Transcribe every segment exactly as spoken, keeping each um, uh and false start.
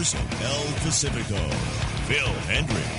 voice of El Pacifico, Phil Hendricks.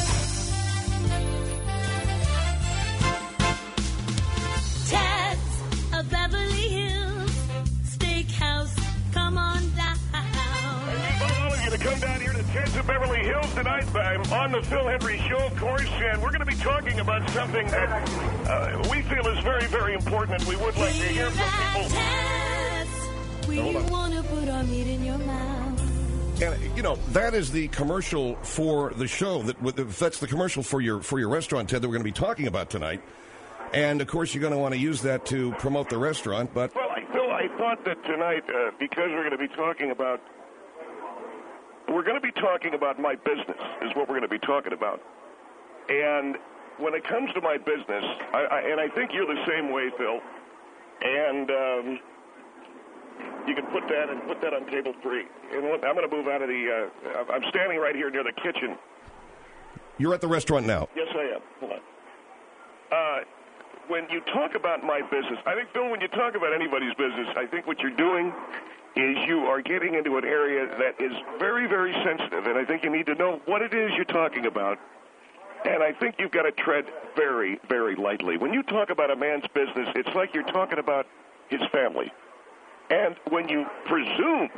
Ted's of Beverly Hills Steakhouse. Come on down. I invite all of you to come down here to Ted's of Beverly Hills tonight. I'm on the Phil Hendricks Show, of course, and we're going to be talking about something that uh, we feel is very, very important, and we would like to hear from people. Ted's, we want to put our meat in your mouth. And, you know, that is the commercial for the show. That That's the commercial for your for your restaurant, Ted, that we're going to be talking about tonight. And, of course, you're going to want to use that to promote the restaurant. But Well, I, Phil, I thought that tonight, uh, because we're going to be talking about, we're going to be talking about my business is what we're going to be talking about. And when it comes to my business, I, I, and I think you're the same way, Phil, and um, you can put that and put that on table three. And I'm going to move out of the, uh, I'm standing right here near the kitchen. You're at the restaurant now. Yes, I am. Hold on. Uh, when you talk about my business, I think, Phil, when you talk about anybody's business, I think what you're doing is you are getting into an area that is very, very sensitive, and I think you need to know what it is you're talking about. And I think you've got to tread very, very lightly. When you talk about a man's business, it's like you're talking about his family. And when you presume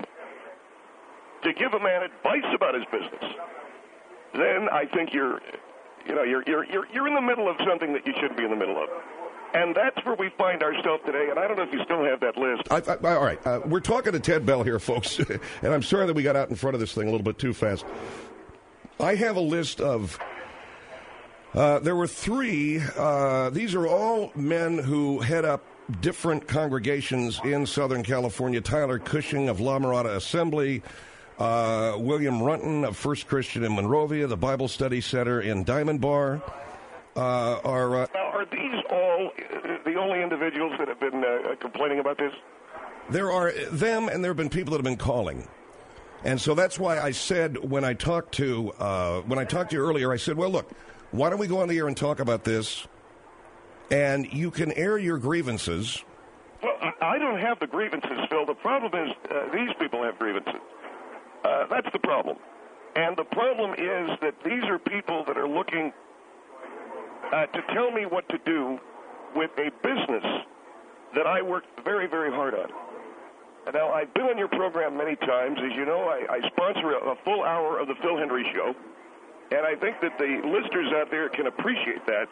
to give a man advice about his business, then I think you're, you know, you're you're you're you're in the middle of something that you shouldn't be in the middle of. And that's where we find ourselves today, and I don't know if you still have that list. I, I, all right, uh, we're talking to Ted Bell here, folks, and I'm sorry that we got out in front of this thing a little bit too fast. I have a list of, uh, there were three, uh, these are all men who head up different congregations in Southern California. Tyler Cushing of La Mirada Assembly, uh, William Runton of First Christian in Monrovia, the Bible Study Center in Diamond Bar. Uh, are, uh, now, are these all the only individuals that have been uh, complaining about this? There are them, and there have been people that have been calling. And so that's why I said when I talked to uh, when I talked to you earlier, I said, well, look, why don't we go on the air and talk about this, and you can air your grievances. Well, I don't have the grievances, Phil. The problem is uh, these people have grievances. Uh, that's the problem. And the problem is that these are people that are looking Uh, to tell me what to do with a business that I worked very, very hard on. Now, I've been on your program many times. As you know, I, I sponsor a, a full hour of the Phil Hendricks Show, and I think that the listeners out there can appreciate that.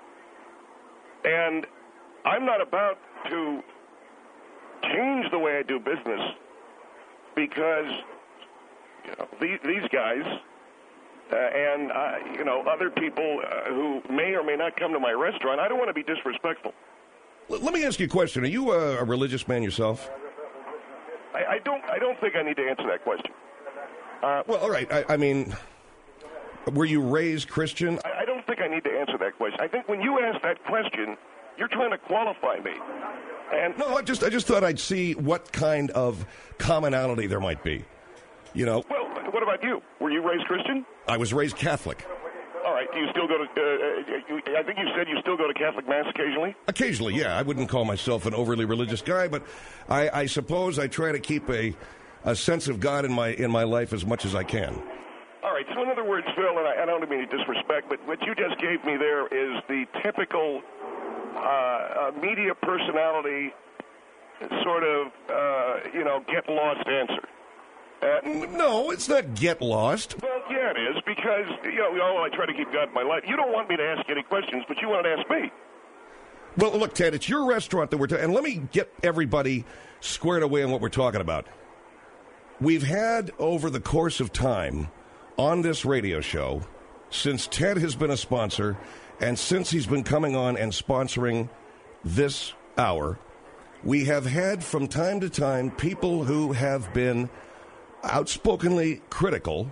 And I'm not about to change the way I do business because, you know, these, these guys... Uh, and, uh, you know, other people uh, who may or may not come to my restaurant, I don't want to be disrespectful. L- let me ask you a question. Are you a, a religious man yourself? I, I don't I don't think I need to answer that question. Uh, well, all right. I, I mean, were you raised Christian? I, I don't think I need to answer that question. I think when you ask that question, you're trying to qualify me. And no, I just I just thought I'd see what kind of commonality there might be. You know. Well, what about you? Were you raised Christian? I was raised Catholic. All right. Do you still go to, uh, you, I think you said you still go to Catholic Mass occasionally? Occasionally, yeah. I wouldn't call myself an overly religious guy, but I, I suppose I try to keep a, a sense of God in my in my life as much as I can. All right. So in other words, Phil, and I, I don't mean to disrespect, but what you just gave me there is the typical uh, uh, media personality sort of, uh, you know, get lost answer. Uh, no, it's not get lost. Well, yeah, it is, because, you know, oh, I try to keep God in my life. You don't want me to ask any questions, but you want to ask me. Well, look, Ted, it's your restaurant that we're talking, and let me get everybody squared away on what we're talking about. We've had, over the course of time, on this radio show, since Ted has been a sponsor, and since he's been coming on and sponsoring this hour, we have had, from time to time, people who have been outspokenly critical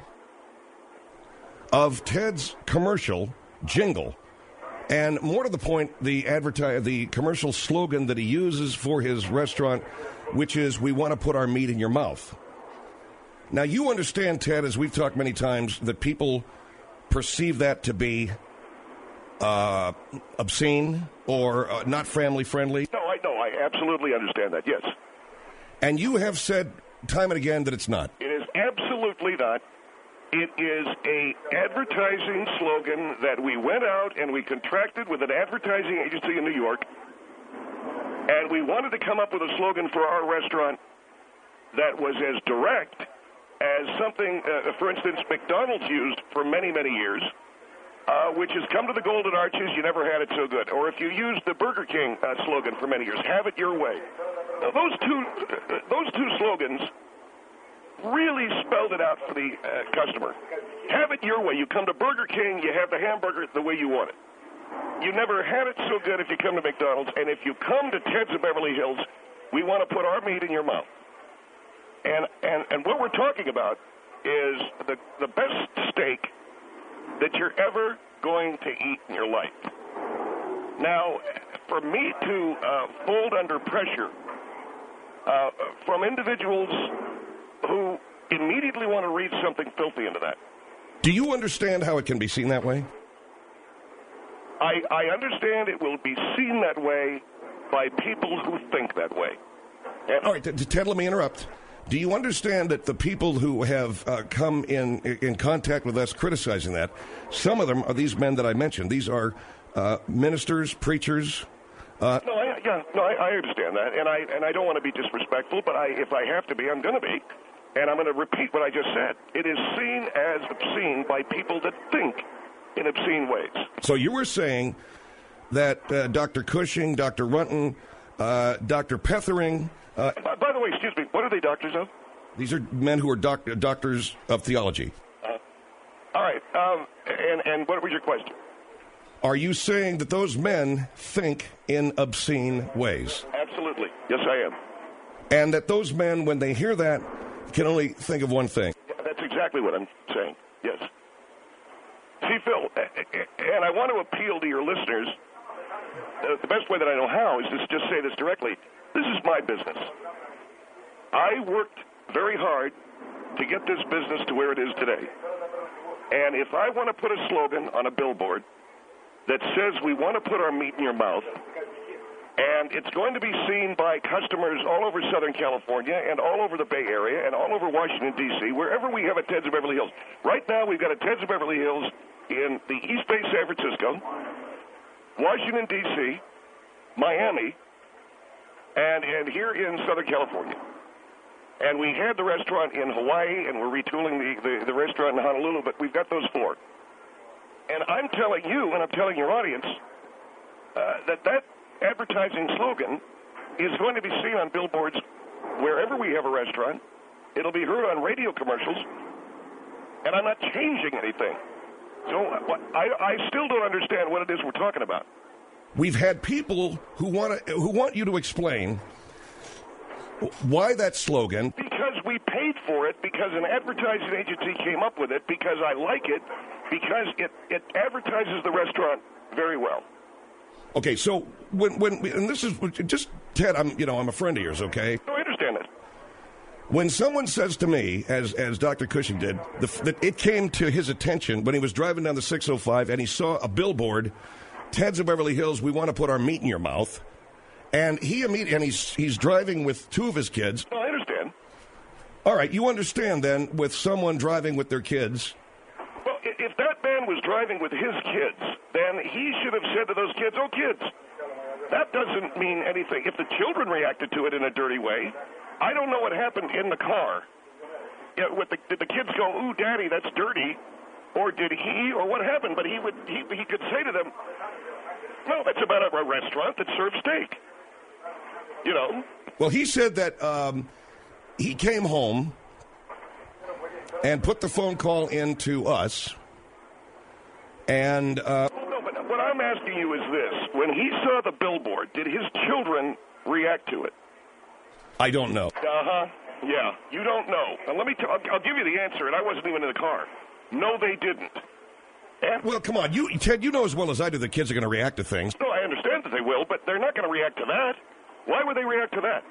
of Ted's commercial jingle, and more to the point, the advertise the commercial slogan that he uses for his restaurant, which is, we want to put our meat in your mouth. Now, you understand, Ted, as we've talked many times, that people perceive that to be uh, obscene or uh, not family-friendly. No, I know. I absolutely understand that, yes. And you have said time and again that it's not. It is absolutely not. It is a advertising slogan that we went out and we contracted with an advertising agency in New York, and we wanted to come up with a slogan for our restaurant that was as direct as something, uh, for instance, McDonald's used for many, many years, uh, which is come to the Golden Arches, you never had it so good. Or if you used the Burger King uh, slogan for many years, have it your way. Now, those two, uh, those two slogans really spelled it out for the uh, customer. Have it your way. You come to Burger King, you have the hamburger the way you want it. You never had it so good if you come to McDonald's, and if you come to Ted's of Beverly Hills, we want to put our meat in your mouth. And and, and what we're talking about is the, the best steak that you're ever going to eat in your life. Now, for me to uh, fold under pressure uh, from individuals who immediately want to read something filthy into that. Do you understand how it can be seen that way? I, I understand it will be seen that way by people who think that way. And All right, Ted, let me interrupt. Do you understand that the people who have uh, come in in contact with us criticizing that, some of them are these men that I mentioned. These are uh, ministers, preachers. Uh, no, I, yeah, no, I, I understand that, and I and I don't want to be disrespectful, but I, if I have to be, I'm going to be. And I'm going to repeat what I just said. It is seen as obscene by people that think in obscene ways. So you were saying that uh, Doctor Cushing, Doctor Runton, uh, Doctor Pethering... Uh, by, by the way, excuse me, what are they doctors of? These are men who are doc- doctors of theology. Uh, all right, um, and, and what was your question? Are you saying that those men think in obscene ways? Absolutely. Yes, I am. And that those men, when they hear that, can only think of one thing. That's exactly what I'm saying, yes. See, Phil, and I want to appeal to your listeners, uh, the best way that I know how is to just say this directly. This is my business. I worked very hard to get this business to where it is today. And if I want to put a slogan on a billboard that says we want to put our meat in your mouth, and it's going to be seen by customers all over Southern California and all over the Bay Area and all over Washington, D C, wherever we have a Ted's of Beverly Hills. Right now, we've got a Ted's of Beverly Hills in the East Bay, San Francisco, Washington, D C, Miami, and, and here in Southern California. And we had the restaurant in Hawaii, and we're retooling the, the, the restaurant in Honolulu, but we've got those four. And I'm telling you, and I'm telling your audience, uh, that that advertising slogan is going to be seen on billboards wherever we have a restaurant. It'll be heard on radio commercials, and I'm not changing anything. So I, I still don't understand what it is we're talking about. We've had people who want to, who want you to explain why that slogan. Because we paid for it, because an advertising agency came up with it, because I like it, because it, it advertises the restaurant very well. Okay, so when when we, and this is just Ted, I'm you know I'm a friend of yours, okay? No, I understand that. When someone says to me, as as Doctor Cushing did, the, that it came to his attention when he was driving down the six oh five and he saw a billboard, Ted's of Beverly Hills, we want to put our meat in your mouth, and he immediately and he's he's driving with two of his kids. No, I understand. All right, you understand then with someone driving with their kids. Well, if that man was driving with his kids, then he should have said to those kids, oh, kids, that doesn't mean anything. If the children reacted to it in a dirty way, I don't know what happened in the car. You know, with the, did the kids go, ooh, Daddy, that's dirty? Or did he, or what happened? But he would he, he could say to them, no, that's about a restaurant that serves steak. You know? Well, he said that um, he came home and put the phone call in to us, and... Uh, no, but what I'm asking you is this. When he saw the billboard, did his children react to it? I don't know. Uh-huh. Yeah, you don't know. Now, let me t- I'll, I'll give you the answer, and I wasn't even in the car. No, they didn't. And well, come on. you Ted, you know as well as I do that kids are going to react to things. No, I understand that they will, but they're not going to react to that. Why would they react to that?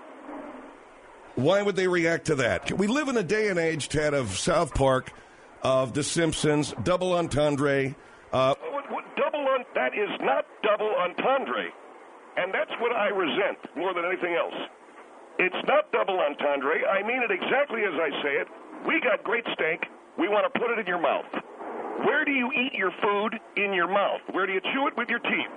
Why would they react to that? We live in a day and age, Ted, of South Park, of The Simpsons, double entendre. Uh, what, what, double on, that is not double entendre. And that's what I resent more than anything else. It's not double entendre. I mean it exactly as I say it. We got great steak. We want to put it in your mouth. Where do you eat your food? In your mouth. Where do you chew it? With your teeth.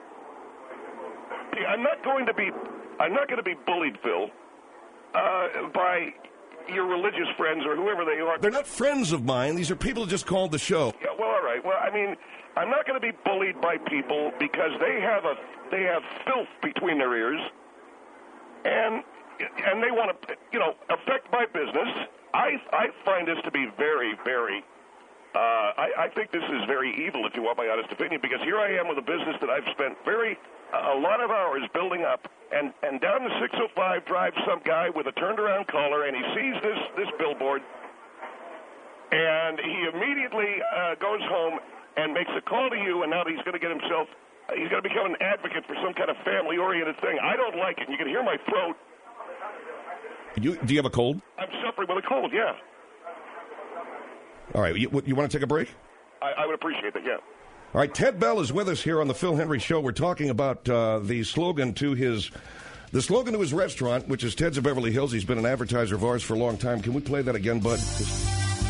See, I'm not going to be, I'm not going to be bullied, Phil, uh, by your religious friends or whoever they are. They're not friends of mine. These are people who just called the show. Yeah, well, all right. Well, I mean, I'm not going to be bullied by people because they have a they have filth between their ears, and and they want to, you know, affect my business. I I find this to be very, very. Uh, I, I think this is very evil, if you want my honest opinion, because here I am with a business that I've spent very a lot of hours building up, and, and down the six oh five drives some guy with a turned-around collar, and he sees this, this billboard, and he immediately uh, goes home and makes a call to you, and now he's going to get himself, uh, he's going to become an advocate for some kind of family-oriented thing. I don't like it. You can hear my throat. You, do you have a cold? I'm suffering with a cold, yeah. All right, you, you want to take a break? I, I would appreciate that, yeah. All right, Ted Bell is with us here on the Phil Henry Show. We're talking about uh, the slogan to his, the slogan to his restaurant, which is Ted's of Beverly Hills. He's been an advertiser of ours for a long time. Can we play that again, bud? Just,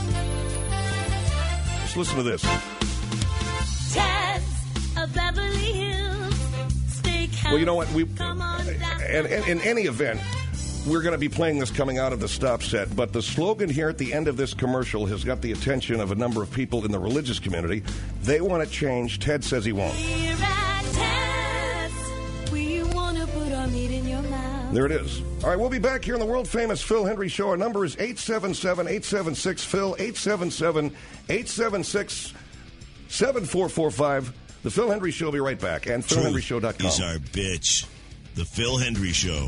just listen to this. Ted's of Beverly Hills Steakhouse. Well, you know what? We Come on down. and, and in any event, we're going to be playing this coming out of the stop set, but the slogan here at the end of this commercial has got the attention of a number of people in the religious community. They want to change. Ted says he won't. Here at Ted's, we want to put our meat in your mouth. There it is. All right, we'll be back here on the world-famous Phil Henry Show. Our number is eight seven seven, eight seven six, Phil, eight seven seven, eight seven six, seven four four five. The Phil Henry Show will be right back, and phil henry show dot com. He's our bitch. The Phil Henry Show.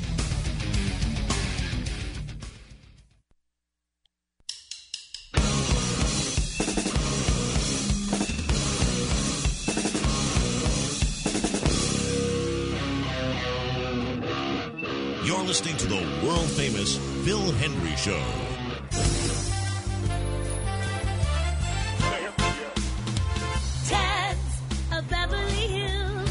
You're listening to the world-famous Phil Henry Show. Ted's of Beverly Hills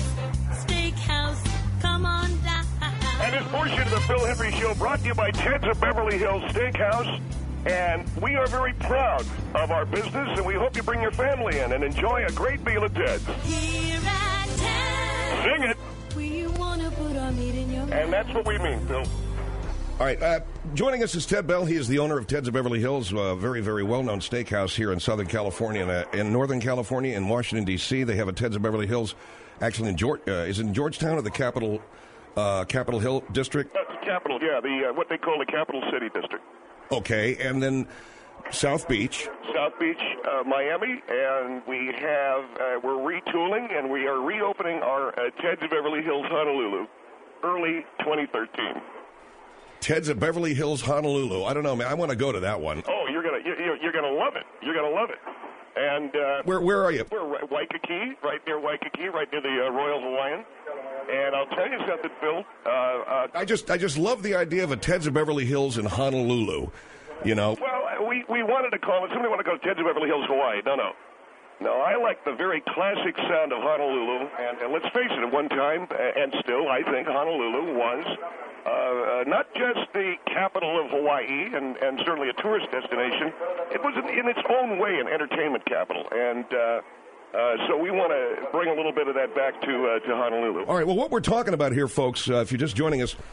Steakhouse. Come on down. And this portion of the Phil Henry Show brought to you by Ted's of Beverly Hills Steakhouse. And we are very proud of our business, and we hope you bring your family in and enjoy a great meal at Ted's. Here at Ted's, Sing it. we want to put our meat in your mouth. And that's what we mean, Phil. All right, uh, joining us is Ted Bell. He is the owner of Ted's of Beverly Hills, a very, very well-known steakhouse here in Southern California, and uh, in Northern California, in Washington, D C They have a Ted's of Beverly Hills, actually in George, uh, is it in Georgetown or the Capitol, uh, Capitol Hill District? That's the capital, yeah, the uh, what they call the Capital City District. Okay, and then South Beach. South Beach, uh, Miami, and we have, uh, we're retooling, and we are reopening our uh, Ted's of Beverly Hills, Honolulu, early twenty thirteen. Ted's at Beverly Hills, Honolulu. I don't know, man. I want to go to that one. Oh, you're gonna you're, you're gonna love it. You're gonna love it. And uh, Where where are you? we're right, Waikiki, right near Waikiki, right near the uh, Royal Hawaiian. And I'll tell you something, Phil. Uh, uh, I just I just love the idea of a Ted's of Beverly Hills in Honolulu. You know. well, we we wanted to call it. Somebody want to go to Ted's of Beverly Hills, Hawaii? No, no. No, I like the very classic sound of Honolulu, and, and let's face it, at one time, and still, I think Honolulu was uh, uh, not just the capital of Hawaii and, and certainly a tourist destination. It was in, in its own way an entertainment capital, and uh, uh, so we want to bring a little bit of that back to uh, to Honolulu. All right, well, what we're talking about here, folks, uh, if you're just joining us,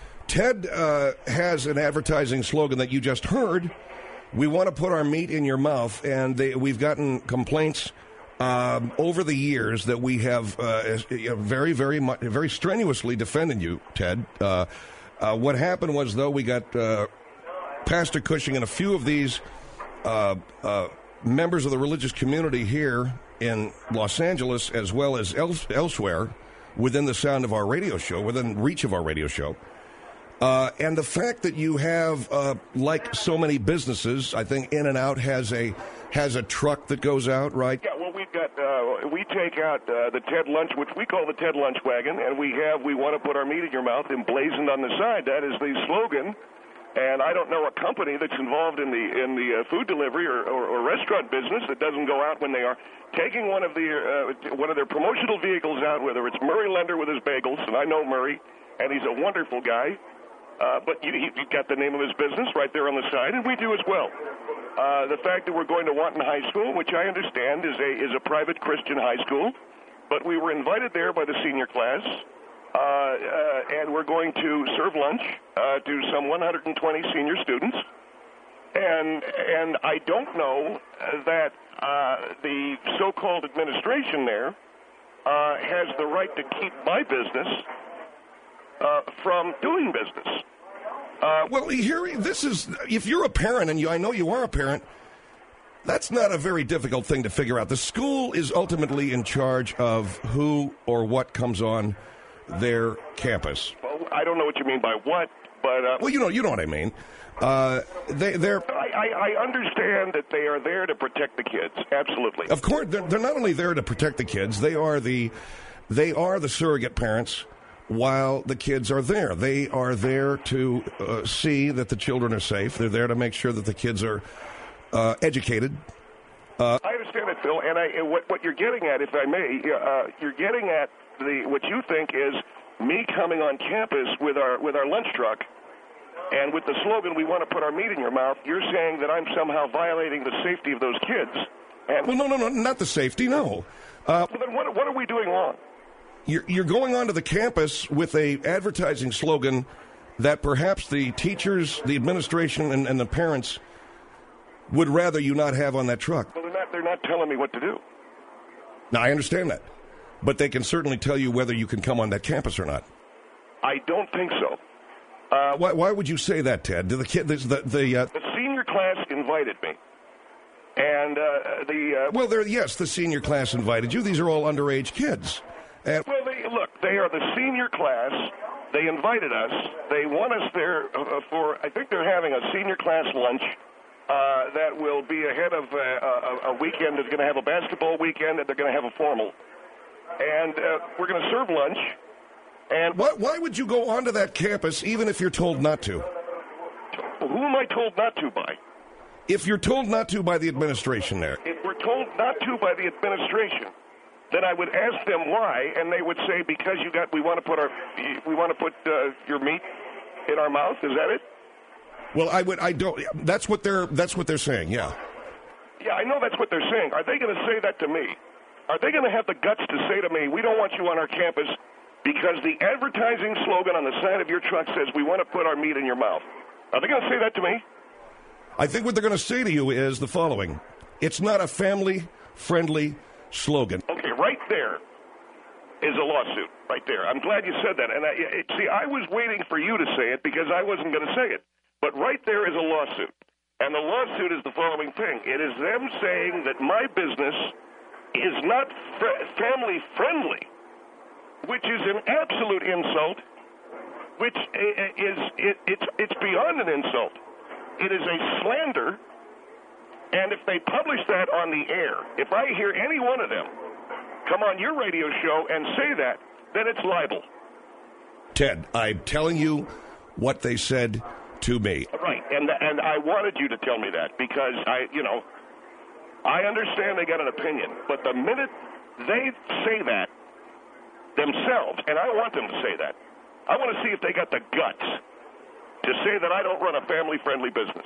Ted uh, has an advertising slogan that you just heard. We want to put our meat in your mouth, and they, we've gotten complaints um, over the years that we have uh, very, very, much, very strenuously defended you, Ted. Uh, uh, what happened was, though, we got uh, Pastor Cushing and a few of these uh, uh, members of the religious community here in Los Angeles, as well as else, elsewhere, within the sound of our radio show, within reach of our radio show. Uh, and the fact that you have, uh, like so many businesses, I think In-N-Out has a has a truck that goes out, right? Yeah, well, we've got uh, we take out uh, the Ted Lunch, which we call the Ted Lunch Wagon, and we have we want to put our meat in your mouth emblazoned on the side. That is the slogan. And I don't know a company that's involved in the in the uh, food delivery or, or, or restaurant business that doesn't go out when they are taking one of the uh, one of their promotional vehicles out, whether it's Murray Lender with his bagels, and I know Murray, and he's a wonderful guy. Uh, but you, you've got the name of his business right there on the side, and we do as well. Uh, the fact that we're going to Wanton High School, which I understand is a is a private Christian high school, but we were invited there by the senior class, uh, uh, and we're going to serve lunch uh, to some one hundred twenty senior students. And and I don't know that uh, the so-called administration there uh, has the right to keep my business uh, from doing business. Uh, well, here, this is, if you're a parent, and you, I know you are a parent, that's not a very difficult thing to figure out. The school is ultimately in charge of who or what comes on their campus. Well, I don't know what you mean by what, but... Uh, well, you know, you know what I mean. Uh, they, they're. I, I, I understand that they are there to protect the kids. Absolutely. Of course, they're, they're not only there to protect the kids. They are the, they are the surrogate parents while the kids are there. They are there to uh, see that the children are safe. They're there to make sure that the kids are uh, educated. Uh, I understand it, Phil. And I, what, what you're getting at, if I may, uh, you're getting at the what you think is me coming on campus with our with our lunch truck. And with the slogan, we want to put our meat in your mouth, you're saying that I'm somehow violating the safety of those kids. And well, no, no, no, not the safety, no. Uh, well, then what, what are we doing wrong? You're, you're going onto the campus with a advertising slogan that perhaps the teachers, the administration, and, and the parents would rather you not have on that truck. Well, they're not, they're not telling me what to do. Now, I understand that. But they can certainly tell you whether you can come on that campus or not. I don't think so. Uh, why, why would you say that, Ted? The kid, the the, the, uh, the senior class invited me, and uh, the uh, well, there yes, the senior class invited you. These are all underage kids. And, well, they, look, they are the senior class. They invited us. They want us there uh, for. I think they're having a senior class lunch uh, that will be ahead of uh, a, a weekend. That's going to have a basketball weekend, and they're going to have a formal, and uh, we're going to serve lunch. And why, why would you go onto that campus even if you're told not to? Who am I told not to by? If you're told not to by the administration there. If we're told not to by the administration, then I would ask them why, and they would say because you got we want to put our we want to put uh, your meat in our mouth. Is that it? Well, I would. I don't. That's what they're. That's what they're saying. Yeah. Yeah, I know that's what they're saying. Are they going to say that to me? Are they going to have the guts to say to me, "We don't want you on our campus"? Because the advertising slogan on the side of your truck says, we want to put our meat in your mouth. Are they going to say that to me? I think what they're going to say to you is the following. It's not a family-friendly slogan. Okay, right there is a lawsuit. Right there. I'm glad you said that. And I, it, see, I was waiting for you to say it because I wasn't going to say it. But right there is a lawsuit. And the lawsuit is the following thing. It is them saying that my business is not fr- family-friendly. Which is an absolute insult, which is it, it's it's beyond an insult. It is a slander, and if they publish that on the air, if I hear any one of them come on your radio show and say that, then it's libel. Ted, I'm telling you what they said to me. Right, and and I wanted you to tell me that because I, you know, I understand they got an opinion, but the minute they say that themselves, and I want them to say that. I want to see if they got the guts to say that I don't run a family-friendly business.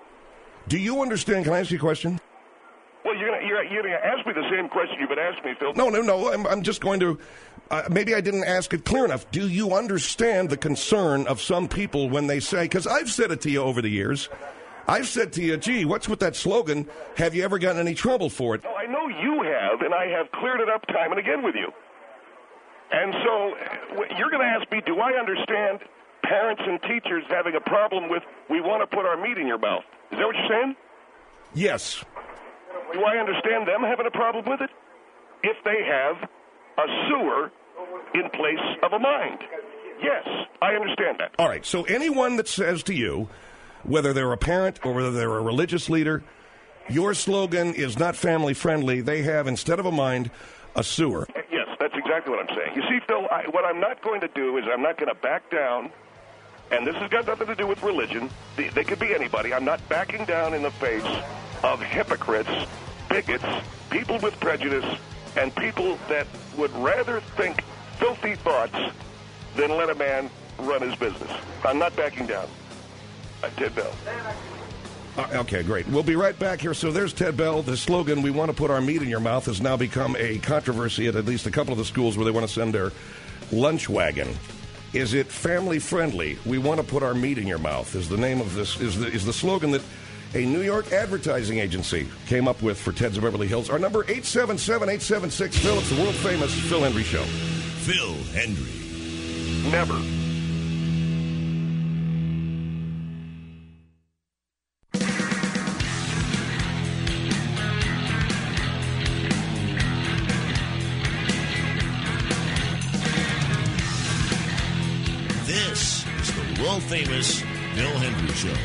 Do you understand? Can I ask you a question? Well, you're going you're, you're to ask me the same question you've been asking me, Phil. No, no, no. I'm, I'm just going to. Uh, maybe I didn't ask it clear enough. Do you understand the concern of some people when they say? Because I've said it to you over the years. I've said to you, "Gee, what's with that slogan? Have you ever gotten any trouble for it?" No, I know you have, and I have cleared it up time and again with you. And so you're going to ask me, do I understand parents and teachers having a problem with, we want to put our meat in your mouth? Is that what you're saying? Yes. Do I understand them having a problem with it? If they have a sewer in place of a mind. Yes, I understand that. All right, so anyone that says to you, whether they're a parent or whether they're a religious leader, your slogan is not family-friendly, they have, instead of a mind, a sewer. Yes. That's exactly what I'm saying. You see, Phil, I, what I'm not going to do is I'm not going to back down, and this has got nothing to do with religion. They, they could be anybody. I'm not backing down in the face of hypocrites, bigots, people with prejudice, and people that would rather think filthy thoughts than let a man run his business. I'm not backing down. I'm Ted Bell. Uh, okay, great. We'll be right back here. So there's Ted Bell. The slogan, "We want to put our meat in your mouth," has now become a controversy at at least a couple of the schools where they want to send their lunch wagon. Is it family friendly? We want to put our meat in your mouth is the name of this, is the, is the slogan that a New York advertising agency came up with for Ted's of Beverly Hills. Our number, eight seven seven, eight seven six, Phil. It's the world-famous Phil Hendrie Show. Phil Hendrie. Never. This is the world-famous Phil Hendrie Show.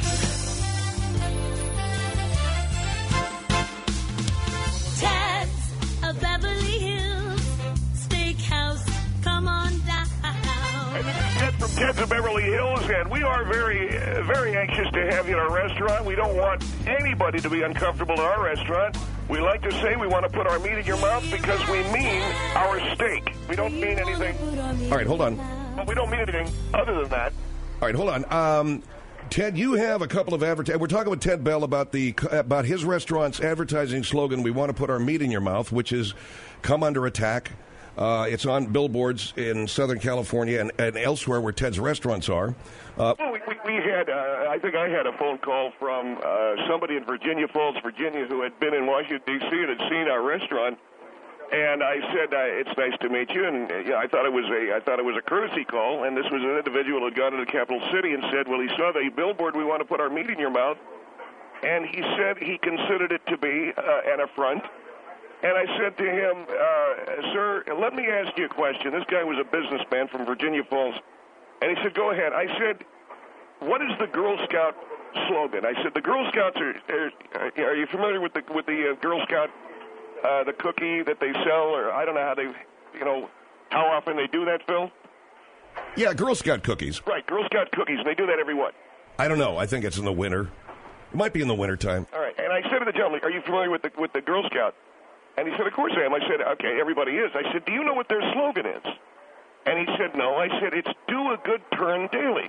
Ted's of Beverly Hills Steakhouse, come on down. Hey, this is Ted from Ted's of Beverly Hills, and we are very, uh, very anxious to have you in our restaurant. We don't want anybody to be uncomfortable in our restaurant. We like to say we want to put our meat in your mouth because we mean our steak. We don't mean anything. All right, hold on. Well, we don't mean anything other than that. All right, hold on. Um, Ted, you have a couple of advertising. We're talking with Ted Bell about the about his restaurant's advertising slogan, "We want to put our meat in your mouth," which is "Come under attack." Uh, it's on billboards in Southern California and, and elsewhere where Ted's restaurants are. Uh, Well, we, we, we had, uh, I think I had a phone call from uh, somebody in Virginia Falls, Virginia, who had been in Washington, D C and had seen our restaurant. And I said, uh, "It's nice to meet you." And uh, yeah, I thought it was a, I thought it was a courtesy call. And this was an individual who had gone to the capital city and said, "Well, he saw the billboard. We want to put our meat in your mouth." And he said he considered it to be uh, an affront. And I said to him, uh, "Sir, let me ask you a question." This guy was a businessman from Virginia Falls, and he said, "Go ahead." I said, "What is the Girl Scout slogan?" I said, "The Girl Scouts are. Are, are you familiar with the with the uh, Girl Scout?" Uh, the cookie that they sell, or I don't know how they, you know, how often they do that, Phil? yeah, Girl Scout cookies. Right, Girl Scout cookies. They do that every what? I don't know. I think it's in the winter. It might be in the wintertime. All right. And I said to the gentleman, "Are you familiar with the with the Girl Scout?" And he said, "Of course I am." I said, "Okay, everybody is." I said, "Do you know what their slogan is?" And he said, "No." I said, "It's do a good turn daily."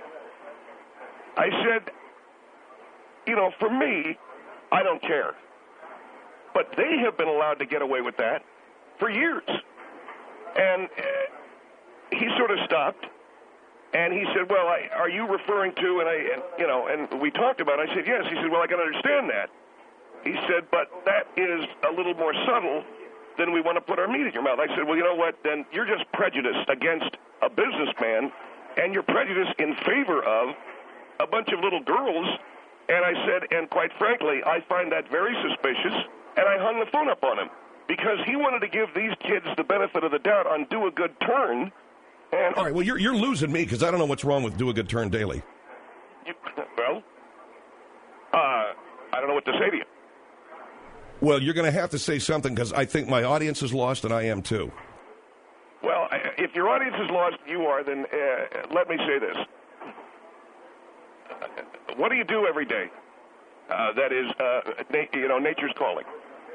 I said, "You know, for me, I don't care. But they have been allowed to get away with that for years." And uh, he sort of stopped, and he said, "Well, I, are you referring to?" And I, and, you know, and we talked about it. I said, "Yes." He said, "Well, I can understand that." He said, "But that is a little more subtle than we want to put our meat in your mouth." I said, "Well, you know what? Then you're just prejudiced against a businessman, and you're prejudiced in favor of a bunch of little girls." And I said, and quite frankly, I find that very suspicious. And I hung the phone up on him because he wanted to give these kids the benefit of the doubt on do a good turn. And All right, well, you're, you're losing me because I don't know what's wrong with do a good turn daily. you, well, uh, I don't know what to say to you. Well, you're going to have to say something because I think my audience is lost and I am too. Well, if your audience is lost, you are, then uh, let me say this. What do you do every day? Uh, that is, uh, na- you know, nature's calling.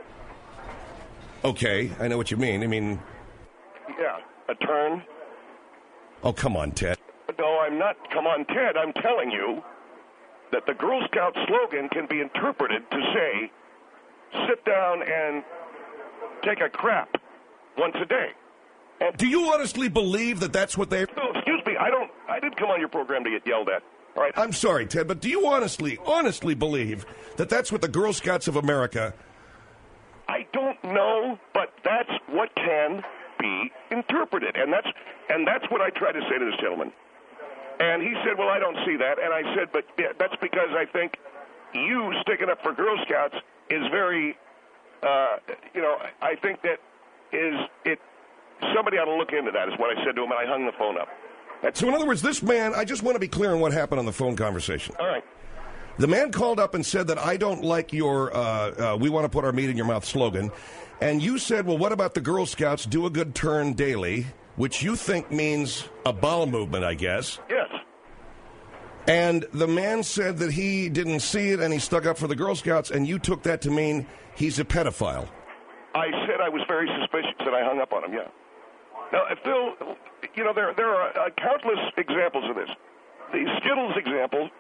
Okay, I know what you mean. I mean, Yeah, a turn. oh, come on, Ted. No, I'm not. Come on, Ted. I'm telling you that the Girl Scout slogan can be interpreted to say, sit down and take a crap once a day. And Do you honestly believe that that's what they... no, excuse me, I don't. I didn't come on your program to get yelled at. All right. I'm sorry, Ted, but do you honestly, honestly believe that that's what the Girl Scouts of America... I don't know, but that's what can be interpreted, and that's and that's what I tried to say to this gentleman. And he said, "Well, I don't see that." And I said, "But yeah, that's because I think you sticking up for Girl Scouts is very, uh, you know, I think that is it. Somebody ought to look into that." Is what I said to him, and I hung the phone up. That's So in other words, this man, I just want to be clear on what happened on the phone conversation. all right. The man called up and said that I don't like your uh, uh, we want to put our meat in your mouth slogan. And you said, well, what about the Girl Scouts do a good turn daily, which you think means a bowel movement, I guess. Yes. And the man said that he didn't see it and he stuck up for the Girl Scouts, and you took that to mean he's a pedophile. I said I was very suspicious, and I hung up on him, yeah. Now, Phil, you know, there there are uh, countless examples of this. The Skittles example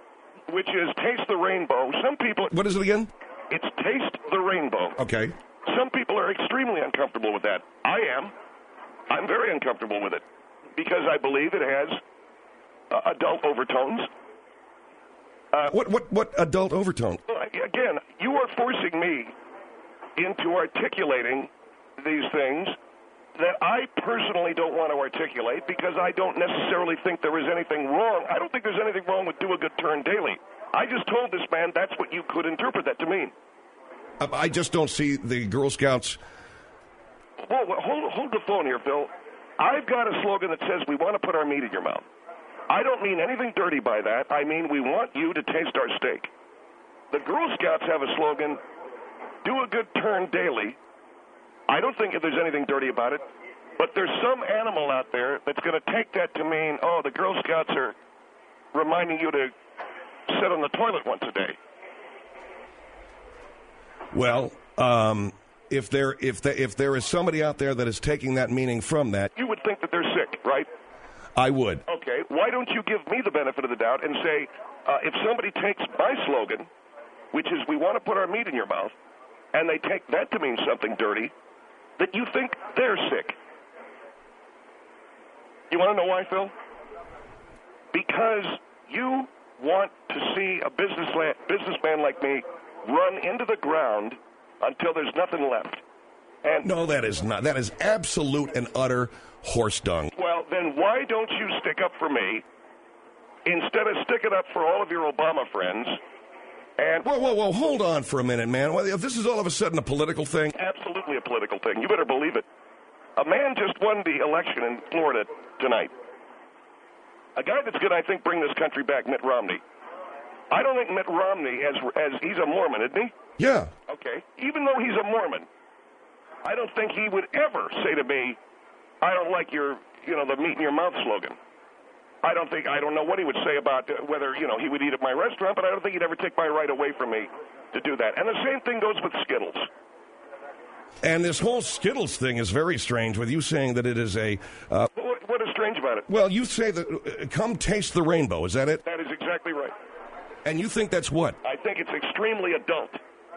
which is Taste the Rainbow. Some people... What is it again? It's Taste the Rainbow. Okay. Some people are extremely uncomfortable with that. I am. I'm very uncomfortable with it because I believe it has uh, adult overtones. Uh, what what what adult overtone? Again, you are forcing me into articulating these things that I personally don't want to articulate because I don't necessarily think there is anything wrong. I don't think there's anything wrong with Do a Good Turn daily. I just told this man that's what you could interpret that to mean. Uh, I just don't see the Girl Scouts. Whoa, whoa, hold, hold the phone here, Phil. I've got a slogan that says we want to put our meat in your mouth. I don't mean anything dirty by that. I mean we want you to taste our steak. The Girl Scouts have a slogan, Do a Good Turn daily. I don't think there's anything dirty about it, but there's some animal out there that's going to take that to mean, oh, the Girl Scouts are reminding you to sit on the toilet once a day. Well, um, if there if the, if there is somebody out there that is taking that meaning from that, you would think that they're sick, right? I would. Okay, why don't you give me the benefit of the doubt and say, uh, if somebody takes my slogan, which is we want to put our meat in your mouth, and they take that to mean something dirty, that you think they're sick. You want to know why, Phil? Because you want to see a businessman, businessman like me run into the ground until there's nothing left. And no, that is not. That is absolute and utter horse dung. Well, then why don't you stick up for me instead of sticking up for all of your Obama friends? And whoa, whoa, whoa! Hold on for a minute, man. If this is all of a sudden a political thing, absolutely a political thing. You better believe it. A man just won the election in Florida tonight. A guy that's going to, I think, bring this country back, Mitt Romney. I don't think Mitt Romney, as as he's a Mormon, isn't he? Yeah. Okay. Even though he's a Mormon, I don't think he would ever say to me, "I don't like your, you know, the meat in your mouth slogan." I don't think, I don't know what he would say about whether, you know, he would eat at my restaurant, but I don't think he'd ever take my right away from me to do that. And the same thing goes with Skittles. And this whole Skittles thing is very strange with you saying that it is a... Uh, what, what is strange about it? Well, you say that, uh, come taste the rainbow, is that it? That is exactly right. And you think that's what? I think it's extremely adult.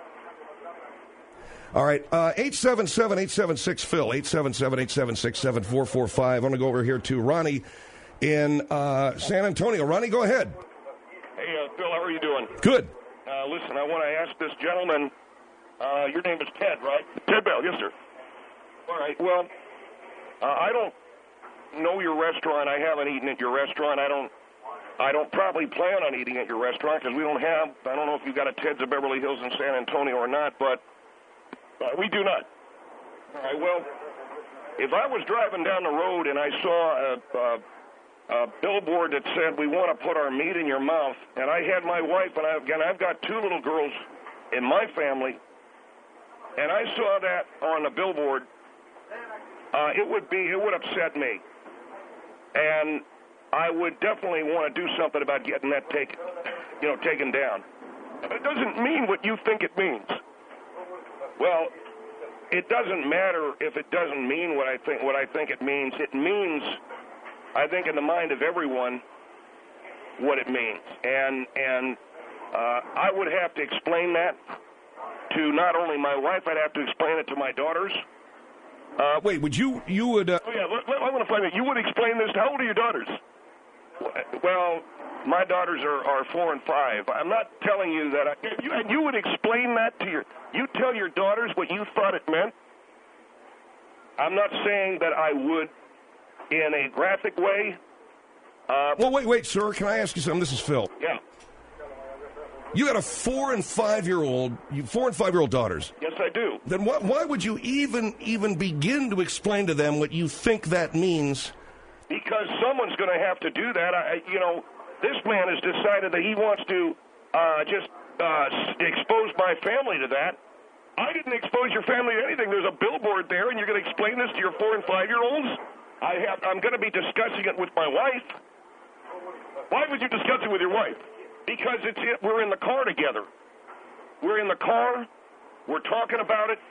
All right, uh, eight seven seven, eight seven six, Phil, eight seven seven, eight seven six, seven four four five. I'm going to go over here to Ronnie in uh, San Antonio. Ronnie, go ahead. Hey, uh, Phil, how are you doing? Good. Uh, listen, I want to ask this gentleman, uh, your name is Ted, right? Ted Bell, yes, sir. All right, well, uh, I don't know your restaurant. I haven't eaten at your restaurant. I don't I don't probably plan on eating at your restaurant because we don't have, I don't know if you've got a Ted's of Beverly Hills in San Antonio or not, but uh, we do not. All right, well, if I was driving down the road and I saw a, a a billboard that said, we want to put our meat in your mouth, and I had my wife, and I, again, I've got two little girls in my family, and I saw that on the billboard, uh, it would be, it would upset me. And I would definitely want to do something about getting that taken, you know, taken down. It doesn't mean what you think it means. Well, it doesn't matter if it doesn't mean what I think, what I think it means. It means, I think, in the mind of everyone, what it means. And and uh, I would have to explain that to not only my wife, I'd have to explain it to my daughters. Uh, Wait, would you, you would... Uh... Oh, yeah, let, let, I want to find out. You would explain this. How old are your daughters? Well, my daughters are, are four and five. I'm not telling you that. I, you, and you would explain that to your... You tell your daughters what you thought it meant? I'm not saying that I would in a graphic way. Uh, well, wait, wait, sir. Can I ask you something? This is Phil. Yeah. You got a four and five-year-old, four and five-year-old daughters. Yes, I do. Then why, why would you even even begin to explain to them what you think that means? Because someone's going to have to do that. I, you know, this man has decided that he wants to uh, just uh, expose my family to that. I didn't expose your family to anything. There's a billboard there, and you're going to explain this to your four and five-year-olds? I have, I'm going to be discussing it with my wife. Why would you discuss it with your wife? Because it's it, we're in the car together. We're in the car. We're talking about it.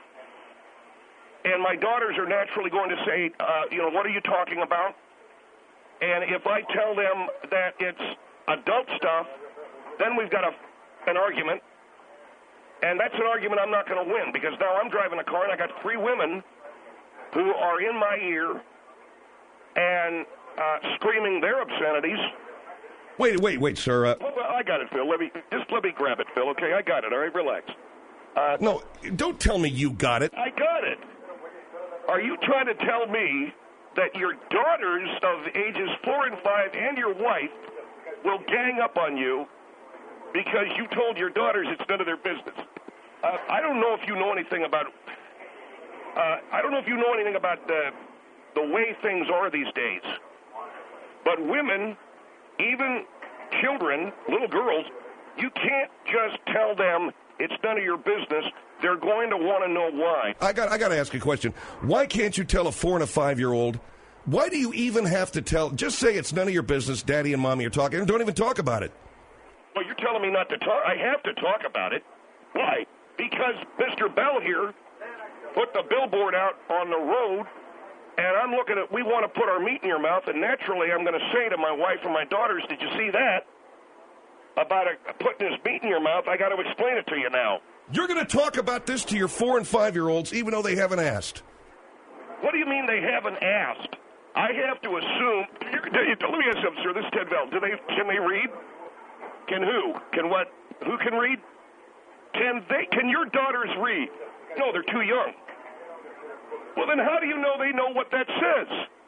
And my daughters are naturally going to say, uh, you know, what are you talking about? And if I tell them that it's adult stuff, then we've got a, an argument, and that's an argument I'm not going to win because now I'm driving a car and I got three women who are in my ear and uh, screaming their obscenities. Wait, wait, wait, sir. Uh, well, I got it, Phil. Let me just let me grab it, Phil. Okay, I got it. All right, relax. Uh, no, don't tell me you got it. I got it. Are you trying to tell me that your daughters of ages four and five and your wife will gang up on you because you told your daughters it's none of their business? Uh, I don't know if you know anything about. Uh, I don't know if you know anything about the the way things are these days, but women. Even children, little girls, you can't just tell them it's none of your business. They're going to want to know why. I got I got to ask a question. Why can't you tell a four and a five-year-old? Why do you even have to tell? Just say it's none of your business. Daddy and Mommy are talking, and don't even talk about it. Well, you're telling me not to talk. I have to talk about it. Why? Because Mister Bell here put the billboard out on the road. And I'm looking at, we want to put our meat in your mouth, and naturally I'm going to say to my wife and my daughters, did you see that? About a, putting his meat in your mouth, I got to explain it to you now. You're going to talk about this to your four and five-year-olds, even though they haven't asked. What do you mean they haven't asked? I have to assume, let me ask you something, sir, this is Ted Bell. Do they, can they read? Can who? Can what? Who can read? Can they? Can your daughters read? No, they're too young. Well, then how do you know they know what that says?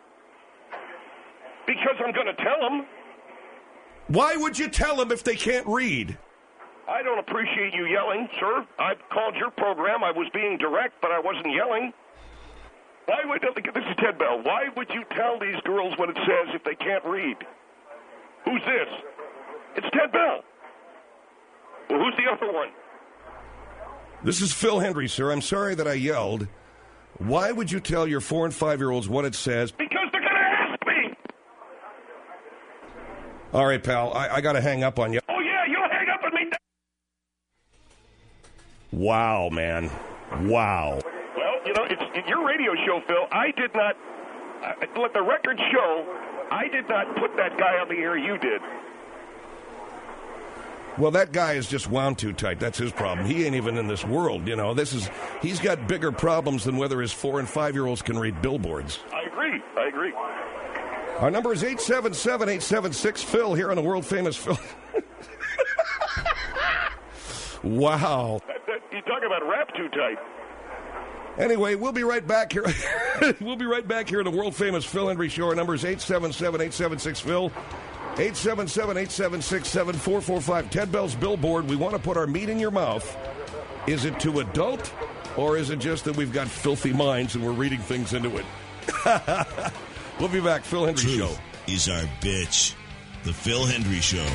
Because I'm going to tell them. Why would you tell them if they can't read? I don't appreciate you yelling, sir. I called your program. I was being direct, but I wasn't yelling. Why would, this is Ted Bell. Why would you tell these girls what it says if they can't read? Who's this? It's Ted Bell. Well, who's the other one? This is Phil Hendry, sir. I'm sorry that I yelled. Why would you tell your four and five-year-olds what it says? Because they're going to ask me. All right, pal, I, I got to hang up on you. Oh, yeah, you'll hang up on me. Wow, man. Wow. Well, you know, it's, it's your radio show, Phil. I did not, uh, let the record show, I did not put that guy on the air. You did. Well, that guy is just wound too tight. That's his problem. He ain't even in this world, you know. This is he's got bigger problems than whether his four and five-year-olds can read billboards. I agree. I agree. Our number is eight seven seven, eight seven six, Phil here on the world-famous Phil. Wow. That, that, you talk about rap too tight. Anyway, we'll be right back here. We'll be right back here in the world-famous Phil Hendry Show. Our number is eight seven seven, eight seven six, Phil. eight seven seven, eight seven six, seven four four five. Ted Bell's Billboard. We want to put our meat in your mouth. Is it to adult, or is it just that we've got filthy minds and we're reading things into it? We'll be back. Phil Hendry Truth Show is our bitch. The Phil Hendry Show.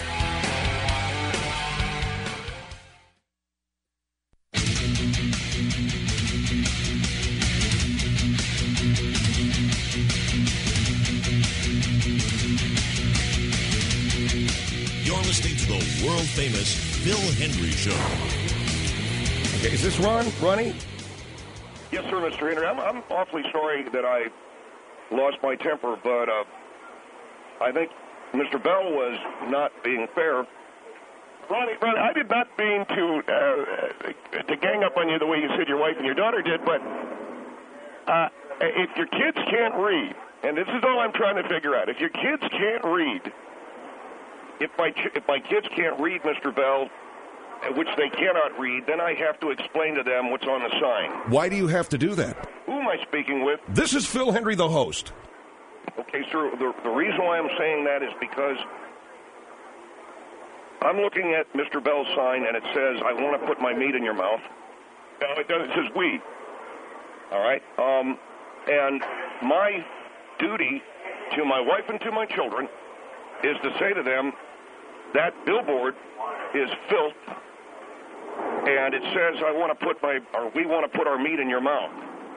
You're listening to the world-famous Phil Hendry Show. Okay, is this Ron? Ronnie? Yes, sir, Mister Henry. I'm, I'm awfully sorry that I lost my temper, but uh, I think Mister Bell was not being fair. Ronnie, Ronnie, I did not mean to uh, to gang up on you the way you said your wife and your daughter did, but uh, if your kids can't read, and this is all I'm trying to figure out, if your kids can't read, if my if my kids can't read, Mister Bell, which they cannot read, then I have to explain to them what's on the sign. Why do you have to do that? Who am I speaking with? This is Phil Hendry, the host. Okay, sir, the, the reason why I'm saying that is because I'm looking at Mister Bell's sign, and it says, I want to put my meat in your mouth. No, it doesn't. It says we. All right? Um, and my duty to my wife and to my children is to say to them, that billboard is filth, and it says, I want to put my, or we want to put our meat in your mouth.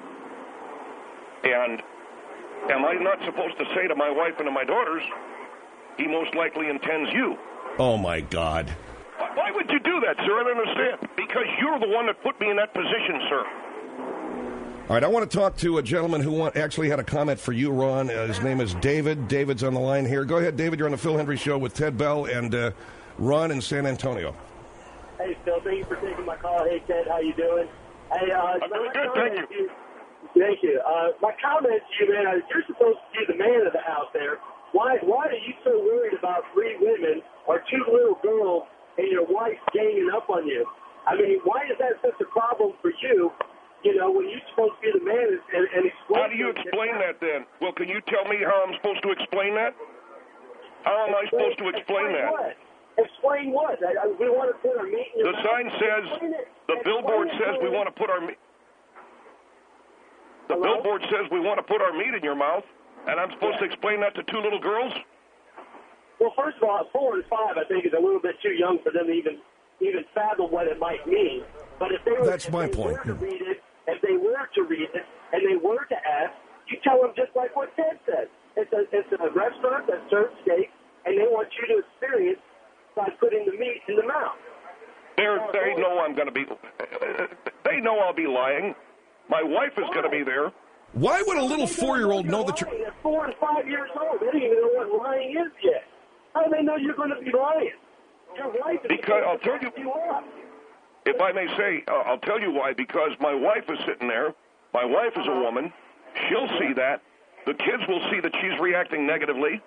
And am I not supposed to say to my wife and to my daughters, he most likely intends you? Oh, my God. Why would you do that, sir? I don't understand. Because you're the one that put me in that position, sir. All right, I want to talk to a gentleman who want, actually had a comment for you, Ron. Uh, his name is David. David's on the line here. Go ahead, David. You're on the Phil Hendry Show with Ted Bell. And uh, Ron in San Antonio. Hey, Phil, thank you for taking my call. Hey, Ted, how you doing? Hey, uh, I'm doing good, thank you. you. Thank you. Uh, my comment to you, man, is you're supposed to be the man of the house there. Why Why are you so worried about three women or two little girls and your wife ganging up on you? I mean, why is that such a problem for you, you know, when you're supposed to be the man and, and explain? How do you explain that then? Well, can you tell me how I'm supposed to explain that? How am I supposed to explain, explain that? What? Explain what? I, I, we want to put our meat in your The mouth. sign says, the billboard says we want to put our meat. The Hello? billboard says we want to put our meat in your mouth, and I'm supposed to explain that to two little girls? Well, first of all, four and five, I think, is a little bit too young for them to even even fathom what it might mean. But if they were, That's if my they point. were to read it, if they were to read it, and they were to ask, you tell them just like what Ted said. It's a it's a restaurant that serves steak, and they want you to experience by putting the meat in the mouth. They're, they know I'm going to be. They know I'll be lying. My wife is going to be there. Why would a little four-year-old know that you're... They're four and five years old. They don't even know what lying is yet. How do they know you're going to be lying? Your wife is Because I'll tell you, you up. if I may say, uh, I'll tell you why. Because my wife is sitting there. My wife is a woman. She'll see that. The kids will see that she's reacting negatively.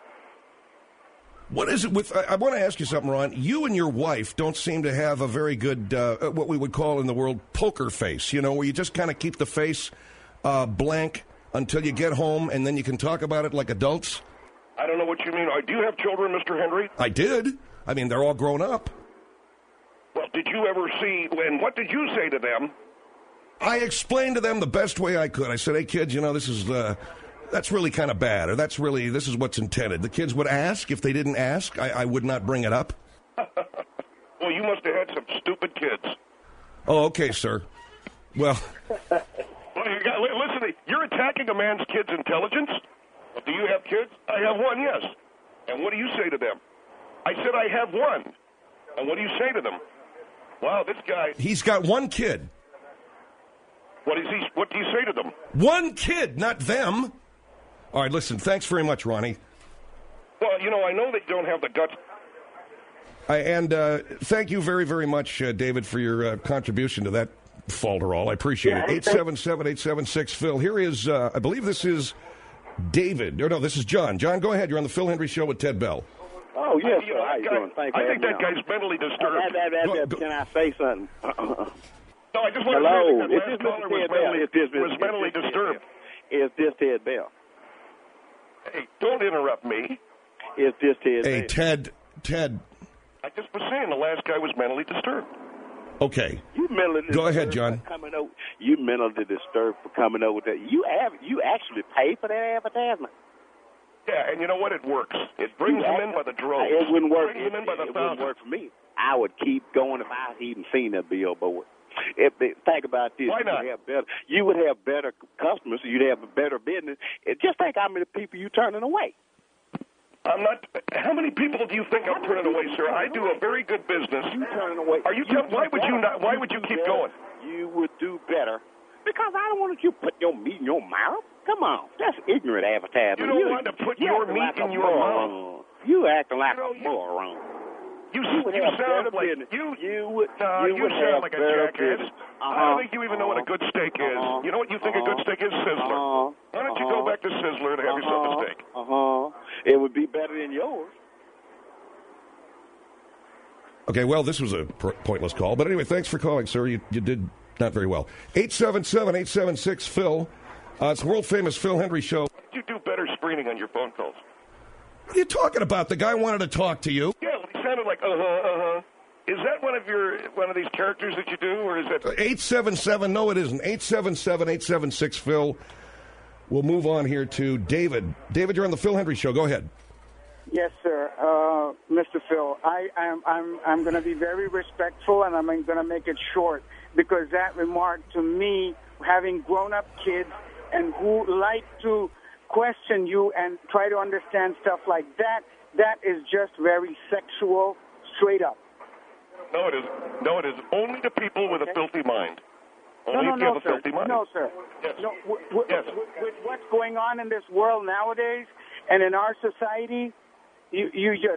What is it with... I, I want to ask you something, Ron. You and your wife don't seem to have a very good, uh, what we would call in the world, poker face, you know, where you just kind of keep the face uh, blank until you get home, and then you can talk about it like adults. I don't know what you mean. Uh, Do you have children, Mister Henry? I did. I mean, they're all grown up. Well, did you ever see, and what did you say to them? I explained to them the best way I could. I said, hey, kids, you know, this is... Uh, That's really kind of bad, or that's really, this is what's intended. The kids would ask. If they didn't ask, I, I would not bring it up. Well, you must have had some stupid kids. Oh, okay, sir. Well, Well, you got, li- listen, you're attacking a man's kid's intelligence? Do you have kids? I have one, yes. And what do you say to them? I said I have one. And what do you say to them? Wow, this guy, he's got one kid. what is he? What do you say to them? One kid, not them. All right, listen, thanks very much, Ronnie. Well, you know, I know that you don't have the guts. I, and uh, thank you very, very much, uh, David, for your uh, contribution to that falderall. I appreciate Yeah, it. eight seven seven, eight seven six, Phil. Here is, uh, I believe this is David. Or no, this is John. John, go ahead. You're on the Phil Henry Show with Ted Bell. Oh, yes, You sir. know, How that you guy- doing? Thank you I for think that having me guy's mentally on. disturbed. That- that- that- Go- that- go- Can I say something? No, I just want Hello, to say is that this last caller Mister was Ted Bell? mentally, Is this was Mister mentally Ted disturbed. Bell? Is this Ted Bell? Hey, don't interrupt me. Is this Ted Hey, Bell? Ted, Ted, I just was saying the last guy was mentally disturbed. okay. You mentally Go ahead, disturbed John. for Coming over, you mentally disturbed for coming over there. You have, you actually pay for that advertisement. Yeah, and you know what? It works. It brings You them act- in by the droves. It wouldn't work. Brings them in by it the it wouldn't thousands. work for me. I would keep going if I had even seen that billboard. If they, think about this. Why you not? Would have better, you would have better customers. You'd have a better business. It, just think how many people you turning away. I'm not. How many people do you think I'm turning away, sir? I do a very good business. You turning away. Are you? tell- why would you not? Why would you keep better. going? You would do better because I don't want you to put your meat in your mouth. Come on, that's ignorant advertising. You don't want to put you your acting meat like in a your moron. You acting like You know, a you- moron. You, You would you have sound better like business. you. You would. No, you you would sound have like a better jackass. business. I Uh-huh. don't think you even know what a good steak is. Uh-huh. You know what you think a good steak is? Sizzler. Uh-huh. Why don't you go Uh-huh. back to Sizzler to have yourself a Uh-huh. steak? Uh-huh. It would be better than yours. Okay, well, this was a pr- pointless call. But anyway, thanks for calling, sir. You, you did not very well. eight seven seven, eight seven six, Phil. Uh, it's the world-famous Phil Henry Show. You do better screening on your phone calls. What are you talking about? The guy wanted to talk to you. Yeah, he sounded like uh huh, uh huh. Is that one of your one of these characters that you do, or is that? eight seven seven, no, it isn't. eight seven seven, eight seven six, Phil. We'll move on here to David. David, you're on the Phil Henry Show. Go ahead. Yes, sir. Uh, Mister Phil, I am I'm I'm going to be very respectful, and I'm going to make it short because that remark to me, having grown-up kids and who like to question you and try to understand stuff like that, that is just very sexual, straight up. No, it is. No, it is only to people with a filthy mind. No, Only no, if you no, have a sir. filthy mind. No, sir. Yes. No, w- w- Yes. With, with what's going on in this world nowadays and in our society, you, you just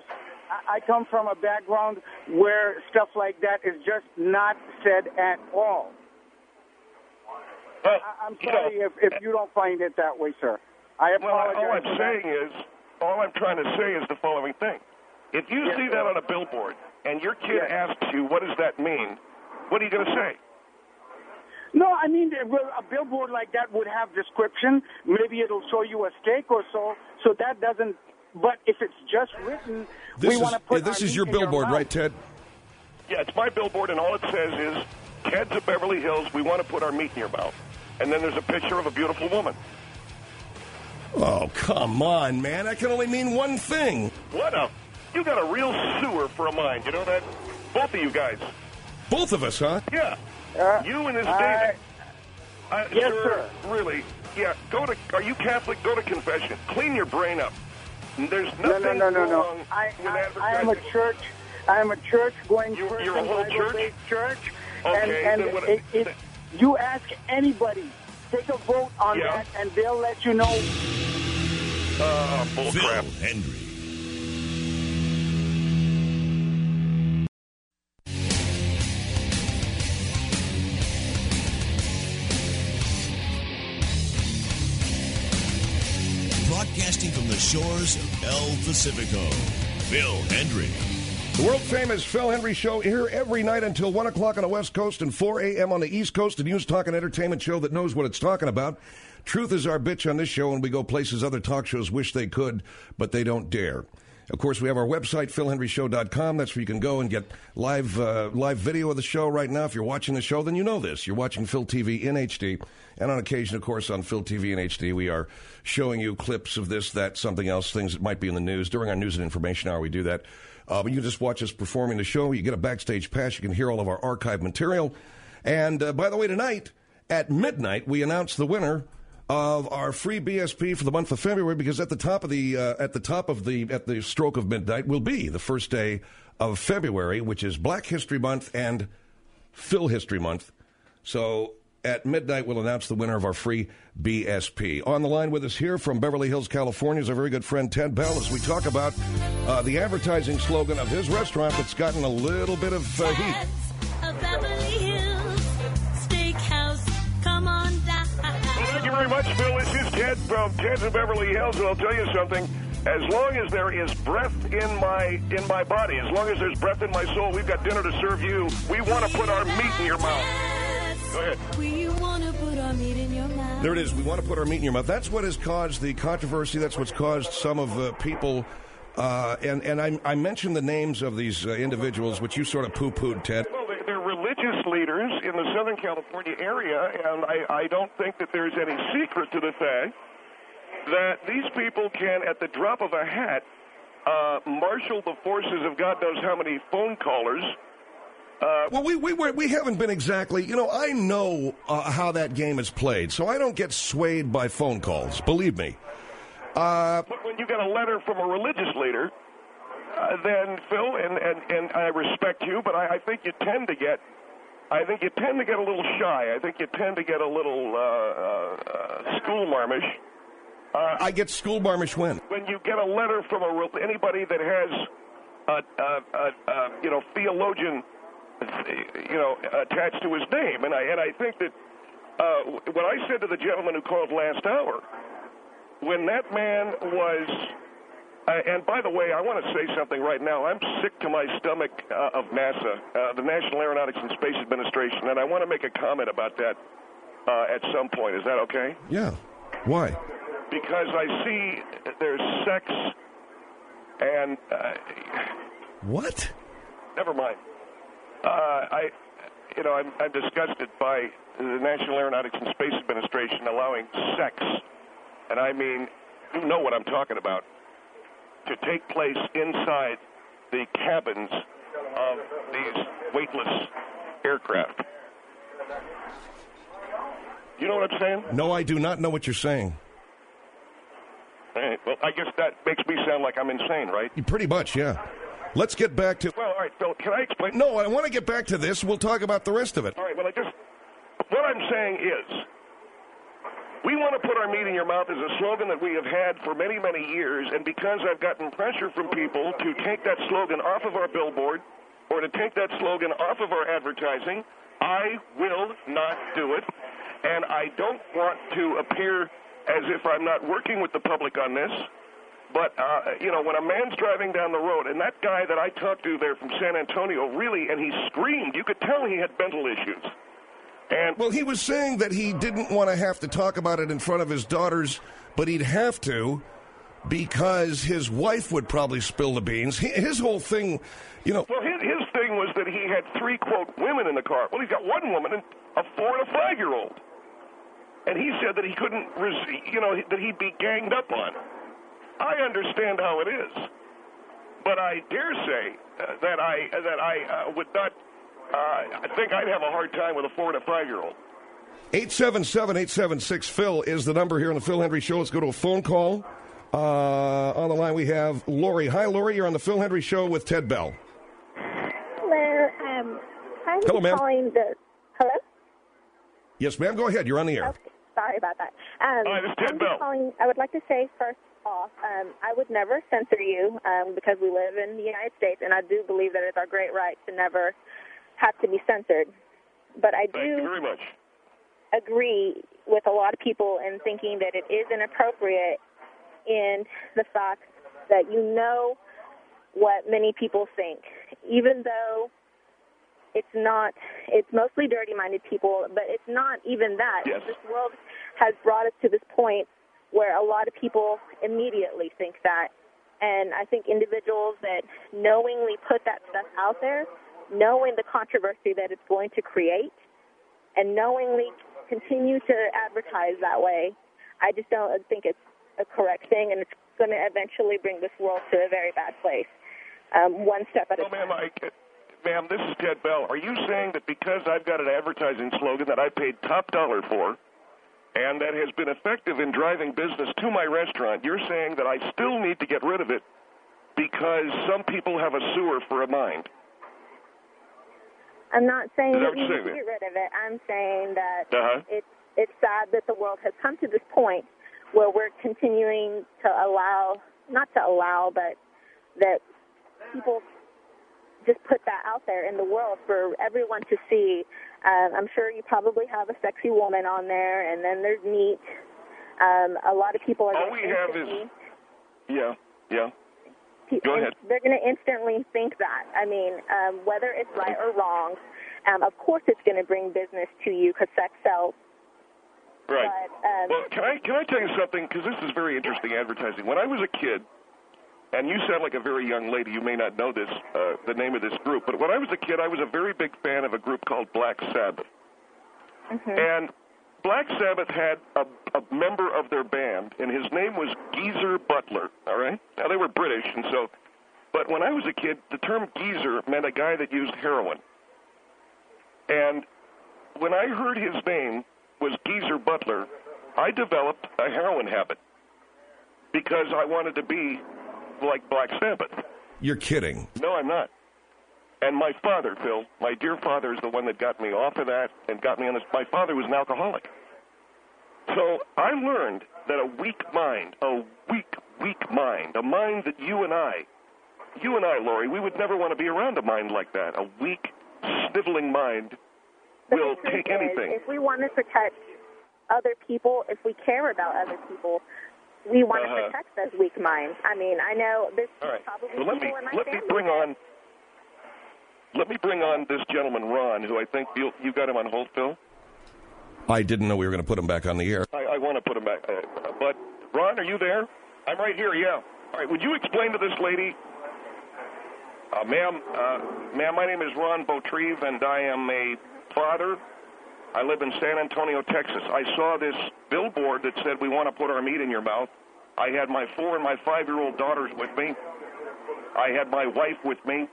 I, I come from a background where stuff like that is just not said at all. Well, I, I'm sorry you know, if, if you don't find it that way, sir. I well, apologize. all I'm for saying that. is, all I'm trying to say is the following thing. If you Yes, see sir. that on a billboard and your kid Yes. asks you, what does that mean, what are you going to say? No, I mean, a billboard like that would have description. Maybe it'll show you a steak or so, so that doesn't... But if it's just written, This we is want to put this our is meat your in billboard, mouth. right, Ted? Yeah, it's my billboard, and all it says is, Ted's of Beverly Hills, we want to put our meat in your mouth. And then there's a picture of a beautiful woman. Oh, come on, man. That can only mean one thing. What a... You got a real sewer for a mind, you know that? Both of you guys. Both of us, huh? Yeah. Uh, You and this I- David. Uh, Yes, sir, sir. Really. Yeah, go to... Are you Catholic? Go to confession. Clean your brain up. There's No, nothing no, no, no, wrong no. I, with I, I advertising. am a church. I am a church going You- person, you're a whole Bible-based church. Okay, and then what- and it, it, you ask anybody, take a vote on Yeah. that, and they'll let you know. Uh, bull Phil crap. Hendry. Broadcasting from the shores of El Pacifico, Phil Hendry. The world-famous Phil Hendry Show here every night until one o'clock on the West Coast and four a.m. on the East Coast, a news, talk, and entertainment show that knows what it's talking about. Truth is our bitch on this show, and we go places other talk shows wish they could, but they don't dare. Of course, we have our website, phil henry show dot com. That's where you can go and get live uh, live video of the show right now. If you're watching the show, then you know this. You're watching Phil T V in H D. And on occasion, of course, on Phil T V in H D, we are showing you clips of this, that, something else, things that might be in the news. During our news and information hour, we do that. Uh, but you can just watch us performing the show. You get a backstage pass. You can hear all of our archive material. And, uh, by the way, tonight at midnight, we announce the winner of our free B S P for the month of February, because at the top of the uh, at the top of the at the stroke of midnight will be the first day of February, which is Black History Month and Phil History Month. So at midnight, we'll announce the winner of our free B S P. On the line with us here from Beverly Hills, California, is our very good friend Ted Bell, as we talk about uh, the advertising slogan of his restaurant that's gotten a little bit of uh, heat. Of Beverly Hills Steakhouse, come on down. Thank you very much, Phil. This is Ted from Ted's in Beverly Hills, and I'll tell you something. As long as there is breath in my in my body, as long as there's breath in my soul, we've got dinner to serve you. We want to put our meat in your mouth. Go ahead. We want to put our meat in your mouth. There it is. We want to put our meat in your mouth. That's what has caused the controversy. That's what's caused some of the people. Uh, and and I, I mentioned the names of these uh, individuals, which you sort of poo-pooed, Ted. Well, they- they're religious leaders in the Southern California area, and I, I don't think that there's any secret to the fact that these people can, at the drop of a hat, uh, marshal the forces of God knows how many phone callers. Uh, Well, we we were, we haven't been exactly. You know, I know uh, how that game is played, so I don't get swayed by phone calls. Believe me. Uh, but when you get a letter from a religious leader, uh, then Phil, and, and, and I respect you, but I, I think you tend to get, I think you tend to get a little shy. I think you tend to get a little uh, uh, uh, schoolmarmish. Uh, I get schoolmarmish when? when you get a letter from a re- anybody that has, a, a, a, a you know, theologian, you know, attached to his name, and I and I think that uh, what I said to the gentleman who called last hour, when that man was, uh, and by the way, I want to say something right now. I'm sick to my stomach uh, of NASA, uh, the National Aeronautics and Space Administration, and I want to make a comment about that uh, at some point. Is that okay? Yeah. Why? Because I see there's sex and uh, What? never mind. Uh, I, you know, I'm, I'm disgusted by the National Aeronautics and Space Administration allowing sex, and I mean, you know what I'm talking about, to take place inside the cabins of these weightless aircraft. You know what I'm saying? No, I do not know what you're saying. All right, well, I guess that makes me sound like I'm insane, right? Pretty much, yeah. Let's get back to... Well, all right, Phil, can I explain? No, I want to get back to this. We'll talk about the rest of it. All right, well, I just, what I'm saying is, We want to put our meat in your mouth is a slogan that we have had for many, many years, and because I've gotten pressure from people to take that slogan off of our billboard or to take that slogan off of our advertising, I will not do it, and I don't want to appear as if I'm not working with the public on this. But, uh, you know, when a man's driving down the road, and that guy that I talked to there from San Antonio, really, and he screamed, you could tell he had mental issues. And well, he was saying that he didn't want to have to talk about it in front of his daughters, but he'd have to because his wife would probably spill the beans. His whole thing, you know... Well, his, his thing was that he had three, quote, women in the car. Well, he's got one woman and a four- and a five-year-old. And he said that he couldn't, you know, that he'd be ganged up on. I understand how it is, but I dare say uh, that I that I uh, would not. Uh, I think I'd have a hard time with a four and a five-year-old. eight seven seven, eight seven six, Phil is the number here on the Phil Hendry Show. Let's go to a phone call. Uh, on the line we have Lori. Hi, Lori. You're on the Phil Hendry Show with Ted Bell. Hello. Um, I'm Hello, ma'am. calling the. Hello. Yes, ma'am. Go ahead. You're on the air. Okay. Sorry about that. Um, Hi, this is Ted I'm Bell. Calling, I would like to say first off, um, I would never censor you um, because we live in the United States, and I do believe that it's our great right to never have to be censored. But I Thank you do very much. agree with a lot of people in thinking that it is inappropriate in the fact that you know what many people think, even though it's not, it's mostly dirty-minded people, but it's not even that. Yes. This world has brought us to this point where a lot of people immediately think that. And I think individuals that knowingly put that stuff out there, knowing the controversy that it's going to create, and knowingly continue to advertise that way, I just don't think it's a correct thing, and it's going to eventually bring this world to a very bad place, um, one step at a No, time. ma'am, I, ma'am, this is Ted Bell. Are you saying that because I've got an advertising slogan that I paid top dollar for and that has been effective in driving business to my restaurant, you're saying that I still need to get rid of it because some people have a sewer for a mind? I'm not saying Is that that what you you're need to saying? get rid of it. I'm saying that Uh-huh. it's it's sad that the world has come to this point where we're continuing to allow, not to allow, but that people just put that out there in the world for everyone to see. Uh, I'm sure you probably have a sexy woman on there, and then there's meat. Um, a lot of people are All going we to have is, instantly- yeah, yeah. Pe- Go and ahead. They're going to instantly think that. I mean, um, whether it's right or wrong, um, of course it's going to bring business to you because sex sells. Right. But, um, Well, can I can I tell you something? Because this is very interesting advertising. When I was a kid, and you sound like a very young lady, you may not know this, uh, the name of this group, but when I was a kid, I was a very big fan of a group called Black Sabbath. Mm-hmm. And Black Sabbath had a, a member of their band, and his name was Geezer Butler, all right? Now, they were British, and so, but when I was a kid, the term geezer meant a guy that used heroin. And when I heard his name was Geezer Butler, I developed a heroin habit because I wanted to be like Black Sabbath. You're kidding. No, I'm not. And my father, Phil, my dear father, is the one that got me off of that and got me on this. My father was an alcoholic. So I learned that a weak mind, a weak, weak mind, a mind that you and I, you and I, Lori, we would never want to be around a mind like that. A weak, sniveling mind But will the truth take is, anything. If we want to protect other people, if we care about other people, we want Uh-huh. to protect those weak minds. I mean, I know there's All right. probably So let me people in my let me family bring that- on let me bring on this gentleman, Ron, who I think you you got him on hold, Phil. I didn't know we were going to put him back on the air. I, I want to put him back. Uh, but, Ron, are you there? I'm right here, yeah. All right, would you explain to this lady, uh, ma'am, uh, ma'am, my name is Ron Beautreve, and I am a father. I live in San Antonio, Texas. I saw this billboard that said, we want to put our meat in your mouth. I had my four and my five-year-old daughters with me. I had my wife with me.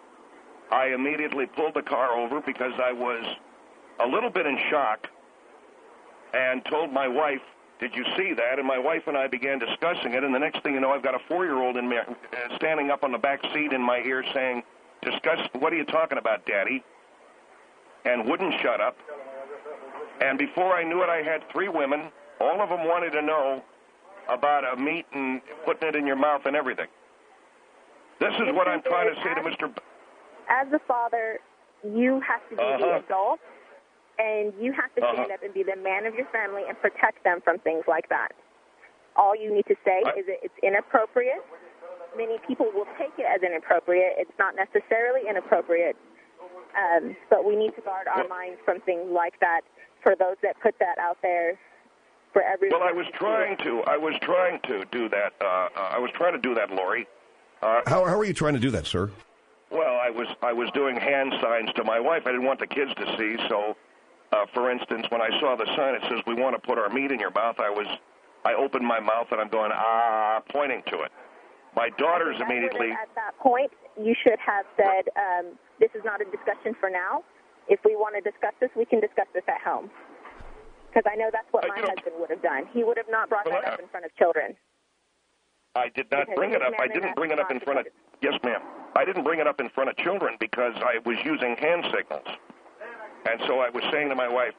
I immediately pulled the car over because I was a little bit in shock and told my wife, did you see that? And my wife and I began discussing it, and the next thing you know, I've got a four-year-old in me, uh, standing up on the back seat in my ear saying, discuss, what are you talking about, Daddy? And wouldn't shut up. And before I knew it, I had three women All of them wanted to know about a meat and putting it in your mouth and everything. This is what I'm trying to say to Mister B- As a father, you have to be uh-huh. the adult, and you have to stand uh-huh. up and be the man of your family and protect them from things like that. All you need to say I- is that it's inappropriate. Many people will take it as inappropriate. It's not necessarily inappropriate, um, but we need to guard our minds from things like that for those that put that out there for everyone. Well, I was trying to. I was trying to do that. Uh, I was trying to do that, Lori. Uh, How, how are you trying to do that, sir? Well, I was I was doing hand signs to my wife. I didn't want the kids to see. So, uh, for instance, when I saw the sign that says "We want to put our meat in your mouth," I was I opened my mouth and I'm going ah, pointing to it. My daughters That immediately. At that point, you should have said, um, "This is not a discussion for now. If we want to discuss this, we can discuss this at home." Because I know that's what Uh, my you know- husband would have done. He would have not brought Well, that I- up in front of children. I did not Because bring it this up. I man didn't has bring it up in not front of. Yes, ma'am. I didn't bring it up in front of children because I was using hand signals, and so I was saying to my wife,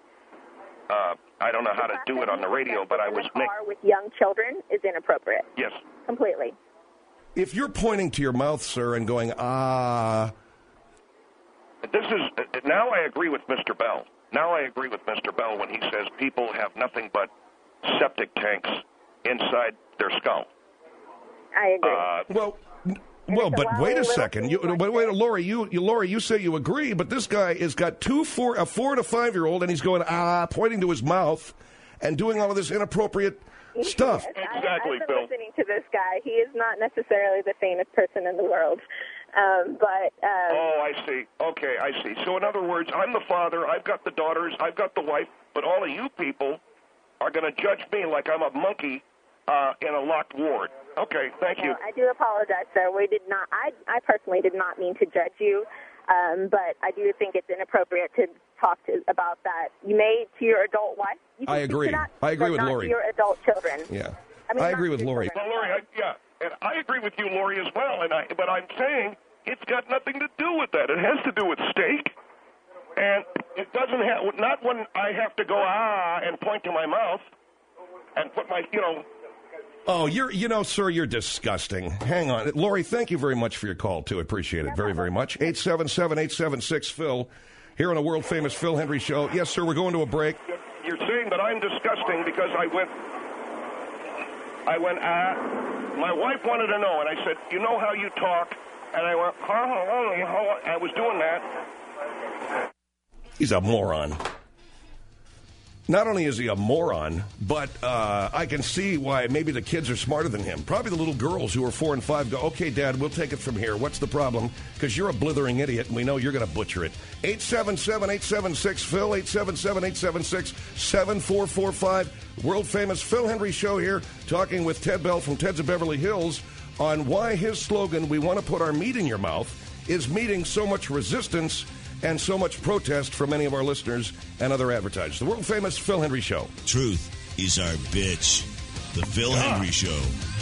uh, "I don't know how to do it on the radio, but I was in the making." car with young children is inappropriate. Yes. Completely. If you're pointing to your mouth, sir, and going, ah... This is now I agree with Mister Bell. Now I agree with Mister Bell when he says people have nothing but septic tanks inside their skull. I agree. Uh, well, n- well, but wait a second. You, wait, wait, Lori, you, you, Lori, you say you agree, but this guy has got two, four, a four and a five-year-old, and he's going, ah, pointing to his mouth and doing all of this inappropriate stuff. Yes, I- Exactly, I've been Bill. listening to this guy. He is not necessarily the sanest person in the world. Um, but um, Oh, I see. Okay, I see. So in other words, I'm the father, I've got the daughters, I've got the wife, but all of you people are going to judge me like I'm a monkey uh, in a locked ward. Okay, thank you. well, I do apologize, sir. We did not. I, I personally did not mean to judge you, um, but I do think it's inappropriate to talk to about that. You may to your adult wife. You can I speak agree. To that, I agree but with not Lori. To your adult children. Yeah. I, mean, I not agree to with your Lori. children. Well, Lori, I, yeah, and I agree with you, Lori, as well. And I, but I'm saying it's got nothing to do with that. It has to do with steak, and it doesn't have. Not when I have to go ah and point to my mouth and put my, you know. Oh, you're, you know, sir, you're disgusting. Hang on. Lori, thank you very much for your call, too. Appreciate it very, very much. eight seven seven, eight seven six, Phil, here on a world-famous Phil Hendry Show. Yes, sir, we're going to a break. You're saying that I'm disgusting because I went, I went, ah. My wife wanted to know, and I said, you know how you talk? And I went, huh, I was doing that. He's a moron. Not only is he a moron, but uh, I can see why maybe the kids are smarter than him. Probably the little girls who are four and five go, okay, Dad, we'll take it from here. What's the problem? Because you're a blithering idiot, and we know you're going to butcher it. eight seven seven, eight seven six, Phil, eight seven seven, eight seven six, seven four four five. World-famous Phil Hendry Show here, talking with Ted Bell from Ted's of Beverly Hills on why his slogan, we want to put our meat in your mouth, is meeting so much resistance and so much protest from many of our listeners and other advertisers. The world-famous Phil Hendry Show. Truth is our bitch. The Phil Hendry Show.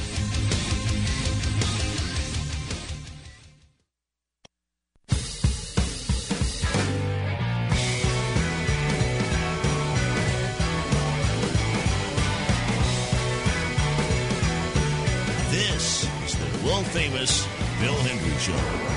This is the world-famous Phil Hendry Show.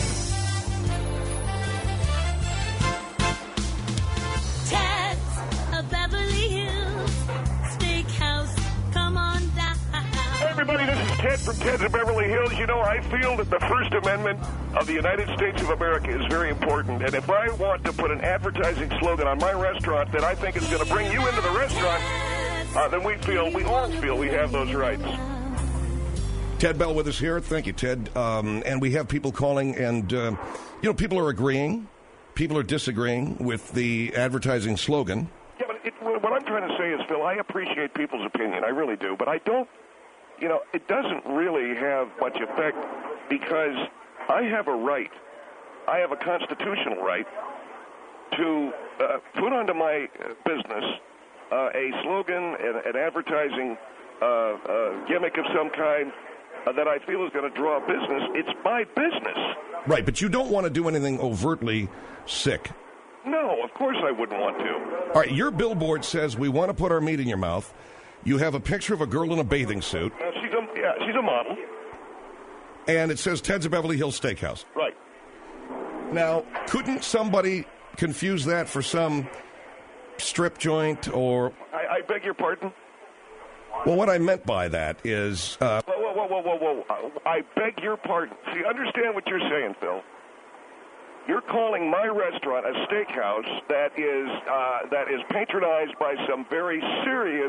Everybody, this is Ted from Ted's of Beverly Hills. You know, I feel that the First Amendment of the United States of America is very important. And if I want to put an advertising slogan on my restaurant that I think is going to bring you into the restaurant, uh, then we feel, we all feel we have those rights. Ted Bell with us here. Thank you, Ted. Um, and we have people calling, and, uh, you know, people are agreeing. People are disagreeing with the advertising slogan. Yeah, but it, what I'm trying to say is, Phil, I appreciate people's opinion. I really do. But I don't. You know, it doesn't really have much effect because I have a right, I have a constitutional right to uh, put onto my business uh, a slogan, an, an advertising uh, uh, gimmick of some kind uh, that I feel is going to draw business. It's my business. Right, but you don't want to do anything overtly sick. No, of course I wouldn't want to. All right, your billboard says we want to put our meat in your mouth. You have a picture of a girl in a bathing suit. Uh, she's a, yeah, she's a model. And it says Ted's Beverly Hills Steakhouse. Right. Now, couldn't somebody confuse that for some strip joint or... I, I beg your pardon? Well, what I meant by that is... Uh, whoa, whoa, whoa, whoa, whoa, whoa. I beg your pardon. See, understand what you're saying, Phil. You're calling my restaurant a steakhouse that is uh, that is patronized by some very serious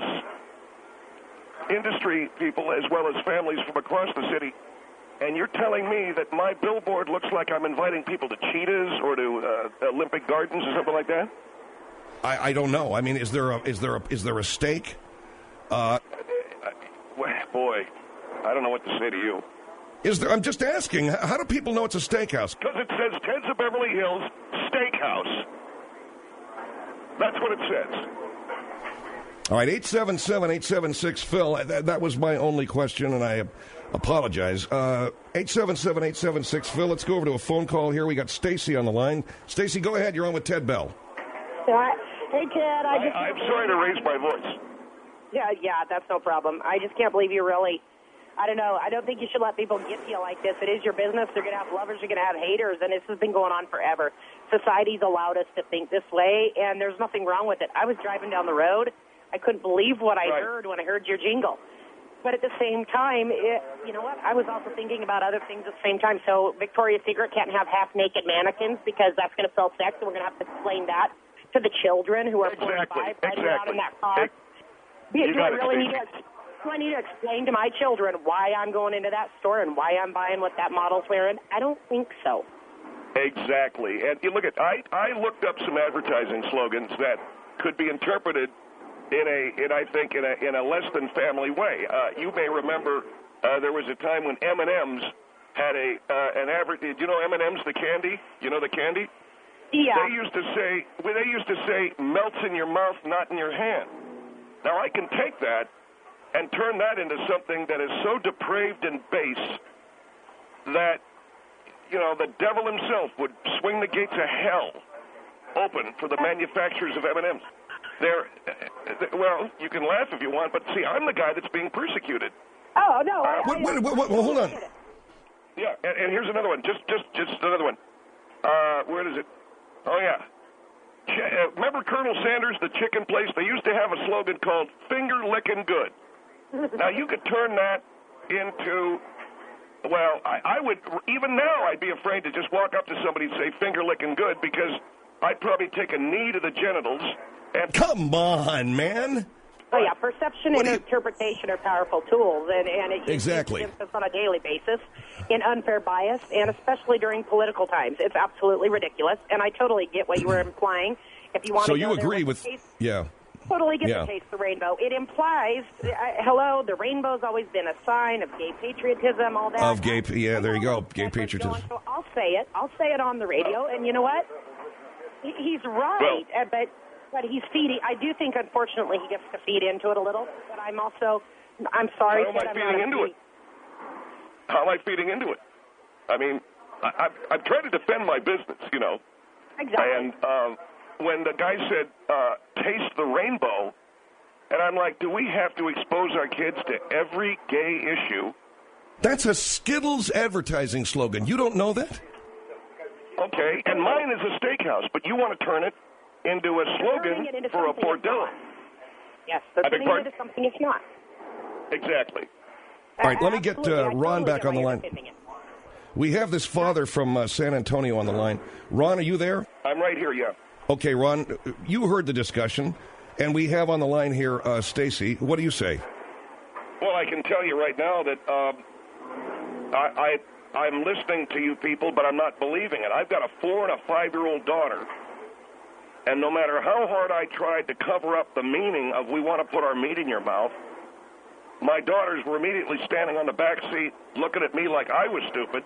industry people as well as families from across the city, and you're telling me that my billboard looks like I'm inviting people to Cheetahs or to uh, Olympic Gardens or something like that? I, I don't know. I mean, is there a is there a is there a steak? Uh, Boy, I don't know what to say to you. Is there? I'm just asking. How do people know it's a steakhouse? Because it says Ted's of Beverly Hills Steakhouse. That's what it says. All right, eight seven seven, eight seven six, Phil. That, that was my only question, and I apologize. Uh, eight seven seven, eight seven six, Phil. Let's go over to a phone call here. We got Stacy on the line. Stacy, go ahead. You're on with Ted Bell. Hey, Ted. I just I, I'm sorry to raise my voice. Yeah, yeah, that's no problem. I just can't believe you really... I don't know. I don't think you should let people get to you like this. It is your business. They're going to have lovers. You're going to have haters, and this has been going on forever. Society's allowed us to think this way, and there's nothing wrong with it. I was driving down the road. I couldn't believe what I right. heard when I heard your jingle. But at the same time, it, you know what? I was also thinking about other things at the same time. So Victoria's Secret can't have half-naked mannequins because that's going to sell sex, and we're going to have to explain that to the children who are exactly. forty-five riding exactly. around in that car. It, do you I really it, need to... Do I need to explain to my children why I'm going into that store and why I'm buying what that model's wearing? I don't think so. Exactly. And you look at, I, I looked up some advertising slogans that could be interpreted in a, in I think, in a, in a less than family way. Uh, you may remember uh, there was a time when M and M's had a uh, an advert. Do you know M and M's, the candy? You know the candy? Yeah. They used to say, well, they used to say, melts in your mouth, not in your hand. Now I can take that and turn that into something that is so depraved and base that, you know, the devil himself would swing the gates of hell open for the manufacturers of M and M's. They're, well, you can laugh if you want, but see, I'm the guy that's being persecuted. Oh, no. Uh, I, wait, wait, wait, wait, well, hold on. Yeah, and, and here's another one. Just, just, just another one. Uh, where is it? Oh, yeah. Ch- remember Colonel Sanders, the chicken place? They used to have a slogan called Finger Lickin' Good. Now, you could turn that into, well, I, I would, even now, I'd be afraid to just walk up to somebody and say, finger licking good, because I'd probably take a knee to the genitals. And Come on, man. Oh, yeah, perception and interpretation are powerful tools, and, and it exactly. uses us on a daily basis in unfair bias, and especially during political times. It's absolutely ridiculous, and I totally get what you were implying. If you want so to you go agree there with, case, yeah. Totally get yeah. the taste of the rainbow. It implies, uh, hello, the rainbow's always been a sign of gay patriotism, all that. Of gay, yeah, there you go, gay That's patriotism. going, so I'll say it. I'll say it on the radio, and you know what? He, he's right, well, uh, but but he's feeding. I do think, unfortunately, he gets to feed into it a little. But I'm also, I'm sorry. How am I I'm feeding into it? How am I feeding into it? I mean, I, I'm, I'm trying to defend my business, you know. Exactly. And um, when the guy said, uh, taste the rainbow, and I'm like, do we have to expose our kids to every gay issue? That's a Skittles advertising slogan. You don't know that? Okay, and mine is a steakhouse, but you want to turn it into a slogan it into for a bordello. Yes, they're I beg turning it pardon? into something it's not. Exactly. All right, let me get Absolutely. uh, I Ron totally back get on the why you're line. defending it. We have this father from uh, San Antonio on the line. Ron, are you there? I'm right here, yeah. Okay, Ron, you heard the discussion, and we have on the line here uh, Stacy. What do you say? Well, I can tell you right now that um, I, I, I'm listening to you people, but I'm not believing it. I've got a four and a five-year-old daughter, and no matter how hard I tried to cover up the meaning of we want to put our meat in your mouth, my daughters were immediately standing on the back seat looking at me like I was stupid.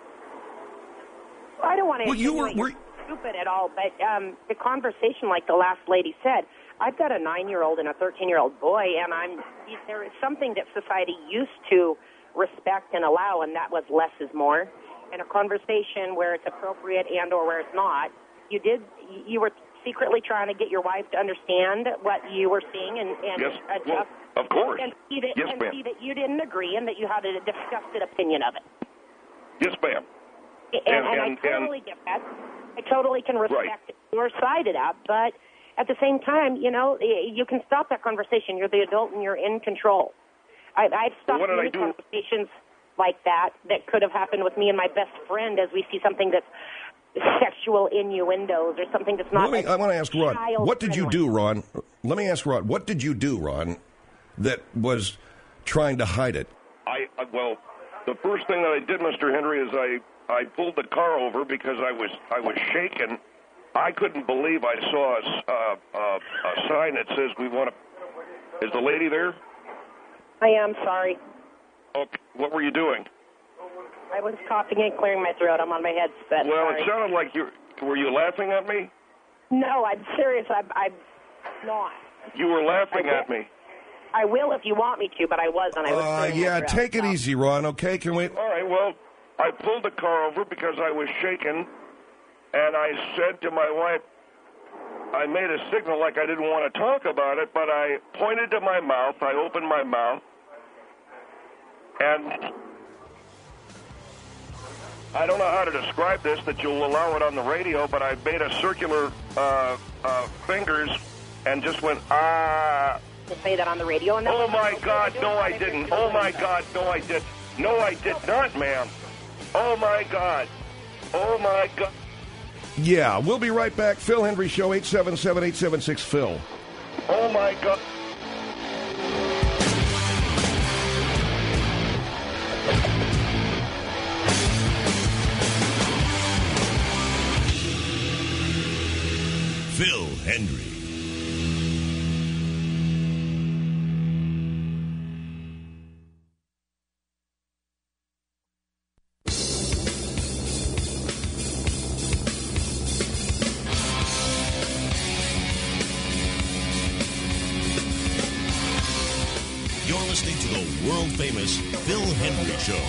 I don't want to Well, you were, insinuate were you're stupid at all, but um, the conversation, like the last lady said, I've got a nine-year-old and a thirteen-year-old boy, and I'm there is something that society used to respect and allow, and that was less is more. And a conversation where it's appropriate and or where it's not, You did. You were secretly trying to get your wife to understand what you were seeing and, and Yes, adjust. well, of course. And see that, Yes, and ma'am. see that you didn't agree and that you had a disgusted opinion of it. Yes, ma'am. And, And- and, and- I totally get that. I totally can respect your side of that, but at the same time, you know, you can stop that conversation. You're the adult and you're in control. I, I've stopped What did I many do? conversations like that that could have happened with me and my best friend as we see something that's sexual innuendos or something that's not. Let me, I want to ask Ron, child what did you friendly. do, Ron? Let me ask Ron, what did you do, Ron, that was trying to hide it? I, I well, the first thing that I did, Mister Henry, is I, I pulled the car over because I was I was shaken. I couldn't believe I saw a, s- uh, uh, a sign that says we want to. Is the lady there? I am sorry. Okay. What were you doing? I was coughing and clearing my throat. I'm on my headset. Well, sorry. it sounded like you were you laughing at me? No, I'm serious. I'm, I'm not. You were laughing I at me. I will if you want me to, but I wasn't. I was Uh, clearing my yeah, throat, take it so. easy, Ron, okay? Can we? All right. Well, I pulled the car over because I was shaken, and I said to my wife, I made a signal like I didn't want to talk about it, but I pointed to my mouth. I opened my mouth, and I don't know how to describe this, that you'll allow it on the radio, but I made a circular uh, uh, fingers and just went, ah. To say that on the radio. And that Oh, was my okay God, to do no, it. I didn't. Oh, my God, no, I did. No, I did not, ma'am. Oh, my God. Oh, my God. Yeah, we'll be right back. Phil Hendry Show, eight seven seven, eight seven six, Phil. Oh, my God. Phil Hendry. You're listening to the world-famous Phil Hendry Show.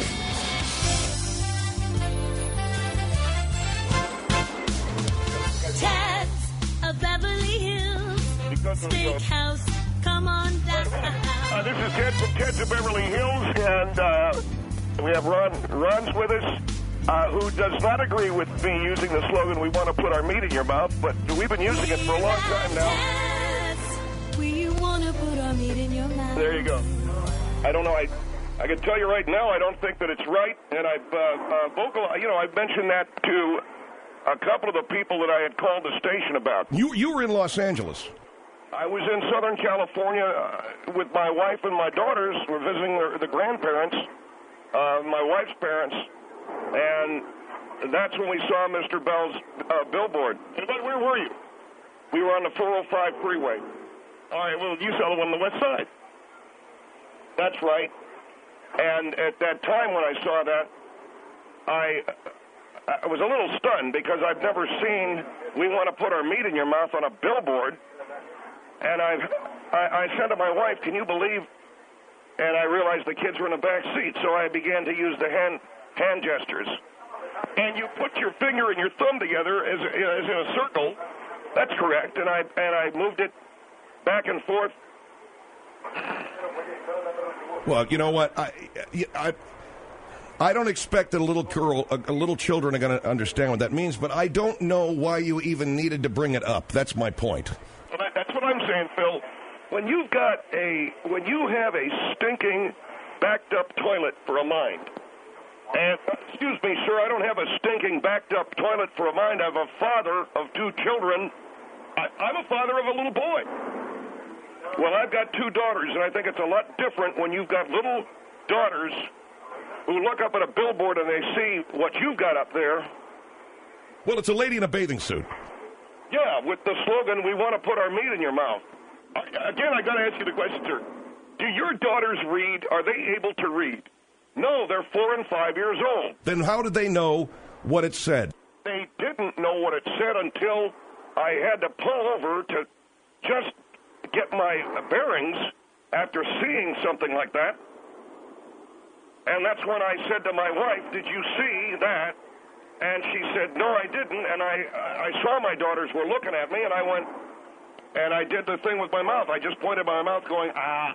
Ted's of Beverly Hills Steakhouse. Come on down. Uh, this is Ted from Ted's of Beverly Hills, and uh, we have Ron. Ron's with us, uh, who does not agree with me using the slogan, we want to put our meat in your mouth, but we've been using it for a long time now. Ted's, we want to put our meat in your mouth. There you go. I don't know. I I can tell you right now, I don't think that it's right, and I've uh, uh, vocal. You know, I've mentioned that to a couple of the people that I had called the station about. You you were in Los Angeles. I was in Southern California uh, with my wife and my daughters. We're visiting the, the grandparents, uh, my wife's parents, and that's when we saw Mister Bell's uh, billboard. Hey, but where were you? We were on the four oh five freeway. All right, well, you saw the one on the west side. That's right. And at that time when I saw that, I, I was a little stunned because I've never seen we want to put our meat in your mouth on a billboard. And I've, I, I said to my wife, can you believe? And I realized the kids were in the back seat, so I began to use the hand hand gestures. And you put your finger and your thumb together as, as in a circle. That's correct. And I and I moved it back and forth. Well, you know what? I, I, I don't expect that a little girl, a, a little children are going to understand what that means, but I don't know why you even needed to bring it up. That's my point. Well, that, that's what I'm saying, Phil. When you've got a, when you have a stinking, backed up toilet for a mind, and excuse me, sir, I don't have a stinking, backed up toilet for a mind. I have a father of two children. I, I'm a father of a little boy. Well, I've got two daughters, and I think it's a lot different when you've got little daughters who look up at a billboard and they see what you've got up there. Well, it's a lady in a bathing suit. Yeah, with the slogan, we want to put our meat in your mouth. I, again, I got to ask you the question, sir. Do your daughters read? Are they able to read? No, they're four and five years old. Then how did they know what it said? They didn't know what it said until I had to pull over to just get my bearings after seeing something like that. And that's when I said to my wife, did you see that? And she said, no, I didn't. And I, I saw my daughters were looking at me, and I went, and I did the thing with my mouth. I just pointed my mouth going, ah.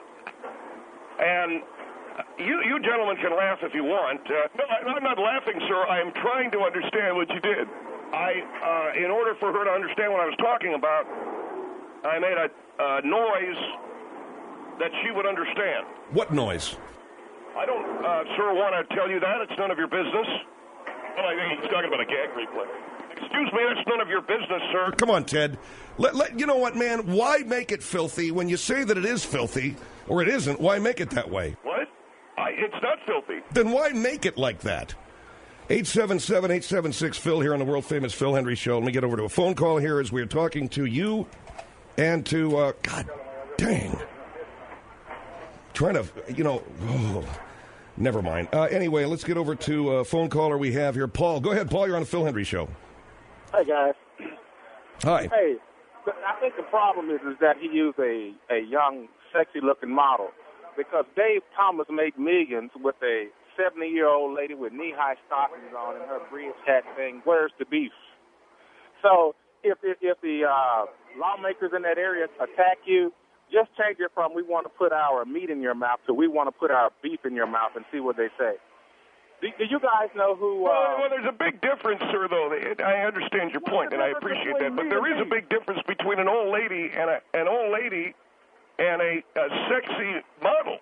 And you, you gentlemen can laugh if you want. Uh, no, I, I'm not laughing, sir. I am trying to understand what you did. I, uh, in order for her to understand what I was talking about, I made a, a noise that she would understand. What noise? I don't, uh, sir, want to tell you that. It's none of your business. Well, I think he's talking about a gag replay. Excuse me, that's none of your business, sir. Come on, Ted. Let, let, you know what, man? Why make it filthy when you say that it is filthy, or it isn't? Why make it that way? What? I, it's not filthy. Then why make it like that? eight seven seven, eight seven six, Phil here on the world-famous Phil Hendry Show. Let me get over to a phone call here as we're talking to you and to, uh, God dang. Trying to, you know, oh, never mind. Uh, anyway, let's get over to a phone caller we have here. Paul. Go ahead, Paul. You're on the Phil Hendry Show. Hey, guys. Hi. Hey, I think the problem is, is that he used a, a young, sexy-looking model because Dave Thomas made millions with a seventy-year-old lady with knee-high stockings on and her bridge hat saying, where's the beef? So if, if, if the uh, lawmakers in that area attack you, just change it from we want to put our meat in your mouth to we want to put our beef in your mouth and see what they say. Do, do you guys know who... Uh, well, well, there's a big difference, sir, though. I understand your point, and I appreciate that. But there is a big difference between an old lady and a, an old lady and a, a sexy model.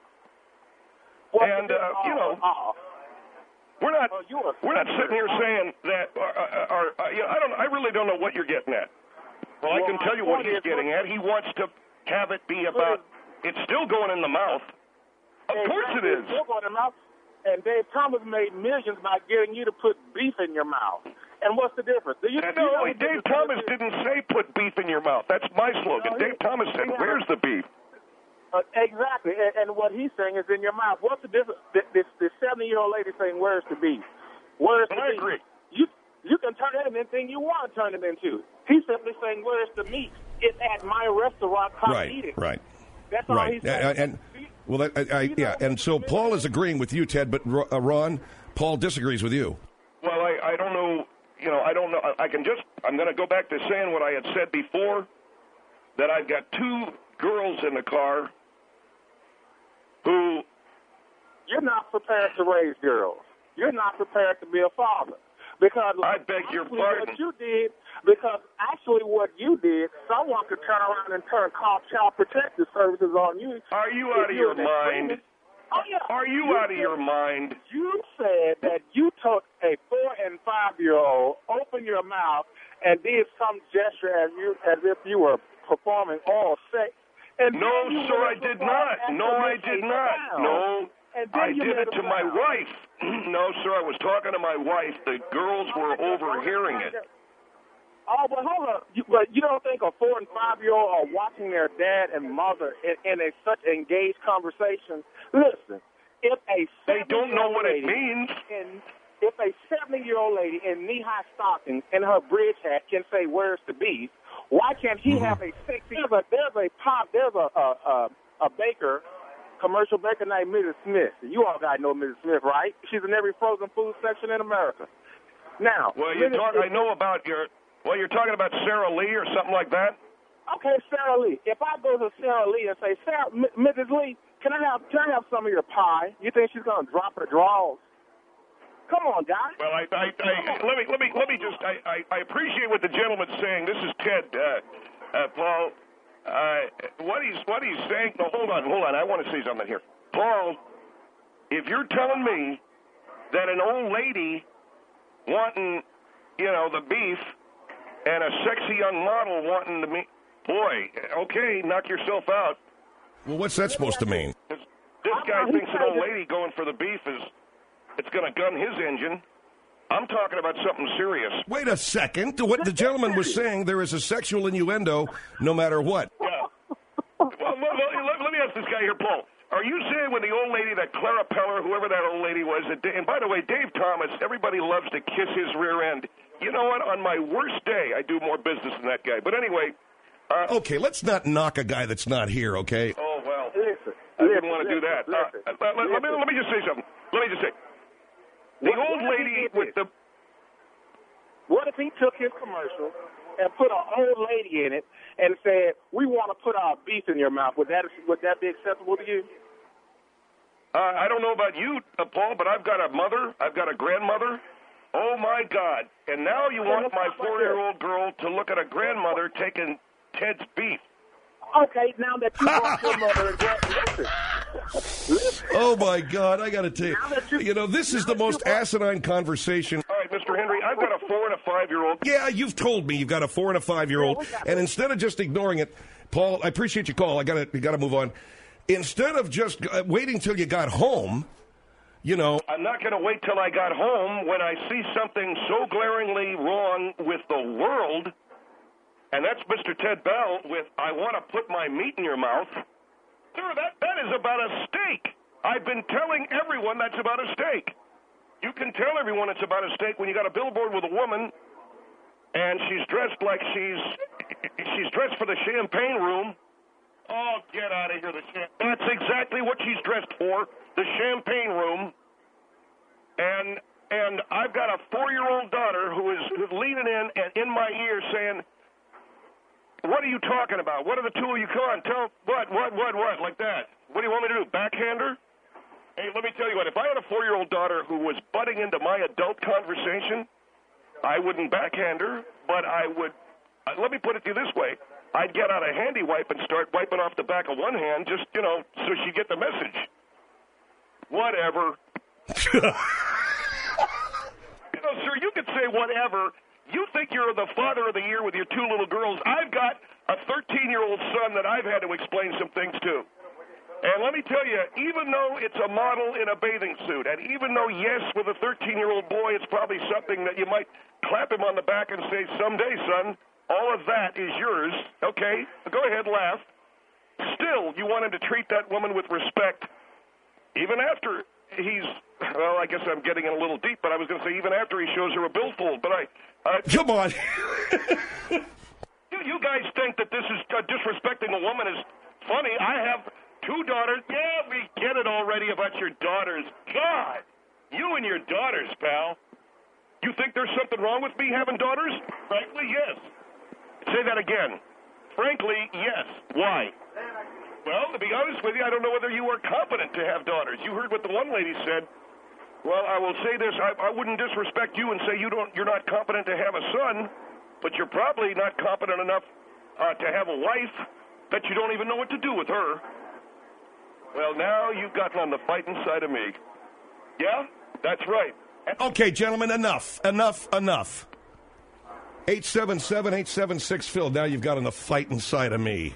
And, uh, you know, we're not we're not sitting here saying that, uh, or, uh, you know, I don't, I really don't know what you're getting at. Well, I can tell you what he's getting at. He wants to have it be about, it's still going in the mouth. Of course it is. It's still going in the mouth. And Dave Thomas made millions by getting you to put beef in your mouth. And what's the difference? Do you, no, do you know Dave Thomas didn't say put beef in your mouth. That's my slogan. No, Dave Thomas said, where's the beef? Uh, exactly, and, and what he's saying is in your mouth. What's the difference? This, this seventy-year-old lady saying, "Where's the beef? Where's the I beef?" agree. You you can turn it into anything you want to turn it into. He's simply saying, "Where's the meat? It's at my restaurant. Come right, eat it." right, That's all right. he's saying. And, and well, I, I, yeah, and so Paul is agreeing with you, Ted, but uh, Ron, Paul disagrees with you. Well, I, I don't know. You know, I don't know. I can just. I'm going to go back to saying what I had said before. That I've got two girls in the car. Who? You're not prepared to raise girls. You're not prepared to be a father. Because I beg your pardon. What you did, because actually what you did, someone could turn around and turn call child protective services on you. Are you out of your mind? Oh, yeah. Are you, you out of your mind? You said that you took a four and five year old, opened your mouth, and did some gesture as you as if you were performing oral sex. And no, sir, I did not. No, I did not. No, I did it to my wife. No, sir, I was talking to my wife. The girls were overhearing it. Oh, but hold on. You, but you don't think a four and five-year-old are watching their dad and mother in, in a such engaged conversation? Listen, if a they don't know what it means. In, if a seventy-year-old lady in knee-high stockings and her bridge hat can say, "Where's the beef?" Why can't he mm-hmm. have a sexy? There's a there's a pop there's a a, a a baker, commercial baker named Missus Smith. You all got to know Missus Smith, right? She's in every frozen food section in America. Now, well, you talk. I know about your. Well, you're talking about Sarah Lee or something like that. Okay, Sarah Lee. If I go to Sarah Lee and say, Sarah, M- Missus Lee, can I have can I have some of your pie? You think she's gonna drop her drawers? Come on, guys. Well, I, I, I let me let me let me just I, I, I appreciate what the gentleman's saying. This is Ted, uh, uh, Paul. Uh, what he's what he's saying. No, hold on, hold on. I want to say something here, Paul. If you're telling me that an old lady wanting, you know, the beef, and a sexy young model wanting the meat, boy, okay, knock yourself out. Well, what's that supposed to mean? This, this guy thinks an old lady going for the beef is. It's going to gun his engine. I'm talking about something serious. Wait a second. What the gentleman was saying, there is a sexual innuendo no matter what. Yeah. Well, well, let, let me ask this guy here, Paul. Are you saying when the old lady, that Clara Peller, whoever that old lady was, that, and by the way, Dave Thomas, everybody loves to kiss his rear end. You know what? On my worst day, I do more business than that guy. But anyway. Uh, okay, let's not knock a guy that's not here, okay? Oh, well. Listen, I listen, didn't want to listen, do that. Listen, uh, let, let, let, me, let me just say something. Let me just say. The what, old what lady with the What if he took his commercial and put an old lady in it and said, "We want to put our beef in your mouth"? Would that would that be acceptable to you? Uh, I don't know about you, uh, Paul, but I've got a mother. I've got a grandmother. Oh, my God. And now you want my four-year-old girl to look at a grandmother taking Ted's beef. Okay, now that you want your mother and grandmother, listen. listen. Oh, my God. I got to tell you, you, you know, this is the most asinine conversation. All right, Mister Henry, I've got a four and a five-year-old. Yeah, you've told me you've got a four and a five-year-old. And instead of just ignoring it, Paul, I appreciate your call. I got to got to move on. Instead of just uh, waiting till you got home, you know. I'm not going to wait till I got home when I see something so glaringly wrong with the world, and that's Mister Ted Bell with, "I want to put my meat in your mouth." Sir, that, that is about a steak. I've been telling everyone that's about a steak. You can tell everyone it's about a steak when you got a billboard with a woman, and she's dressed like she's she's dressed for the champagne room. Oh, get out of here, the champagne. That's exactly what she's dressed for, the champagne room. And and I've got a four-year-old daughter who is leaning in and in my ear saying, "What are you talking about? What are the two of you? Come on, tell what, what, what, what, like that. What do you want me to do, backhand her?" Hey, let me tell you what, if I had a four-year-old daughter who was butting into my adult conversation, I wouldn't backhand her, but I would, uh, let me put it to you this way. I'd get out a handy wipe and start wiping off the back of one hand, just, you know, so she'd get the message. Whatever. You know, sir, you could say whatever. You think you're the father of the year with your two little girls. I've got a thirteen-year-old son that I've had to explain some things to. And let me tell you, even though it's a model in a bathing suit, and even though, yes, with a thirteen-year-old boy, it's probably something that you might clap him on the back and say, "Someday, son, all of that is yours." Okay, go ahead, laugh. Still, you want him to treat that woman with respect, even after he's, well, I guess I'm getting in a little deep, but I was going to say even after he shows her a billfold. But I... Uh, Come on. you, you guys think that this is uh, disrespecting a woman is funny. I have two daughters. Yeah, we get it already about your daughters. God, you and your daughters, pal. You think there's something wrong with me having daughters? Frankly, yes. Say that again. Frankly, yes. Why? Well, to be honest with you, I don't know whether you are competent to have daughters. You heard what the one lady said. Well, I will say this. I, I wouldn't disrespect you and say you don't, you're not competent to have a son, but you're probably not competent enough uh, to have a wife that you don't even know what to do with her. Well, now you've gotten on the fighting side of me. Yeah? That's right. Okay, gentlemen, enough. Enough, enough. eight seven seven, eight seven six, Phil. Now you've got on the fighting side of me.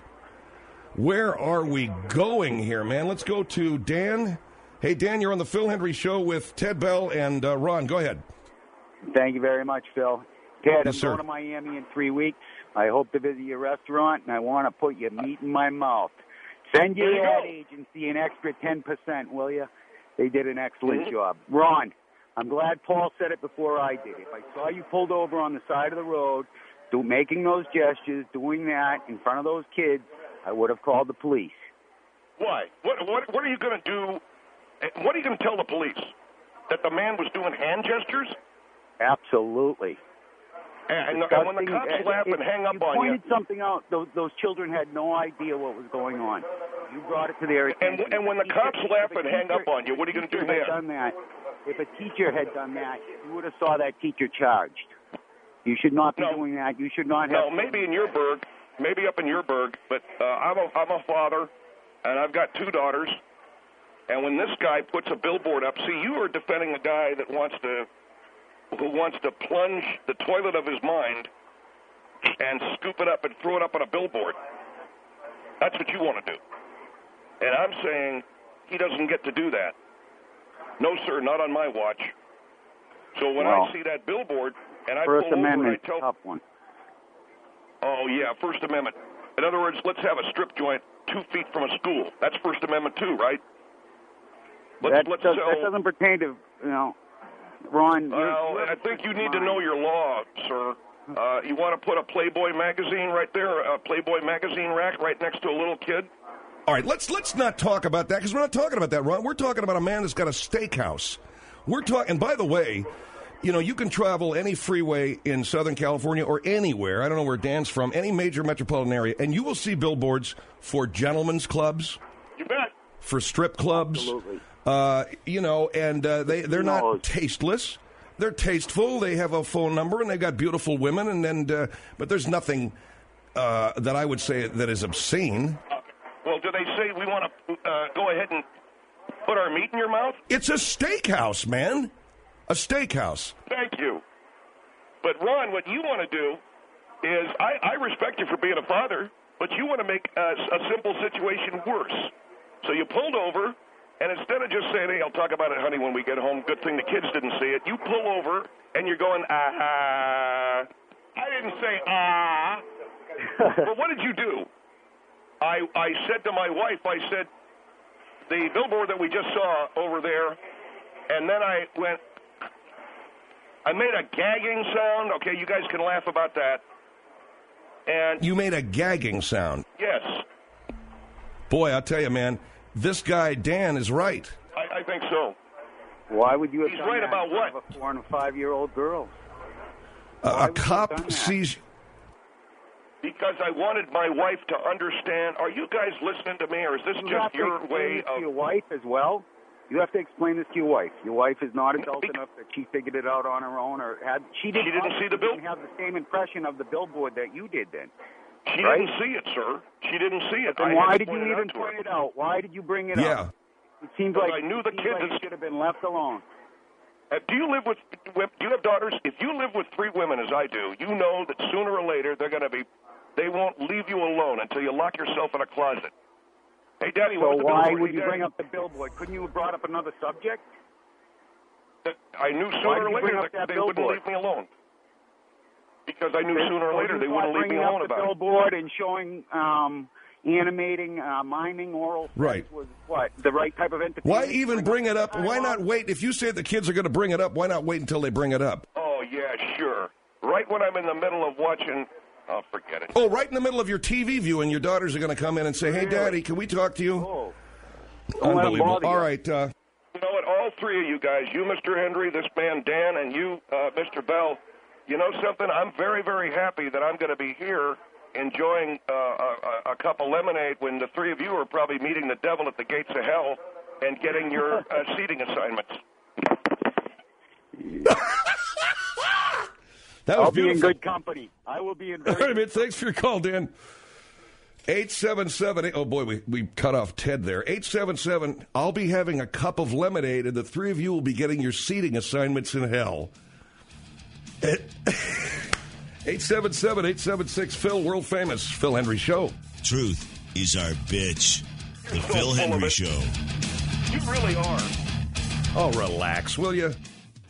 Where are we going here, man? Let's go to Dan. Hey, Dan, you're on the Phil Hendry Show with Ted Bell and uh, Ron. Go ahead. Thank you very much, Phil. Ted, Yes, I'm sir. going to Miami in three weeks. I hope to visit your restaurant, and I want to put your meat in my mouth. Send your There you ad go. agency an extra ten percent, will you? They did an excellent Mhm. job. Ron, I'm glad Paul said it before I did. If I saw you pulled over on the side of the road, do, making those gestures, doing that in front of those kids, I would have called the police. Why? What, what, what are you going to do? What are you going to tell the police? That the man was doing hand gestures? Absolutely. And, and when the cops Disgusting. laugh and It- hang up you on you, pointed something out. Those, those children had no idea what was going on. You brought it to their and, attention. and when the If a cops teacher- laugh if a and hang teacher- up on you, what are you going to do teacher had then? Done that, if a teacher had done that, you would have saw that teacher charged. You should not be No. doing that. You should not No, have. maybe in your burg, maybe up in your burg, but uh, I'm a I'm a father, and I've got two daughters. And when this guy puts a billboard up, see, you are defending a guy that wants to, who wants to plunge the toilet of his mind and scoop it up and throw it up on a billboard. That's what you want to do. And I'm saying he doesn't get to do that. No, sir, not on my watch. So when Well, I see that billboard and I First pull over and Amendment, I tell, tough one. oh, yeah, First Amendment. In other words, let's have a strip joint two feet from a school. That's First Amendment too, right? Let's, That, let's does, sell, that doesn't pertain to, you know, Ron. you're- well, you're- I think you need to know your law, sir. Uh, you want to put a Playboy magazine right there, a Playboy magazine rack right next to a little kid? All right, let's let's not talk about that because we're not talking about that, Ron. We're talking about a man that's got a steakhouse. We're talking. And by the way, you know, you can travel any freeway in Southern California or anywhere. I don't know where Dan's from, any major metropolitan area, and you will see billboards for gentlemen's clubs. You bet. For strip clubs. Absolutely. Uh, you know, and uh, they, they're not tasteless. They're tasteful. They have a phone number, and they got beautiful women, and, and uh, but there's nothing uh, that I would say that is obscene. Uh, well, do they say we want to uh, go ahead and put our meat in your mouth? It's a steakhouse, man. A steakhouse. Thank you. But, Ron, what you want to do is, I, I respect you for being a father, but you want to make a, a simple situation worse. So you pulled over, and instead of just saying, hey, I'll talk about it, honey, when we get home, good thing the kids didn't see it, you pull over, and you're going, ah. I didn't say, ah. Well, what did you do? I, I said to my wife, I said, the billboard that we just saw over there, and then I went, I made a gagging sound. Okay, you guys can laugh about that. And you made a gagging sound? Yes. Boy, I'll tell you, man, this guy, Dan, is right. I, I think so. Why would you have He's done right that about in front what? of a four and a five-year-old girl? Uh, a cop sees... Because I wanted my wife to understand. Are you guys listening to me, or is this You just have to your explain way this to of... your wife as well? You have to explain this to your wife. Your wife is not adult enough that she figured it out on her own, or had she didn't, She didn't see the bill- didn't have the same impression of the billboard that you did. Then She right? didn't see it, sir. She didn't see it. Then I why had to did you point it even out to point her. it out? Why did you bring it Yeah. up? It seems Because like I knew the it seems kids like is- it should have been left alone. Uh, do you live with, with? Do you have daughters? If you live with three women, as I do, you know that sooner or later they're going to be. They won't leave you alone until you lock yourself in a closet. Hey, Daddy, So what was the why billboard? would Hey, you Daddy, bring up the billboard? Couldn't you have brought up another subject? I knew Why sooner did or you bring later up that that they wouldn't billboard? leave me alone. Because I knew sooner or So later you they thought wouldn't leave me bringing alone up the about it. billboard and showing, um, animating, uh, miming oral sex Right. was what the right type of entertainment. Why even bring it up? Why not wait? If you say the kids are going to bring it up, why not wait until they bring it up? Oh, yeah, sure. Right when I'm in the middle of watching, oh, forget it. Oh, right in the middle of your T V viewing, your daughters are going to come in and say, hey, Really? Daddy, can we talk to you? Oh. Don't let 'em Unbelievable. bother you. All right. Uh, You know what? All three of you guys, you, Mister Hendry, this man, Dan, and you, uh, Mister Bell, you know something? I'm very, very happy that I'm going to be here enjoying uh, a, a cup of lemonade when the three of you are probably meeting the devil at the gates of hell and getting your uh, seating assignments. that was I'll be in beautiful. good company. I will be in All very right, man, thanks for your call, Dan. eight seven seven, oh boy, we, we cut off Ted there. eight seven seven, I'll be having a cup of lemonade, and the three of you will be getting your seating assignments in hell. eight seven seven, eight seven six, Phil, world famous Phil Hendry Show. Truth is our bitch. The You're so Phil full of Hendry it. Show. You really are. Oh, relax, will you?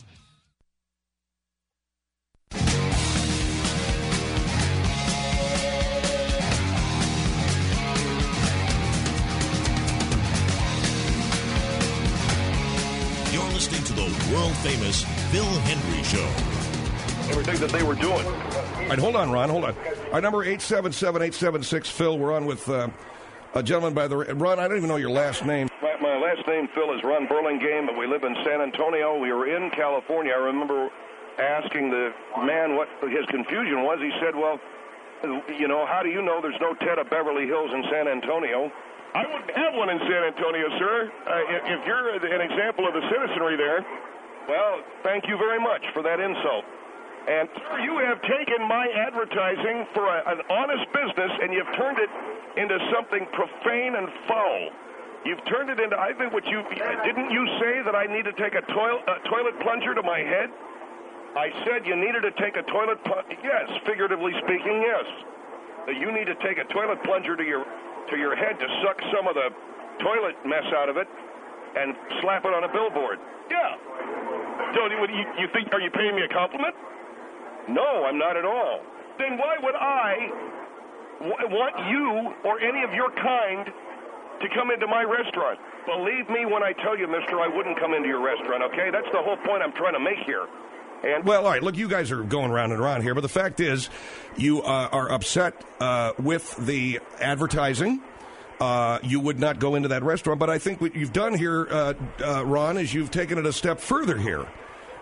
You're listening to the world-famous Phil Hendry Show. Everything that they were doing. All right, hold on, Ron, hold on. Our number eight seven seven, eight seven six, Phil. We're on with uh, a gentleman by the... Ron, I don't even know your last name. My, my last name, Phil, is Ron Burlingame, and we live in San Antonio. We were in California. I remember asking the man what his confusion was. He said, well, you know, how do you know there's no Ted of Beverly Hills in San Antonio? I wouldn't have one in San Antonio, sir. Uh, if, if you're an example of the citizenry there, well, thank you very much for that insult. And sir, you have taken my advertising for a, an honest business, and you've turned it into something profane and foul. You've turned it into, I think what you, didn't you say that I need to take a, toil, a toilet plunger to my head? I said you needed to take a toilet plunger. Yes, figuratively speaking, yes. That you need to take a toilet plunger to your to your head to suck some of the toilet mess out of it and slap it on a billboard. Yeah. So you, you, you think, are you paying me a compliment? No, I'm not at all. Then why would I w- want you or any of your kind to come into my restaurant? Believe me when I tell you, mister, I wouldn't come into your restaurant, okay? That's the whole point I'm trying to make here. And Well, all right, look, you guys are going round and round here, but the fact is you uh, are upset uh, with the advertising. Uh, you would not go into that restaurant, but I think what you've done here, uh, uh, Ron, is you've taken it a step further here.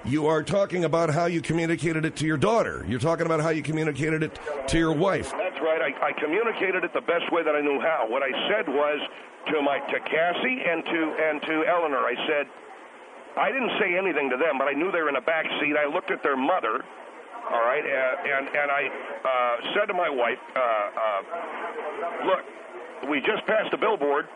You are talking about how you communicated it to your daughter. You're talking about how you communicated it to your wife. That's right. I, I communicated it the best way that I knew how. What I said was to my to Cassie and to and to Eleanor. I said, I didn't say anything to them, but I knew they were in the back seat. I looked at their mother. All right, uh, and and I uh, said to my wife, uh, uh, look, we just passed a billboard.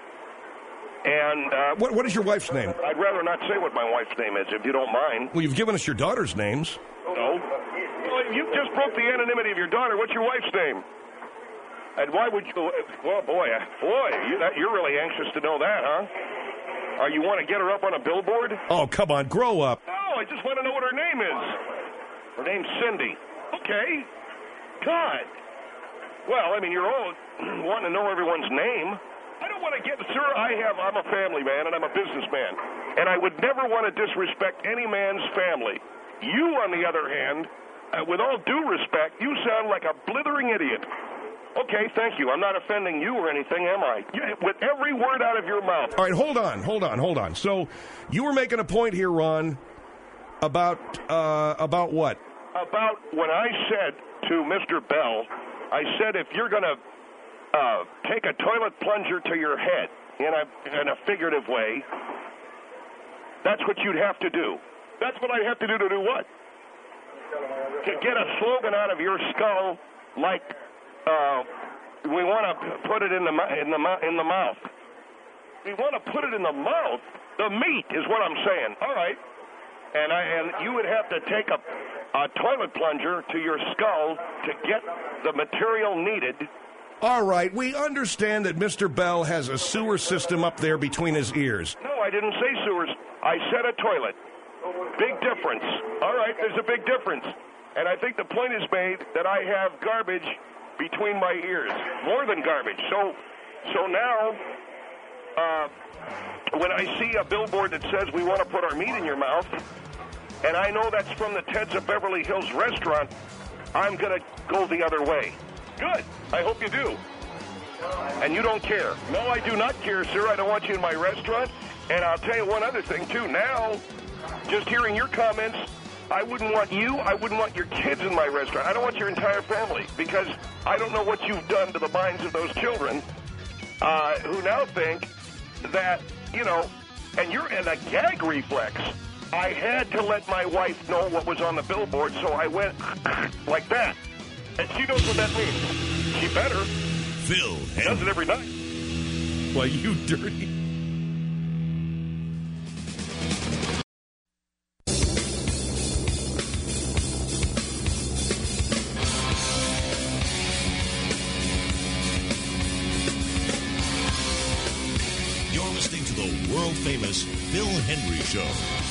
And uh, what what is your wife's name? I'd rather not say what my wife's name is, if you don't mind. Well, you've given us your daughter's names. No. Well, you just broke the anonymity of your daughter. What's your wife's name? And why would you? Well, boy, boy, you, that, you're really anxious to know that, huh? Are you want to get her up on a billboard? Oh, come on, grow up. No, I just want to know what her name is. Her name's Cindy. Okay. God. Well, I mean, you're all wanting to know everyone's name. I don't want to get, sir, I have, I'm a family man and I'm a businessman. And I would never want to disrespect any man's family. You, on the other hand, uh, with all due respect, you sound like a blithering idiot. Okay, thank you. I'm not offending you or anything, am I? You, with every word out of your mouth. All right, hold on, hold on, hold on. So you were making a point here, Ron, about, uh, about what? About when I said to Mister Bell, I said if you're going to Uh, take a toilet plunger to your head in a in a figurative way. That's what you'd have to do. That's what I'd have to do to do what? To get a slogan out of your skull, like uh, we want to put it in the in the in the mouth. We want to put it in the mouth. The meat is what I'm saying. All right, and I and you would have to take a a toilet plunger to your skull to get the material needed. All right, we understand that Mister Bell has a sewer system up there between his ears. No, I didn't say sewers. I said a toilet. Big difference. All right, there's a big difference. And I think the point is made that I have garbage between my ears. More than garbage. So so now, uh, when I see a billboard that says we want to put our meat in your mouth, and I know that's from the Ted's of Beverly Hills restaurant, I'm going to go the other way. Good. I hope you do. And you don't care. No, I do not care, sir. I don't want you in my restaurant. And I'll tell you one other thing, too. Now, just hearing your comments, I wouldn't want you, I wouldn't want your kids in my restaurant. I don't want your entire family because I don't know what you've done to the minds of those children uh, who now think that, you know, and you're in a gag reflex. I had to let my wife know what was on the billboard, so I went like that. And she knows what that means. She better. Phil She does it every night. Well, you dirty. You're listening to the world-famous Phil Hendrie Show.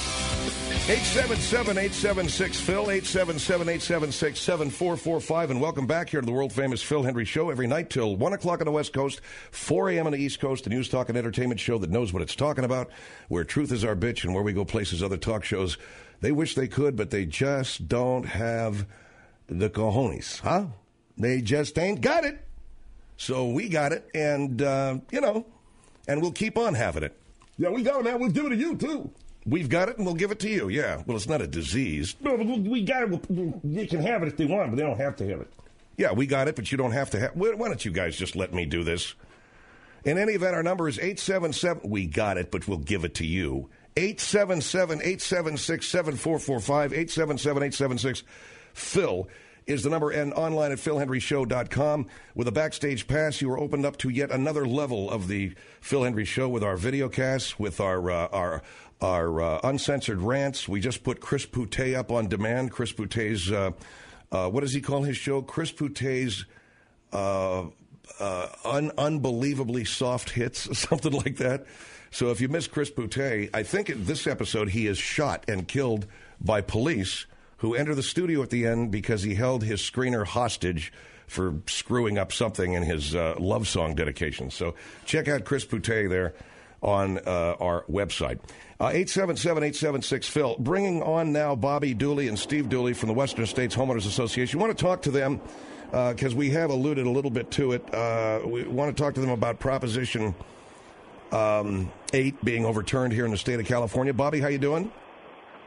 eight seven seven, eight seven six, Phil, eight seven seven, eight seven six, seven four four five, and welcome back here to the world-famous Phil Hendrie Show every night till one o'clock on the West Coast, four a.m. on the East Coast, the news, talk, and entertainment show that knows what it's talking about, where truth is our bitch and where we go places other talk shows, they wish they could, but they just don't have the cojones, huh? They just ain't got it. So we got it, and, uh, you know, and we'll keep on having it. Yeah, we got it, man. We'll give it to you, too. We've got it, and we'll give it to you, yeah. Well, it's not a disease. No, but we got it. They can have it if they want, but they don't have to have it. Yeah, we got it, but you don't have to have... Why don't you guys just let me do this? In any event, our number is eight seven seven... We got it, but we'll give it to you. eight seven seven, eight seven six, seven four four five, eight seven seven, eight seven six, Phil is the number, and online at phil hendrie show dot com. With a Backstage Pass, you are opened up to yet another level of the Phil Hendrie Show with our video casts, with our... Uh, our Our uh, uncensored rants. We just put Chris Poutet up on demand. Chris Poutet's, uh, uh, what does he call his show? Chris Poutet's uh, uh, un- unbelievably soft hits, something like that. So if you miss Chris Poutet, I think in this episode he is shot and killed by police who enter the studio at the end because he held his screener hostage for screwing up something in his uh, love song dedication. So check out Chris Poutet there on uh, our website. Uh, eight seven seven, eight seven six, Phil. Bringing on now Bobby Dooley and Steve Dooley from the Western States Homeowners Association. We want to talk to them because uh, we have alluded a little bit to it. Uh, we want to talk to them about Proposition um, eight being overturned here in the state of California. Bobby, how you doing?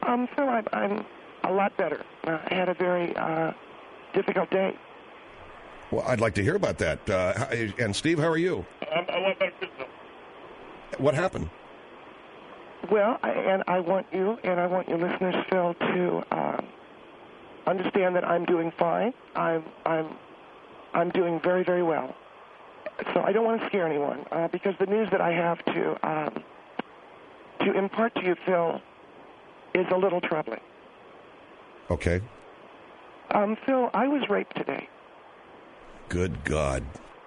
Um, Phil, I'm, I'm a lot better. Uh, I had a very uh, difficult day. Well, I'd like to hear about that. Uh, and Steve, how are you? I'm a lot better. What happened? Well, I, and I want you and I want your listeners, Phil, to um, understand that I'm doing fine. I'm I'm I'm doing very, very well. So I don't want to scare anyone uh, because the news that I have to um, to impart to you, Phil, is a little troubling. Okay. Um, Phil, I was raped today. Good God.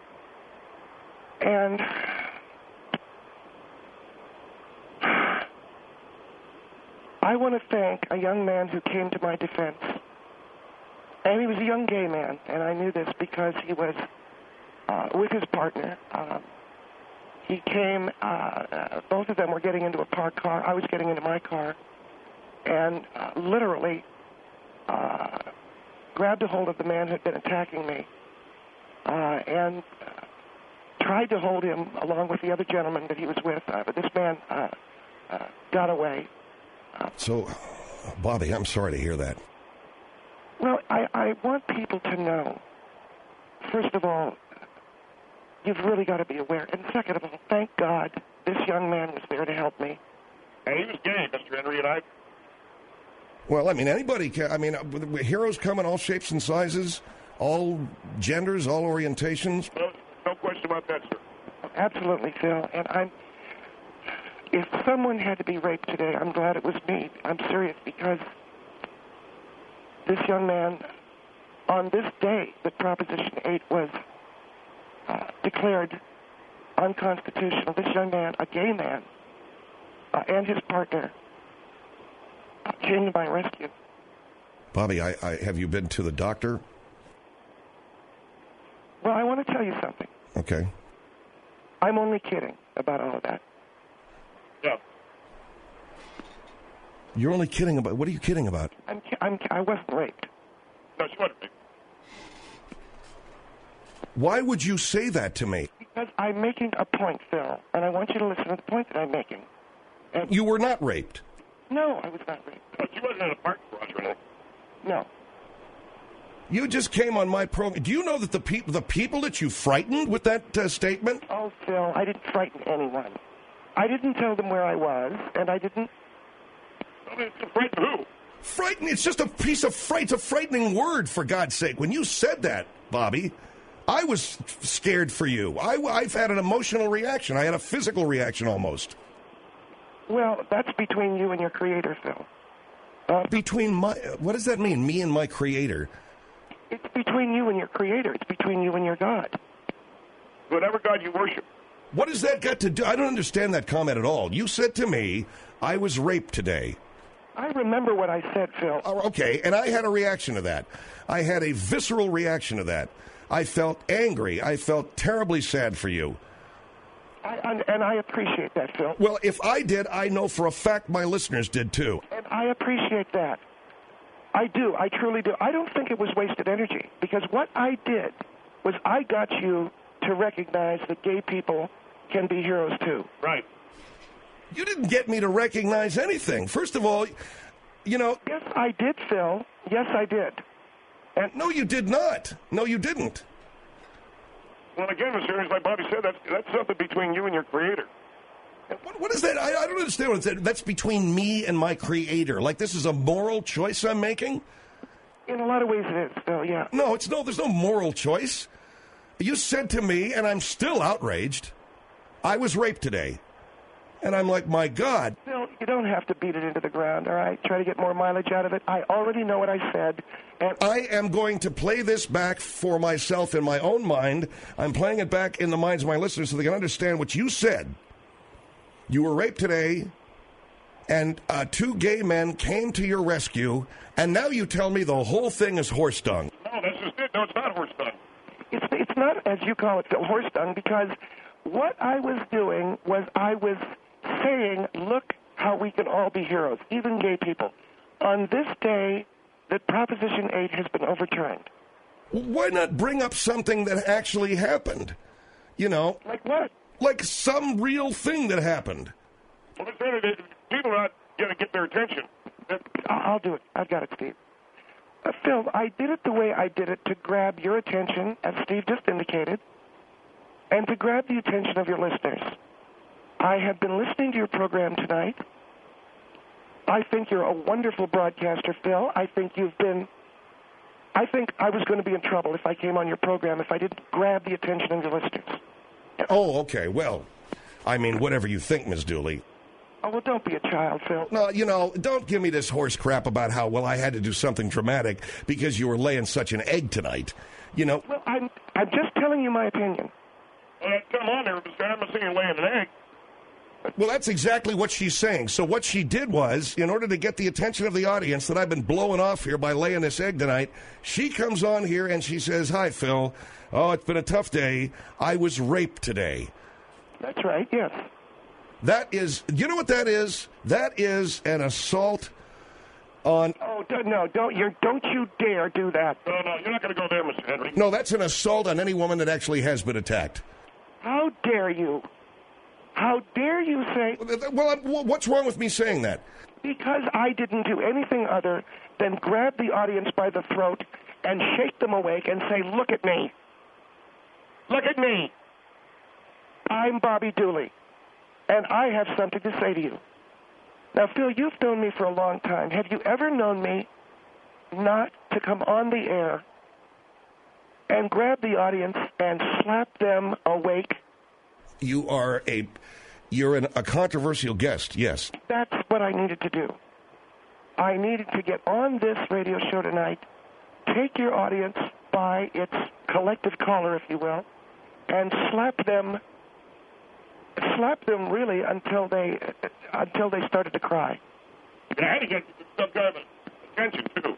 And I want to thank a young man who came to my defense. And he was a young gay man, and I knew this because he was uh, with his partner. Um, he came, uh, uh, both of them were getting into a parked car. I was getting into my car, and uh, literally uh, grabbed a hold of the man who had been attacking me uh, and uh, tried to hold him along with the other gentleman that he was with. Uh, but this man uh, uh, got away. So, Bobby, I'm sorry to hear that. Well, I, I want people to know, first of all, you've really got to be aware. And second of all, thank God this young man was there to help me. And he was gay, Mister Henry, and I... Well, I mean, anybody can. I mean, heroes come in all shapes and sizes, all genders, all orientations. No, no question about that, sir. Absolutely, Phil. And I'm... If someone had to be raped today, I'm glad it was me. I'm serious, because this young man, on this day that Proposition eight was uh, declared unconstitutional, this young man, a gay man, uh, and his partner uh, came to my rescue. Bobby, I, I, have you been to the doctor? Well, I want to tell you something. Okay. I'm only kidding about all of that. Yeah. You're only kidding about... What are you kidding about? I'm, I'm, I wasn't raped. No, she wasn't raped. Why would you say that to me? Because I'm making a point, Phil, and I want you to listen to the point that I'm making. And you were not raped? No, I was not raped. No, she wasn't in a parking garage or anything. No. You just came on my program. Do you know that the, pe- the people that you frightened with that uh, statement? Oh, Phil, I didn't frighten anyone. I didn't tell them where I was, and I didn't... I mean, frighten who? Frighten? It's just a piece of fright. It's a frightening word, for God's sake. When you said that, Bobby, I was scared for you. I, I've had an emotional reaction. I had a physical reaction almost. Well, that's between you and your creator, Phil. Uh, between my... What does that mean, me and my creator? It's between you and your creator. It's between you and your God. Whatever God you worship. What has that got to do? I don't understand that comment at all. You said to me, I was raped today. I remember what I said, Phil. Oh, okay, and I had a reaction to that. I had a visceral reaction to that. I felt angry. I felt terribly sad for you. I, and, and I appreciate that, Phil. Well, if I did, I know for a fact my listeners did too. And I appreciate that. I do. I truly do. I don't think it was wasted energy, because what I did was I got you to recognize that gay people can be heroes too. Right. You didn't get me to recognize anything. First of all, you know... Yes, I did, Phil. Yes, I did. And no, you did not. No, you didn't. Well, again, Mister Harris, like Bobby said, that's, that's something between you and your creator. What, what is that? I, I don't understand what it said. That's between me and my creator. Like this is a moral choice I'm making? In a lot of ways it is, Phil, yeah. No, it's no. There's no moral choice. You said to me, and I'm still outraged, I was raped today. And I'm like, my God. Phil, you don't have to beat it into the ground, all right? Try to get more mileage out of it. I already know what I said. And I am going to play this back for myself in my own mind. I'm playing it back in the minds of my listeners so they can understand what you said. You were raped today, and uh, two gay men came to your rescue, and now you tell me the whole thing is horse dung. No, that's just it. No, it's not horse dung. It's, it's not, as you call it, Phil, horse dung, because what I was doing was I was saying, look how we can all be heroes, even gay people. On this day that Proposition eight has been overturned. Why not bring up something that actually happened? You know? Like what? Like some real thing that happened. Well, people are not going to get their attention. I'll do it. I've got it, Steve. Uh, Phil, I did it the way I did it to grab your attention, as Steve just indicated, and to grab the attention of your listeners. I have been listening to your program tonight. I think you're a wonderful broadcaster, Phil. I think you've been... I think I was going to be in trouble if I came on your program if I didn't grab the attention of your listeners. Oh, okay. Well, I mean, whatever you think, Miz Dooley. Oh, well, don't be a child, Phil. No, you know, don't give me this horse crap about how, well, I had to do something dramatic because you were laying such an egg tonight. You know... Well, I'm, I'm just telling you my opinion. Uh, come on there, Mister I'm not saying laying an egg. Well, that's exactly what she's saying. So what she did was, in order to get the attention of the audience that I've been blowing off here by laying this egg tonight, she comes on here and she says, "Hi, Phil. Oh, it's been a tough day. I was raped today." That's right, yes. That is, you know what that is? That is an assault on... Oh, don't, no, don't you, don't you dare do that. No, no, you're not going to go there, Mister Henry. No, that's an assault on any woman that actually has been attacked. How dare you? How dare you say... Well, what's wrong with me saying that? Because I didn't do anything other than grab the audience by the throat and shake them awake and say, "Look at me. Look at me. I'm Bobby Dooley, and I have something to say to you." Now, Phil, you've known me for a long time. Have you ever known me not to come on the air and grab the audience and slap them awake? You are a, you're an, a controversial guest, yes. That's what I needed to do. I needed to get on this radio show tonight, take your audience by its collective collar, if you will, and slap them, slap them really until they, until they started to cry. Yeah, I had to get some kind of attention, too.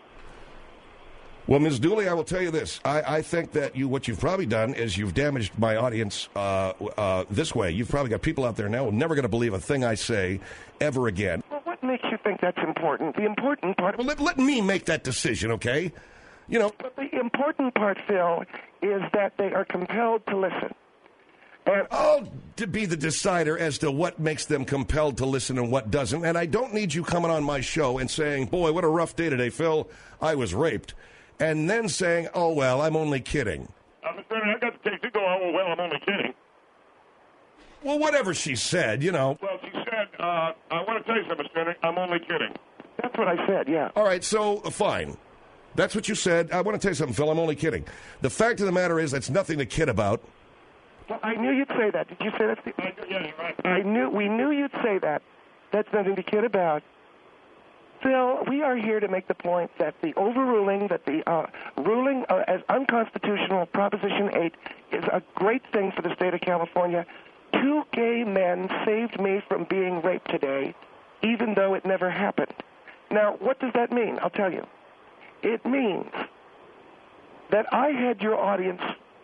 Well, Miz Dooley, I will tell you this. I, I think that you, what you've probably done is you've damaged my audience uh, uh, this way. You've probably got people out there now who are never going to believe a thing I say ever again. Well, what makes you think that's important? The important part... Well, let, let me make that decision, okay? You know... But the important part, Phil, is that they are compelled to listen. And I'll to be the decider as to what makes them compelled to listen and what doesn't. And I don't need you coming on my show and saying, "Boy, what a rough day today, Phil. I was raped." And then saying, "Oh, well, I'm only kidding." Uh, Mister I got the case to go, "Oh, well, I'm only kidding." Well, whatever she said, you know. Well, she said, uh, "I want to tell you something, Mister Henry. I'm only kidding." That's what I said, yeah. All right, so, uh, fine. That's what you said. I want to tell you something, Phil. I'm only kidding. The fact of the matter is that's nothing to kid about. Well, I knew you'd say that. Did you say that? Steve? I, yeah, you're right. I knew, we knew you'd say that. That's nothing to kid about. Phil, we are here to make the point that the overruling, that the uh, ruling uh, as unconstitutional, Proposition eight, is a great thing for the state of California. Two gay men saved me from being raped today, even though it never happened. Now, what does that mean? I'll tell you. It means that I had your audience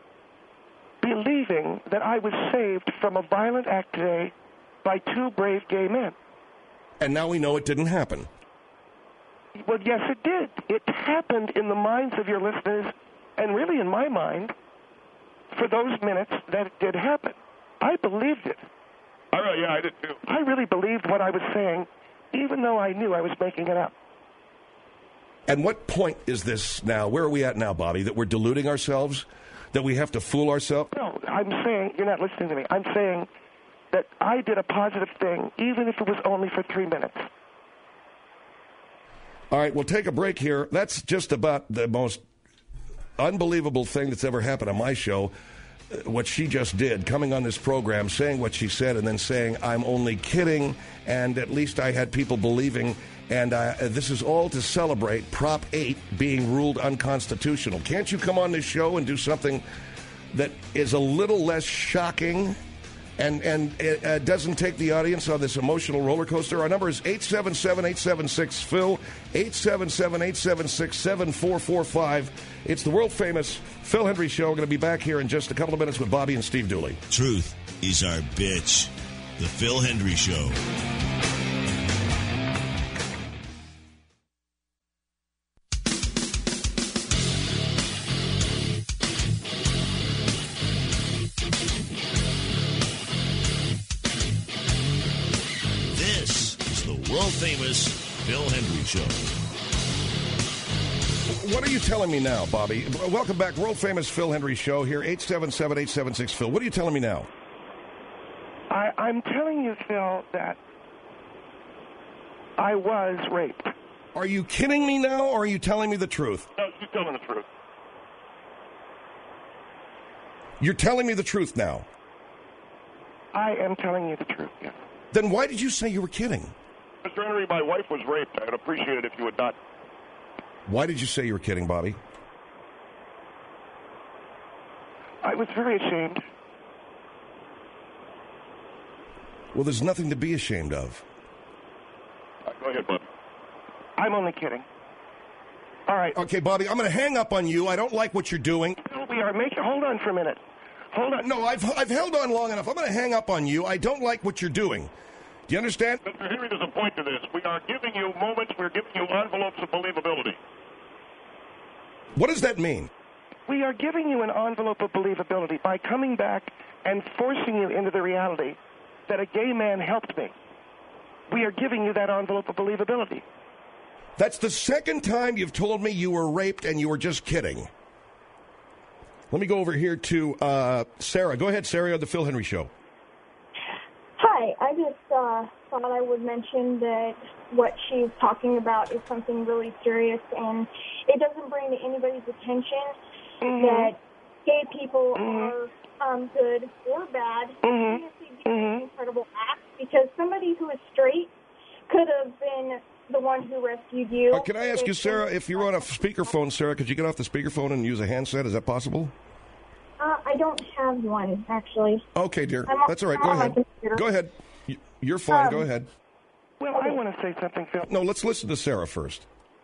believing that I was saved from a violent act today by two brave gay men. And now we know it didn't happen. Well, yes, it did. It happened in the minds of your listeners, and really in my mind, for those minutes that it did happen. I believed it. Oh, yeah, I did too. I really believed what I was saying, even though I knew I was making it up. And what point is this now? Where are we at now, Bobby? That we're deluding ourselves? That we have to fool ourselves? No, I'm saying, you're not listening to me. I'm saying that I did a positive thing, even if it was only for three minutes. All right, we'll take a break here. That's just about the most unbelievable thing that's ever happened on my show. What she just did, coming on this program, saying what she said, and then saying, "I'm only kidding," and at least I had people believing. And uh, this is all to celebrate Prop eight being ruled unconstitutional. Can't you come on this show and do something that is a little less shocking and, and it uh, doesn't take the audience on this emotional roller coaster? Our number is eight seven seven, eight seven six, Phil, eight seven seven, eight seven six, seven four four five. It's the world-famous Phil Hendrie Show. We're going to be back here in just a couple of minutes with Bobby and Steve Dooley. Truth is our bitch. The Phil Hendrie Show. This is the world-famous Phil Hendry Show. What are you telling me now, Bobby? Welcome back. World-famous Phil Hendry Show here, eight seven seven, eight seven six, Phil. What are you telling me now? I, I'm telling you, Phil, that I was raped. Are you kidding me now, or are you telling me the truth? No, she's telling the truth. You're telling me the truth now. I am telling you the truth, yes. Then why did you say you were kidding? Mister Henry, my wife was raped. I'd appreciate it if you would not. Why did you say you were kidding, Bobby? I was very ashamed. Well, there's nothing to be ashamed of. Right, go ahead, Bob. I'm only kidding. All right. Okay, Bobby, I'm going to hang up on you. I don't like what you're doing. We are making... Hold on for a minute. Hold on. No, I've, I've held on long enough. I'm going to hang up on you. I don't like what you're doing. Do you understand? Mister Henry, there's a point to this. We are giving you moments. We're giving you envelopes of believability. What does that mean? We are giving you an envelope of believability by coming back and forcing you into the reality that a gay man helped me. We are giving you that envelope of believability. That's the second time you've told me you were raped and you were just kidding. Let me go over here to uh, Sarah. Go ahead, Sarah, on the Phil Hendry Show. Hi, I just uh, thought I would mention that what she's talking about is something really serious, and it doesn't bring to anybody's attention mm-hmm. that gay people mm-hmm. are um, good or bad. Mm-hmm. It's an incredible act, because somebody who is straight could have been the one who rescued you. Uh, can I ask you, Sarah, if you're on a speakerphone, Sarah, could you get off the speakerphone and use a handset? Is that possible? Uh, I don't have one, actually. Okay, dear. I'm That's all right. I'm Go on my ahead. computer. Go ahead. You're fine. Um, Go ahead. Well, I want to say something, Phil. No, let's listen to Sarah first.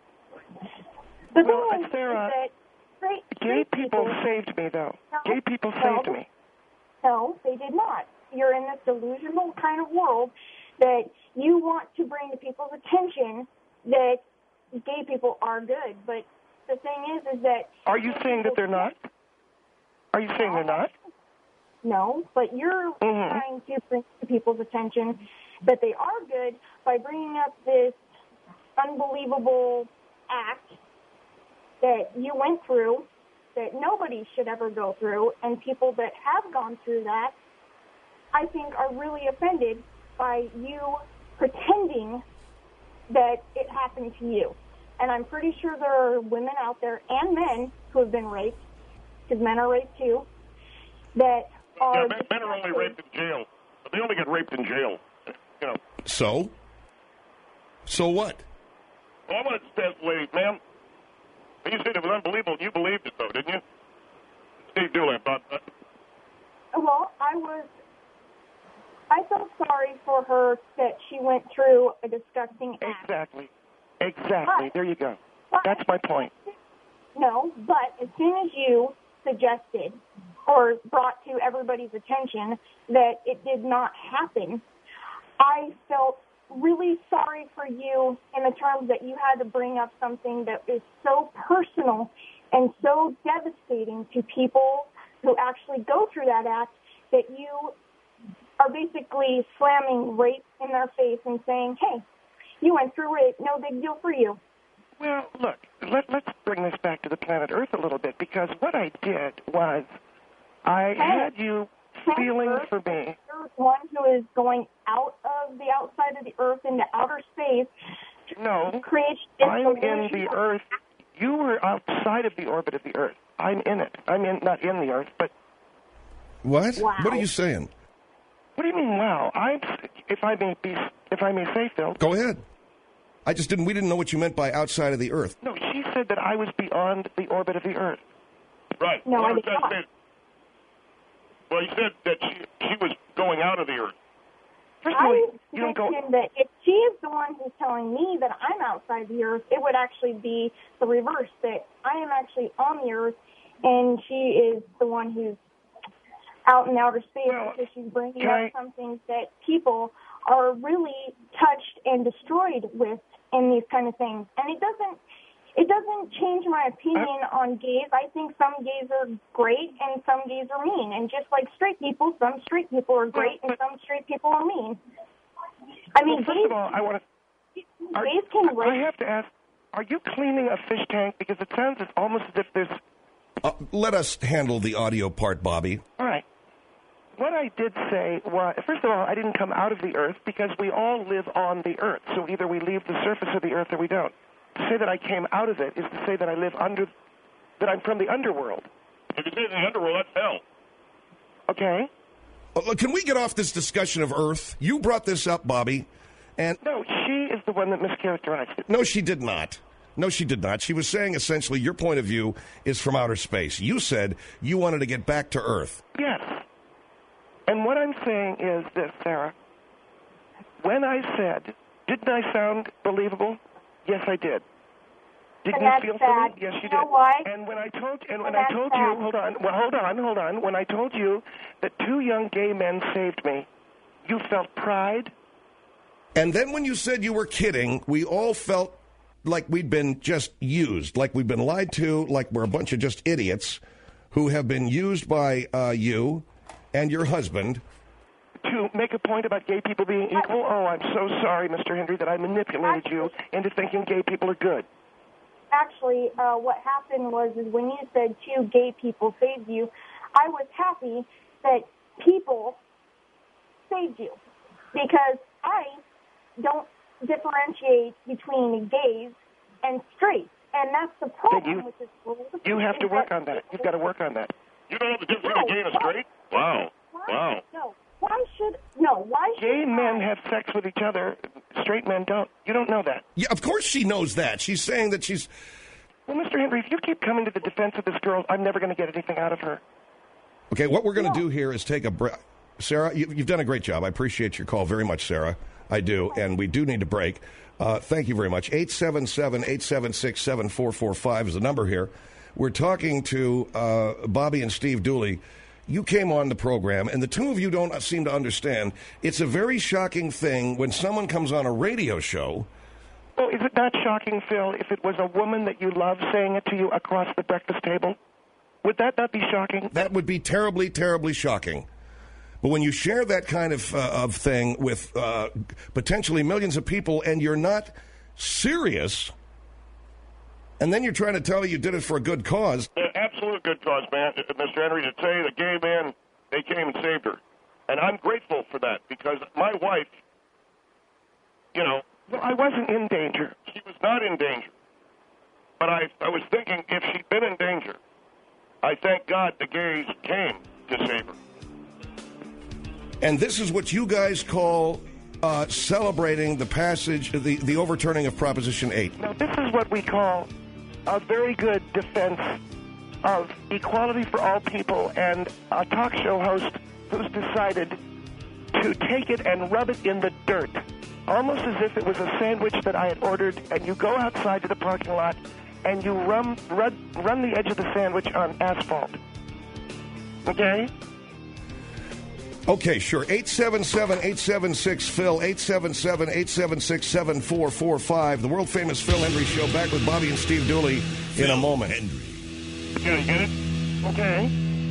The well, thing is, Sarah, is that straight, gay straight people, people saved me, though. No, Gay people no, saved me. No, they did not. You're in this delusional kind of world that you want to bring to people's attention that gay people are good. But the thing is, is that... Are you saying that they're not? Are you saying they're not? No, but you're mm-hmm. trying to bring to people's attention that they are good by bringing up this unbelievable act that you went through that nobody should ever go through, and people that have gone through that, I think, are really offended by you pretending that it happened to you. And I'm pretty sure there are women out there and men who have been raped, because men are raped too, that are... Yeah, men, men are only raped in jail. They only get raped in jail. You know. So? So what? Well, I want to tell the lady, ma'am, you said it was unbelievable. You believed it, though, didn't you? Steve Dooley, about that. Well, I was... I felt sorry for her that she went through a disgusting act. Exactly. Exactly. But, there you go. But, That's my point. No, but as soon as you suggested or brought to everybody's attention that it did not happen, I felt really sorry for you in the terms that you had to bring up something that is so personal and so devastating to people who actually go through that act, that you are basically slamming rape in their face and saying, hey, you went through rape, no big deal for you. Well, look, let, let's bring this back to the planet Earth a little bit, because what I did was I hey, had you feeling Earth, for me. There's one who is going out of the outside of the Earth into outer space. No, create I'm in the Earth. You were outside of the orbit of the Earth. I'm in it. I'm in not in the Earth, but... What? Wow. What are you saying? What do you mean, wow? I'm, if I may be, if I may say, Phil. Go ahead. I just didn't. We didn't know what you meant by outside of the Earth. No, she said that I was beyond the orbit of the Earth. Right. No, well, I did not. Said, well, you said that she she was going out of the Earth. First of all, I you don't go. that if she is the one who's telling me that I'm outside the Earth, it would actually be the reverse, that I am actually on the Earth, and she is the one who's out in outer space, well, because she's bringing up I... something that people are really touched and destroyed with in these kind of things. And it doesn't it doesn't change my opinion I... on gays. I think some gays are great and some gays are mean. And just like straight people, some straight people are great well, but... and some straight people are mean. I mean, well, first gays, of all, I want to. Are, gays can rape. I have to ask, are you cleaning a fish tank? Because it sounds it's almost as if there's... Uh, let us handle the audio part, Bobby. All right. What I did say was, first of all, I didn't come out of the earth because we all live on the earth. So either we leave the surface of the earth or we don't. To say that I came out of it is to say that I live under, that I'm from the underworld. If you say the underworld, that's hell. Okay. Uh, can we get off this discussion of Earth? You brought this up, Bobby. And no, she is the one that mischaracterized it. No, she did not. No, she did not. She was saying essentially your point of view is from outer space. You said you wanted to get back to Earth. Yes. And what I'm saying is this, Sarah. When I said, didn't I sound believable? Yes, I did. Didn't you feel for me? Yes, you, you did. Know why? And when I told and when and I told sad. you, hold on, well, hold on, hold on. When I told you that two young gay men saved me, you felt pride. And then when you said you were kidding, we all felt like we'd been just used, like we've been lied to, like we're a bunch of just idiots who have been used by uh, you and your husband. To make a point about gay people being equal? Oh, I'm so sorry, Mister Henry, that I manipulated you into thinking gay people are good. Actually, uh, what happened was is when you said two gay people saved you, I was happy that people saved you because I don't differentiate between gays and straights, and that's the problem you, with this world. You have to work on that. You've got to work on that. You don't know the difference between a gay and a straight? Wow. Why? Wow. No. Why should no? Why should gay men I? have sex with each other? Straight men don't. You don't know that. Yeah, of course she knows that. She's saying that she's. Well, Mister Henry, if you keep coming to the defense of this girl, I'm never going to get anything out of her. Okay, what we're going to no. do here is take a break. Sarah, you, you've done a great job. I appreciate your call very much, Sarah. I do, and we do need to break. Uh, thank you very much. eight seven seven, eight seven six, seven four four five is the number here. We're talking to uh, Bobby and Steve Dooley. You came on the program, and the two of you don't seem to understand. It's a very shocking thing when someone comes on a radio show. Well, is it not shocking, Phil, if it was a woman that you love saying it to you across the breakfast table? Would that not be shocking? That would be terribly, terribly shocking. But when you share that kind of, uh, of thing with uh, potentially millions of people and you're not serious, and then you're trying to tell me you did it for a good cause. Uh, absolute good cause, man. Mister Henry, to say the gay man, they came and saved her. And I'm grateful for that because my wife, you know. Well, I wasn't in danger. She was not in danger. But I, I was thinking if she'd been in danger, I thank God the gays came to save her. And this is what you guys call uh, celebrating the passage, the, the overturning of Proposition eight. Now, this is what we call a very good defense of equality for all people and a talk show host who's decided to take it and rub it in the dirt, almost as if it was a sandwich that I had ordered, and you go outside to the parking lot and you run, run, run the edge of the sandwich on asphalt. Okay? Okay, sure. eight seven seven, eight seven six, Phil, eight seven seven, eight seven six, seven four four five. The world-famous Phil Hendry Show, back with Bobby and Steve Dooley in a moment. Hendry. Yeah, you get it? Okay.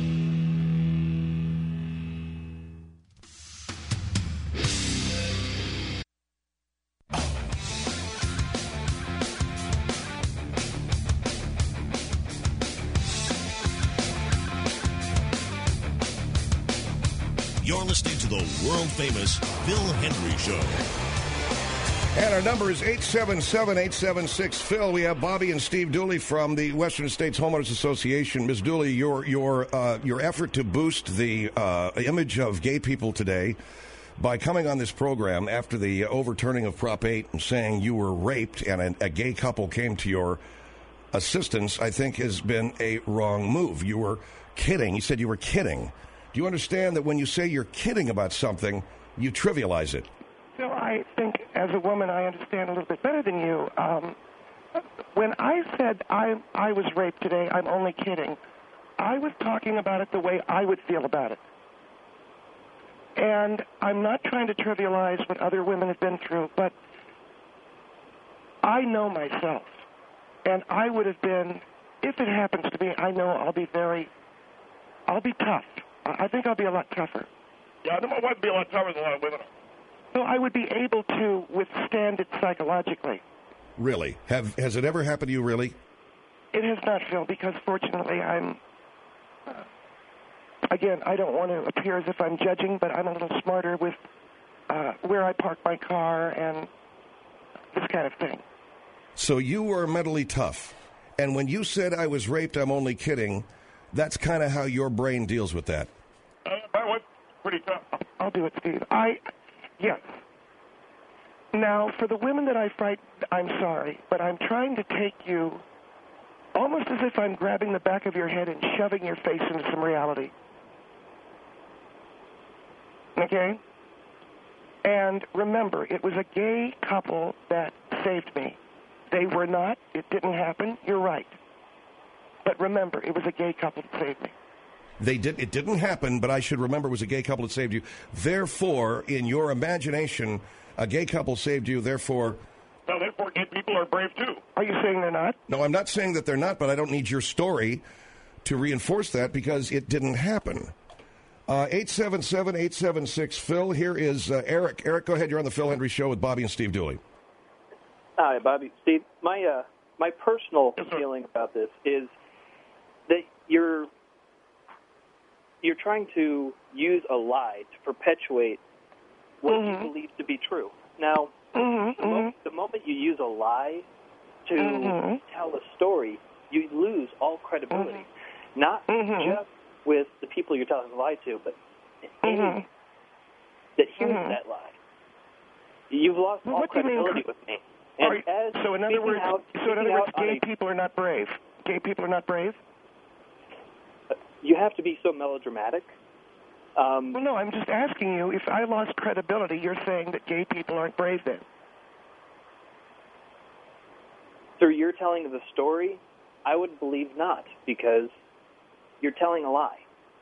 You're listening to the world-famous Phil Hendry Show. And our number is eight seven seven, eight seven six, Phil. We have Bobby and Steve Dooley from the Western States Homeowners Association. Miz Dooley, your your uh, your effort to boost the uh, image of gay people today by coming on this program after the overturning of Prop eight and saying you were raped and a, a gay couple came to your assistance, I think has been a wrong move. You were kidding. You said you were kidding. Do you understand that when you say you're kidding about something, you trivialize it? Phil, I think as a woman I understand a little bit better than you. Um, when I said I, I was raped today, I'm only kidding. I was talking about it the way I would feel about it. And I'm not trying to trivialize what other women have been through, but I know myself. And I would have been, if it happens to me, I know I'll be very, I'll be tough. I think I'll be a lot tougher. Yeah, I know my wife would be a lot tougher than a lot of women. So I would be able to withstand it psychologically. Really? Have Has it ever happened to you, really? It has not, Phil, because fortunately I'm, uh, again, I don't want to appear as if I'm judging, but I'm a little smarter with uh, where I park my car and this kind of thing. So you were mentally tough. And when you said I was raped, I'm only kidding, that's kind of how your brain deals with that. Uh, that was pretty tough. I'll do it, Steve. I, yes. Now, for the women that I fight, I'm sorry, but I'm trying to take you almost as if I'm grabbing the back of your head and shoving your face into some reality. Okay? And remember, it was a gay couple that saved me. They were not. It didn't happen. You're right. But remember, it was a gay couple that saved me. They did. It didn't happen, but I should remember it was a gay couple that saved you. Therefore, in your imagination, a gay couple saved you. Therefore, well, therefore, gay people are brave too. Are you saying they're not? No, I'm not saying that they're not, but I don't need your story to reinforce that because it didn't happen. Uh, eight seven seven, eight seven six, Phil. Here is uh, Eric. Eric, go ahead. You're on the Phil Hendry Show with Bobby and Steve Dooley. Hi, Bobby. Steve, my uh, my personal yes, feeling about this is that you're you're trying to use a lie to perpetuate what mm-hmm. you believe to be true. Now, mm-hmm, the, mo- mm-hmm. the moment you use a lie to mm-hmm. tell a story, you lose all credibility. Mm-hmm. Not mm-hmm. just with the people you're telling the lie to, but mm-hmm. anyone that hears mm-hmm. that lie. You've lost well, all what do you credibility mean? with me. And Right. as So in other words, out, so in other words, gay a, people are not brave. Gay people are not brave. You have to be so melodramatic. Um, well, no, I'm just asking you. If I lost credibility, you're saying that gay people aren't brave then. Through your telling of the story, I would believe not, because you're telling a lie.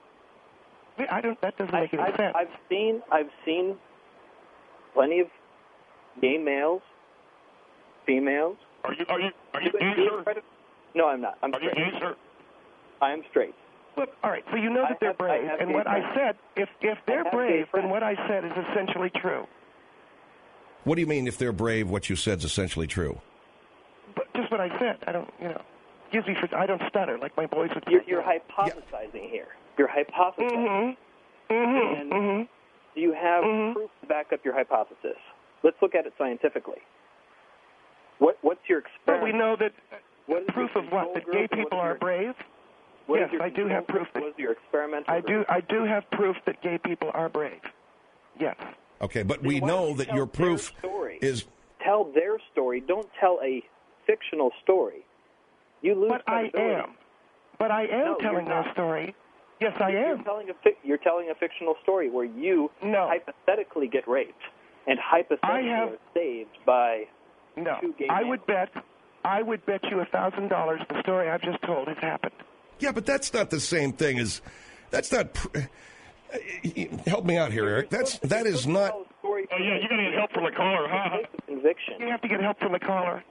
I don't. That doesn't make I, any I've, sense. I've seen. I've seen plenty of gay males, females. Are you? Are you? Are you Give- gay, give sir? credit- No, I'm not. I'm Are you straight. gay, sir? I am straight. Well, all right. So you know that I they're have- I brave, have and gay what I friends. said, if if they're have gay brave, then friends. what I said is essentially true. What do you mean if they're brave, what you said is essentially true? But just what I said. I don't. You know. Excuse me for. I don't stutter like my boys would. You're, say. you're hypothesizing here. You're hypothesizing. Mm-hmm. Mm-hmm. And mm-hmm. do you have Mhm. proof to back up your hypothesis? Let's look at it scientifically. What What's your Well, experiment? we know that. What is Proof your of what? control That group gay and what people is are your- brave. what is Yes, your I do control have proof group? that- What is your experimental I group? do. I do have proof that gay people are brave. Yes. Okay, but Then we why don't know you that tell your their proof story? is... Tell their story. Don't tell a fictional story. You lose But I credibility. am. But I am No, you're telling their not. story. Yes, I You're am. telling a fic- you're telling a fictional story where you No. hypothetically get raped and hypothetically I have- are saved by No. two gay I men. would bet. I would bet you a thousand dollars the story I've just told has happened. Yeah, but that's not the same thing as... That's not... Pr- help me out here, Eric. That's That is not... Oh yeah, you got to get help from the caller, huh? Conviction. You have to get help from the caller.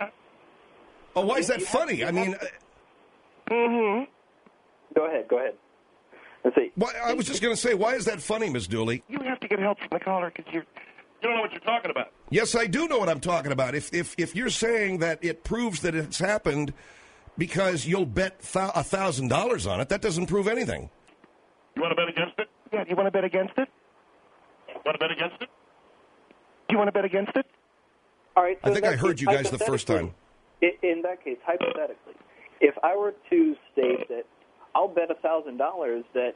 Oh, why is that funny? I mean... Mm-hmm. Go ahead. Go ahead. Let's see. Why, I was just going to say, why is that funny, Miss Dooley? You have to get help from the caller because you're. You don't know what you're talking about. Yes, I do know what I'm talking about. If if if you're saying that it proves that it's happened because you'll bet a thousand dollars on it, that doesn't prove anything. You want to bet against it? Yeah. Do you want to bet against it? Want to bet against it? Do you want to bet against it? All right. So I think in I that heard case, you guys the first time. i- In that case, hypothetically, if I were to state that I'll bet a thousand dollars that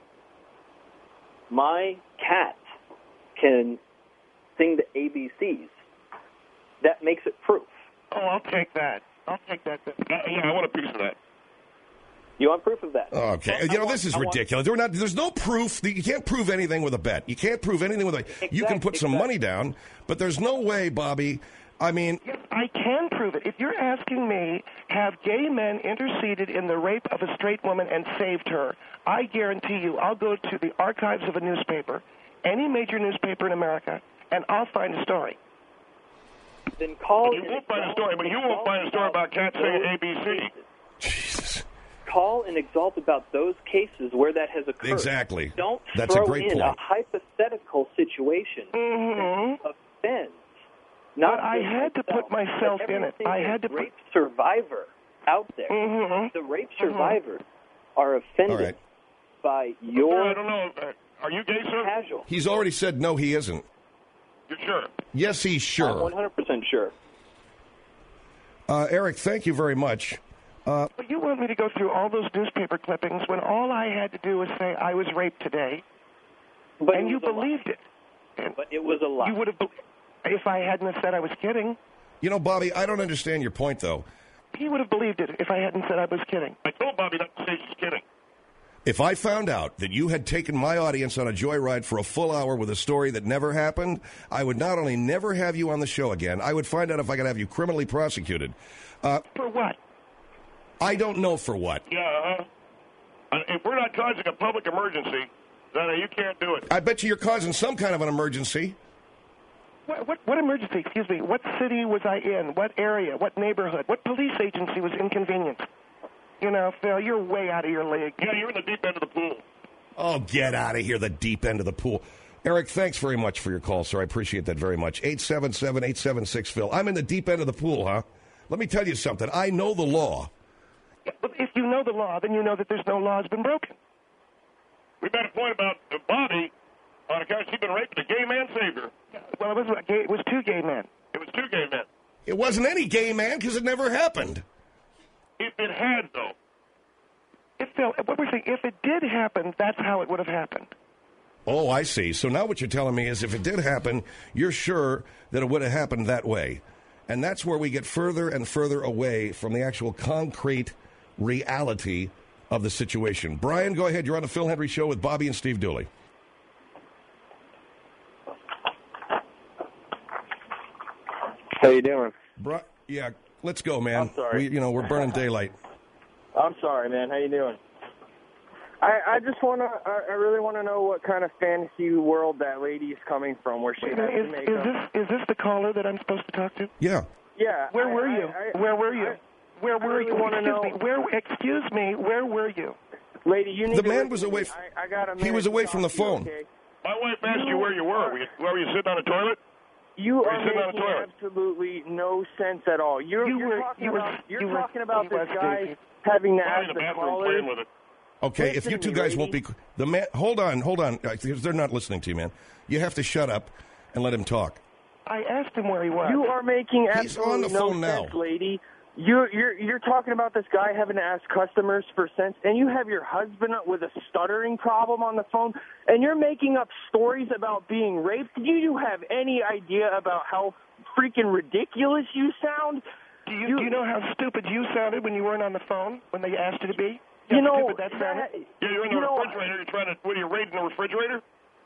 my cat can sing the A B Cs, that makes it proof. Oh, I'll take that. I'll take that. Uh, yeah, I want a piece of that. You want proof of that? Okay, Well, you know I this is want- I want- ridiculous. We're not, there's no proof. You can't prove anything with a bet. You can't prove anything with a. You can put some money down, but there's no way, Bobby. I mean, Yes, I can prove it. If you're asking me, have gay men interceded in the rape of a straight woman and saved her, I guarantee you I'll go to the archives of a newspaper, any major newspaper in America, and I'll find a story. Then call. You won't find a story, but you won't find a story about cats saying A B C. Jesus. call and exalt about those cases where that has occurred. Exactly. Don't That's throw a great in point. a hypothetical situation Mm-hmm. that offends. But I had to put myself in it. I had to put rape survivor out there. Mm-hmm. The rape survivors are offended All right. by your I don't know. Uh, Are you gay, sir? casual. He's already said no, he isn't. You're sure? Yes, he's sure. I'm one hundred percent sure. Uh, Eric, thank you very much. Uh, But you want me to go through all those newspaper clippings when all I had to do was say I was raped today, But and it you was a lie. believed it. And But it was a lie. you would have, be- if I hadn't have said I was kidding, you know, Bobby, I don't understand your point, though. he would have believed it if I hadn't said I was kidding. I told Bobby not to say she's kidding. If I found out that you had taken my audience on a joyride for a full hour with a story that never happened, I would not only never have you on the show again, I would find out if I could have you criminally prosecuted. Uh, For what? I don't know for what. Yeah, uh-huh. If we're not causing a public emergency, then uh, you can't do it. I bet you you're causing some kind of an emergency. What, what, what emergency? Excuse me. What city was I in? What area? What neighborhood? What police agency was inconvenienced? You know, Phil, you're way out of your league. Yeah, you're in the deep end of the pool. Oh, get out of here, the deep end of the pool. Eric, thanks very much for your call, sir. I appreciate that very much. eight seven seven, eight seven six, Phil. I'm in the deep end of the pool, huh? Let me tell you something. I know the law. Yeah, but if you know the law, then you know that there's no law has been broken. We made a point about uh, Bobby on account she'd been raped. The gay man saved her. Well, it was a gay, it was two gay men. It was two gay men. It wasn't any gay man because it never happened. If it had, though. If Phil, what we're saying, if it did happen, that's how it would have happened. Oh, I see. So now what you're telling me is if it did happen, you're sure that it would have happened that way. And that's where we get further and further away from the actual concrete reality of the situation. Brian, go ahead. You're on the Phil Hendry Show with Bobby and Steve Dooley. How you doing? Bri- yeah, let's go, man. I'm sorry. We, you know, we're burning daylight. I'm sorry, man. How you doing? I, I just want to, I, I really want to know what kind of fantasy world that lady is coming from, where she Wait, has is, to make is up. this is this the caller that I'm supposed to talk to? Yeah. Yeah. Where I- were I- you? I- where were you? I- where I were really you? wanna Excuse know- me. Where? Excuse me. Where were you? Lady, you need The to man listen was to away me. f- I, I got a he minute was to away talk from the to you, phone. okay? My wife asked you where you were. Were you, were you sitting on a toilet? You Were are you sitting on a making toilet? absolutely no sense at all. You're, You you're were- talking you were- about, you're you were- talking about you this were guy stupid. having to Probably ask in the the bathroom callers. playing with it. Okay, if Listen you to two me, guys lady. won't be the man. Hold on, hold on, because they're not listening to you, man. You have to shut up and let him talk. I asked him where he was. You are making He's absolutely on the no phone now. sense, lady. You're you're you're talking about this guy having to ask customers for cents, and you have your husband with a stuttering problem on the phone, and you're making up stories about being raped. Do you have any idea about how freaking ridiculous you sound? Do you, do you know how stupid you sounded when you weren't on the phone when they asked you to be? You How know, stupid that sounded? Yeah, you're in the You know- refrigerator. You're trying to, what are you, raiding the refrigerator?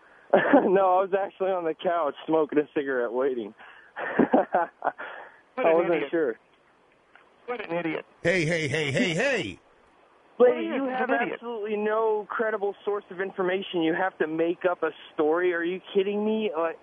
No, I was actually on the couch smoking a cigarette, waiting. I What an wasn't idiot. sure. What an idiot. Hey, hey, hey, hey, hey! Lady, Well, you he's have an idiot. absolutely no credible source of information. You have to make up a story. Are you kidding me? Like,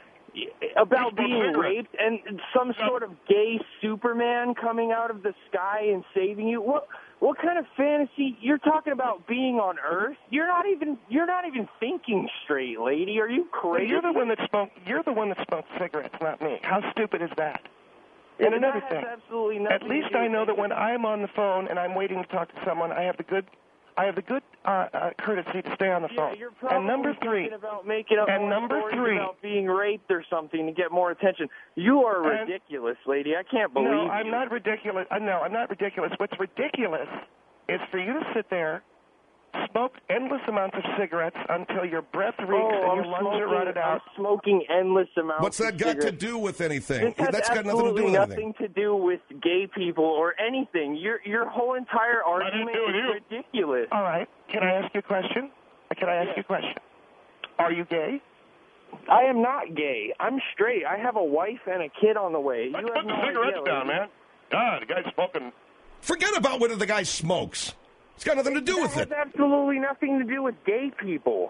about He's being cigarette. raped and some sort of gay Superman coming out of the sky and saving you? What what kind of fantasy? You're talking about being on Earth? You're not even you're not even thinking straight, lady. Are you Well, crazy? you're the one that smoked. You're the one that smoked cigarettes, not me. How stupid is that? Yeah, And that another has thing, absolutely at nothing least to do I with know it. that when I'm on the phone and I'm waiting to talk to someone, I have the good, I have the good uh, uh, courtesy to stay on the Yeah, phone. you're probably And number three, talking about making up and more number stories three- about being raped or something to get more attention. You are And- ridiculous, lady. I can't believe no, I'm you. not ridiculous. Uh, no, I'm not ridiculous. What's ridiculous is for you to sit there, smoke endless amounts of cigarettes until your breath reeks oh, and I'm your lungs smoking, are rotted out. I'm smoking endless amounts. What's that of got to cigarettes. do with anything? This has That's got nothing to absolutely do with nothing anything. to do with gay people or anything. Your your whole entire Nothing to argument do with is you. ridiculous. All right, can I ask you a question? Can I ask Yeah. you a question? Are you gay? I am not gay. I'm straight. I have a wife and a kid on the way. Let's you put have the no cigarettes idea, down, lady. man. God, the guy's smoking. Forget about whether the guy smokes. It's got nothing to do That with has it. absolutely nothing to do with gay people.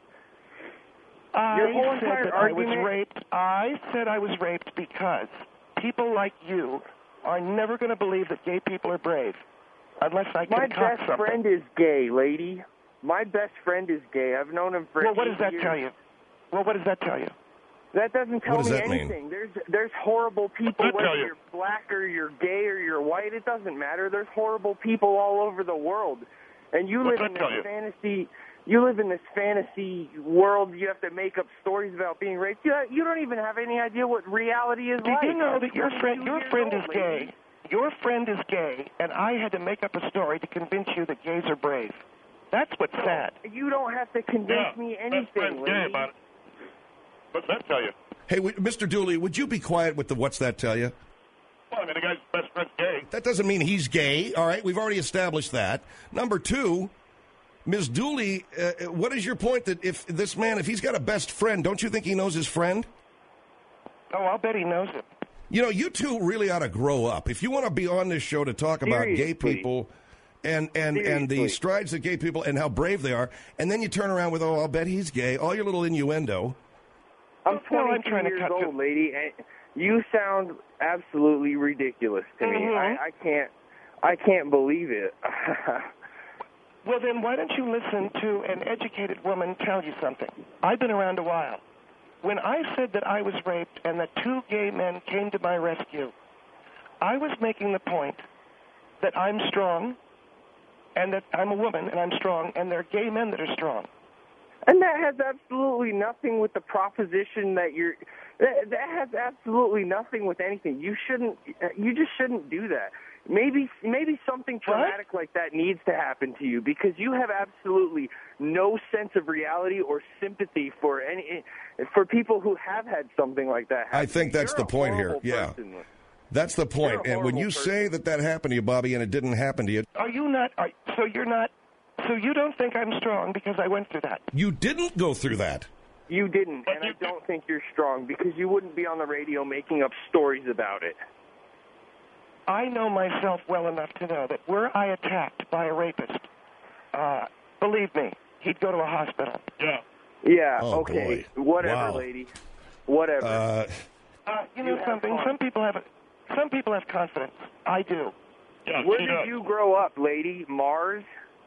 I Your whole said entire that I was argument- raped. I said I was raped because people like you are never going to believe that gay people are brave. unless I can My talk best something. friend is gay, lady. My best friend is gay. I've known him for Well, what eight does that years. tell you? Well, what does that tell you? That doesn't tell What does me that mean? anything. There's there's horrible people, What's that whether tell you? you're black or you're gay or you're white. It doesn't matter. There's horrible people all over the world, and you What's live in that tell this you? fantasy. You live in this fantasy world. You have to make up stories about being raped. You, you don't even have any idea what reality is Did like. you know that your friend your years friend old, is lady. gay? Your friend is gay, and I had to make up a story to convince you that gays are brave. That's what's sad. You don't have to convince Yeah, me best anything, friend's gay lady. about it. What's that tell you? Hey, w- Mister Dooley, would you be quiet with the what's that tell you? Well, I mean, the guy's best friend's gay. That doesn't mean he's gay, all right? We've already established that. Number two, Miz Dooley, uh, what is your point that if this man, if he's got a best friend, don't you think he knows his friend? Oh, I'll bet he knows it. You know, you two really ought to grow up. If you want to be on this show to talk about gay Seriously. people and, and, and the Seriously. strides of gay people and how brave they are, and then you turn around with, oh, I'll bet he's gay, all your little innuendo. I'm No, I'm twenty-two trying to years cut old, to- lady, and you sound absolutely ridiculous to me. Mhm. I, I can't, I can't believe it. Well, then why don't you listen to an educated woman tell you something? I've been around a while. When I said that I was raped and that two gay men came to my rescue, I was making the point that I'm strong and that I'm a woman and I'm strong and there are gay men that are strong. And that has absolutely nothing with the proposition that you're. That, that has absolutely nothing with anything. You shouldn't. You just shouldn't do that. Maybe maybe something traumatic like that needs to happen to you because you have absolutely no sense of reality or sympathy for any for people who have had something like that happen. I think that's You're the a point here. horrible Yeah. person. That's the point. You're a And when horrible you say that that happened to you, Bobby, and it didn't happen to you, Are you not? Are, so you're not? So you don't think I'm strong because I went through that? you didn't go through that. You didn't, and I don't think you're strong because you wouldn't be on the radio making up stories about it. I know myself well enough to know that were I attacked by a rapist, uh, believe me, he'd go to a hospital. Yeah. Yeah, Oh, okay. boy. Whatever, Wow. lady. Whatever. Uh, Uh, you know You have something? fun. Some people have some people have confidence. I do. Yeah, Where she did does. you grow up, lady? Mars?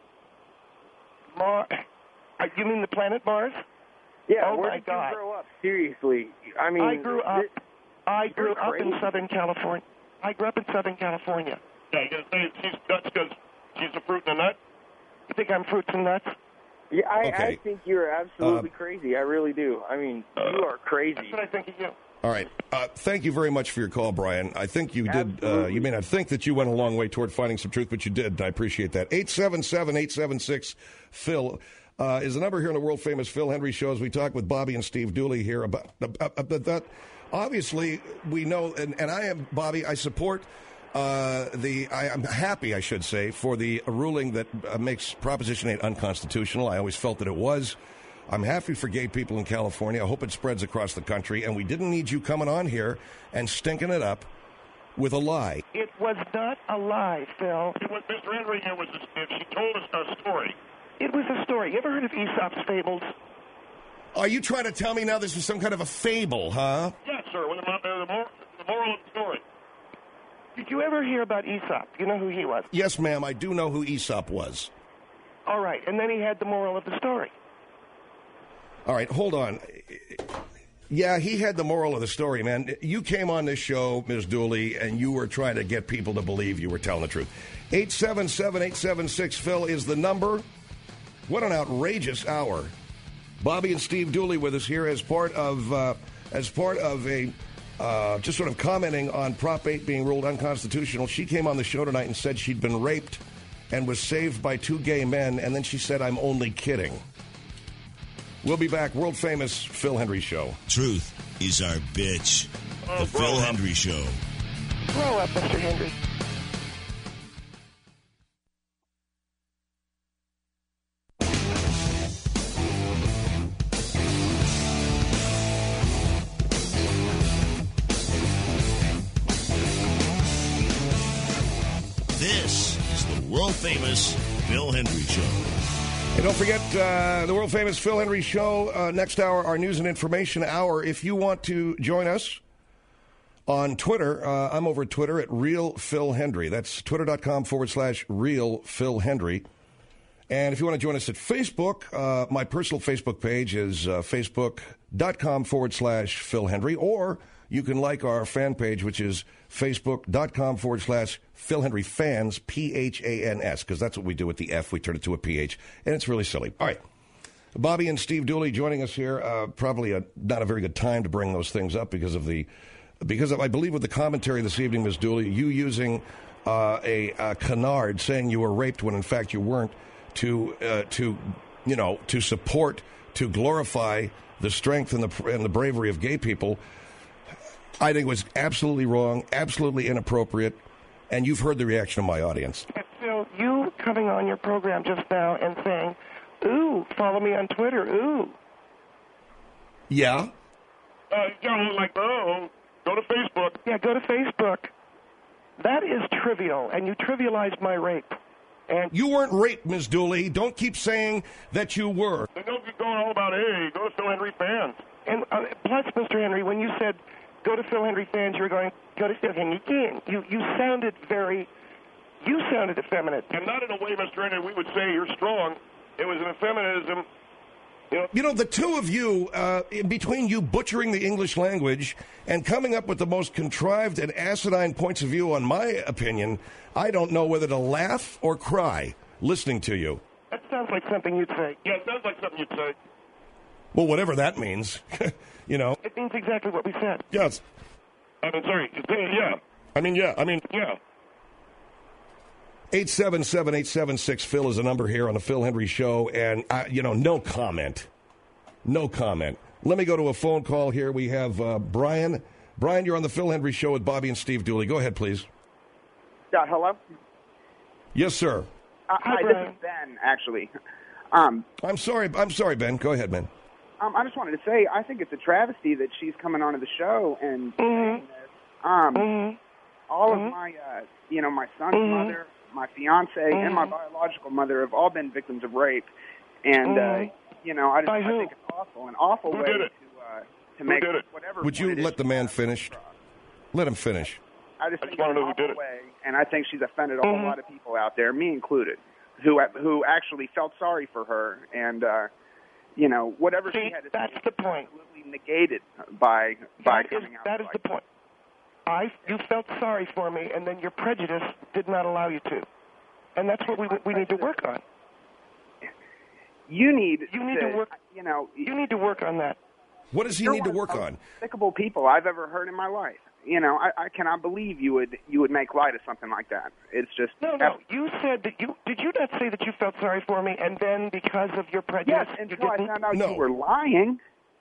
Mar- uh, you mean the planet Mars? Yeah, Oh, where my did God. you grow up? Seriously. I mean, I grew up. thi- I grew You're up in crazy. Southern California. I grew up in Southern California. Yeah, you gotta say she's nuts because she's a fruit and a nut. You think I'm fruits and nuts? Yeah, I, Okay. I think you're absolutely Uh, crazy. I really do. I mean, you are crazy. That's what I think of you. all right. Uh, thank you very much for your call, Brian. I think you did. Uh, Absolutely. you may not think that you went a long way toward finding some truth, but you did. And I appreciate that. eight seven seven, eight seven six, Phil uh, is the number here on the world famous Phil Hendry Show as we talk with Bobby and Steve Dooley here about, about, about that. Obviously, we know, and, and I am, Bobby, I support uh, the, I am happy, I should say, for the ruling that uh, makes Proposition eight unconstitutional. I always felt that it was. I'm happy for gay people in California. I hope it spreads across the country. And we didn't need you coming on here and stinking it up with a lie. It was not a lie, Phil. It was Mister Henry here was if she told us a story. It was a story. You ever heard of Aesop's fables? Are you trying to tell me now this is some kind of a fable, huh? Yes, sir. With the, uh, the, mor- the moral of the story. Did you ever hear about Aesop? You know who he was? Yes, ma'am, I do know who Aesop was. All right, and then he had the moral of the story. All right, hold on. Yeah, he had the moral of the story, man. You came on this show, Miz Dooley, and you were trying to get people to believe you were telling the truth. eight seven seven, eight seven six, Phil is the number. What an outrageous hour. Bobby and Steve Dooley with us here as part of uh, as part of a uh, just sort of commenting on Prop eight being ruled unconstitutional. She came on the show tonight and said she'd been raped and was saved by two gay men, and then she said, I'm only kidding. We'll be back. World famous Phil Hendry Show. Truth is our bitch. Oh, the Phil Hendry Show. Grow up, Mister Henry. This is the world famous Phil Hendry Show. And don't forget uh, the world famous Phil Hendry Show. Uh, next hour, our news and information hour. If you want to join us On Twitter, uh, I'm over at Twitter at Real Phil Hendry. That's twitter.com forward slash Real Phil Hendry. And if you want to join us at Facebook, uh, my personal Facebook page is uh, facebook.com forward slash Phil Hendry. Or you can like our fan page, which is facebook.com forward slash Phil Hendry Fans, P H A N S, because that's what we do with the F. We turn it to a P H, and it's really silly. All right. Bobby and Steve Dooley joining us here. Uh, probably a, not a very good time to bring those things up because of the, because of, I believe with the commentary this evening, Miz Dooley, you using uh, a, a canard saying you were raped when in fact you weren't, to uh, to you know to support, to glorify the strength and the and the bravery of gay people, I think was absolutely wrong, absolutely inappropriate, and you've heard the reaction of my audience. Phil, you coming on your program just now and saying, "Ooh, follow me on Twitter." Ooh. Yeah. Uh, you know, like, oh, go to Facebook. Yeah, go to Facebook. That is trivial, and you trivialized my rape. And you weren't raped, Miz Dooley. Don't keep saying that you were. They don't get going all about, hey, go to Phil Hendry Fans. And uh, plus, Mister Henry, when you said go to Phil Hendry Fans, you were going, go to Phil Hendry Fans. You, you sounded very, you sounded effeminate. And not in a way, Mister Henry, we would say you're strong. It was an effeminism. You know, you know the two of you, uh, in between you butchering the English language and coming up with the most contrived and asinine points of view on my opinion, I don't know whether to laugh or cry listening to you. That sounds like something you'd say. Yeah, it sounds like something you'd say. Well, whatever that means, you know. It means exactly what we said. Yes. I mean, sorry, yeah. I mean, yeah, I mean, yeah. eight seven seven, eight seven six, Phil is a number here on the Phil Hendry Show, and, uh, you know, no comment. No comment. Let me go to a phone call here. We have uh, Brian. Brian, you're on the Phil Hendry Show with Bobby and Steve Dooley. Go ahead, please. Uh, hello? Yes, sir. Uh, hi, this is Ben, actually. Um, I'm sorry. I'm sorry, Ben. Go ahead, Ben. Um, I just wanted to say, I think it's a travesty that she's coming onto the show and mm-hmm. saying this. Um, mm-hmm. all mm-hmm. of my, uh, you know, my son's mm-hmm. mother, my fiance, mm-hmm. and my biological mother have all been victims of rape. And, mm-hmm. uh, you know, I, just, By I who? think it's awful, an awful Who way did it? to, uh, to Who make did it? whatever. Would you let the man finish? Let him finish. I just I think just wanna it's know an who did awful it. way, and I think she's offended a Mm-hmm. whole lot of people out there, me included, who who actually felt sorry for her, and uh, you know, whatever See, she had to that's say the point. was absolutely negated by by That is, coming out. that is like the point. I, you felt sorry for me, and then your prejudice did not allow you to, and that's what we we need to work on. You need You need to, to work. You know, You need to work on that. What does he you're need to one work of the on? most despicable people I've ever heard in my life. You know, I, I cannot believe you would you would make light of something like that. It's just No, no. You said that you did. You not say that you felt sorry for me, and then because of your prejudice, yes, you until I didn't? found out No. you were lying.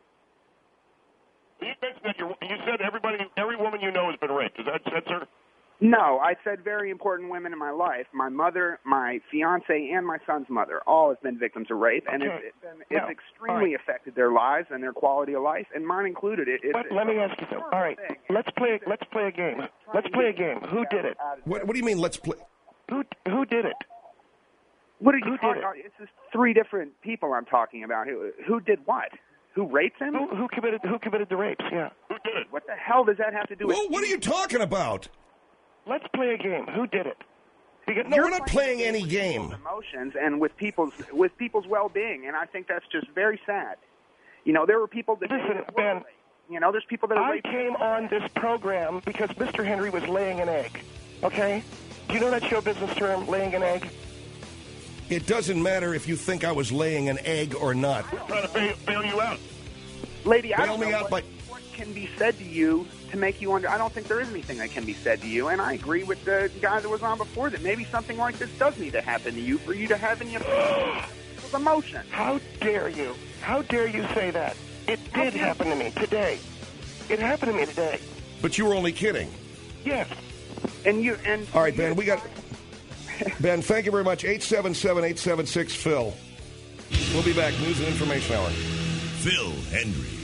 You mentioned that you're, you said everybody, every woman you know has been raped. Is that said, sir? No, I said very important women in my life. My mother, my fiance, and my son's mother all have been victims of rape, and Okay. it's, it's, been, Now, it's extremely all right. affected their lives and their quality of life, and mine included. It, it's, But let me ask you something. All right, let's play. Let's play a game. Let's play a game. Who did it? What, what do you mean, let's play? Who who did it? What are you Who talking did it? about? It's just three different people I'm talking about. Who, who did what? Who raped him? Who, who committed Who committed the rapes? Yeah. Who did it? What the hell does that have to do with? Well, what are you talking about? Let's play a game. Who did it? Because No, You're we're not playing any with game. people's emotions and with people's with people's well-being, and I think that's just very sad. You know, there were people that Listen, that were Ben, raped. You know, there's people that are I raped. came on this program because Mister Henry was laying an egg. Okay? Do you know that show business term, laying an egg? It doesn't matter if you think I was laying an egg or not. We're trying to bail, bail you out. Lady, I Bail don't me know out what, by- what can be said to you to make you under. I don't think there is anything that can be said to you, and I agree with the guy that was on before that maybe something like this does need to happen to you for you to have any of emotion. How dare you? How dare you say that? It did happen to me today. It happened to me today. But you were only kidding. Yes. And you and All right, Ben, we got... Ben, thank you very much. eight seven seven, eight seven six, Phil. We'll be back. News and Information Hour. Phil Hendry.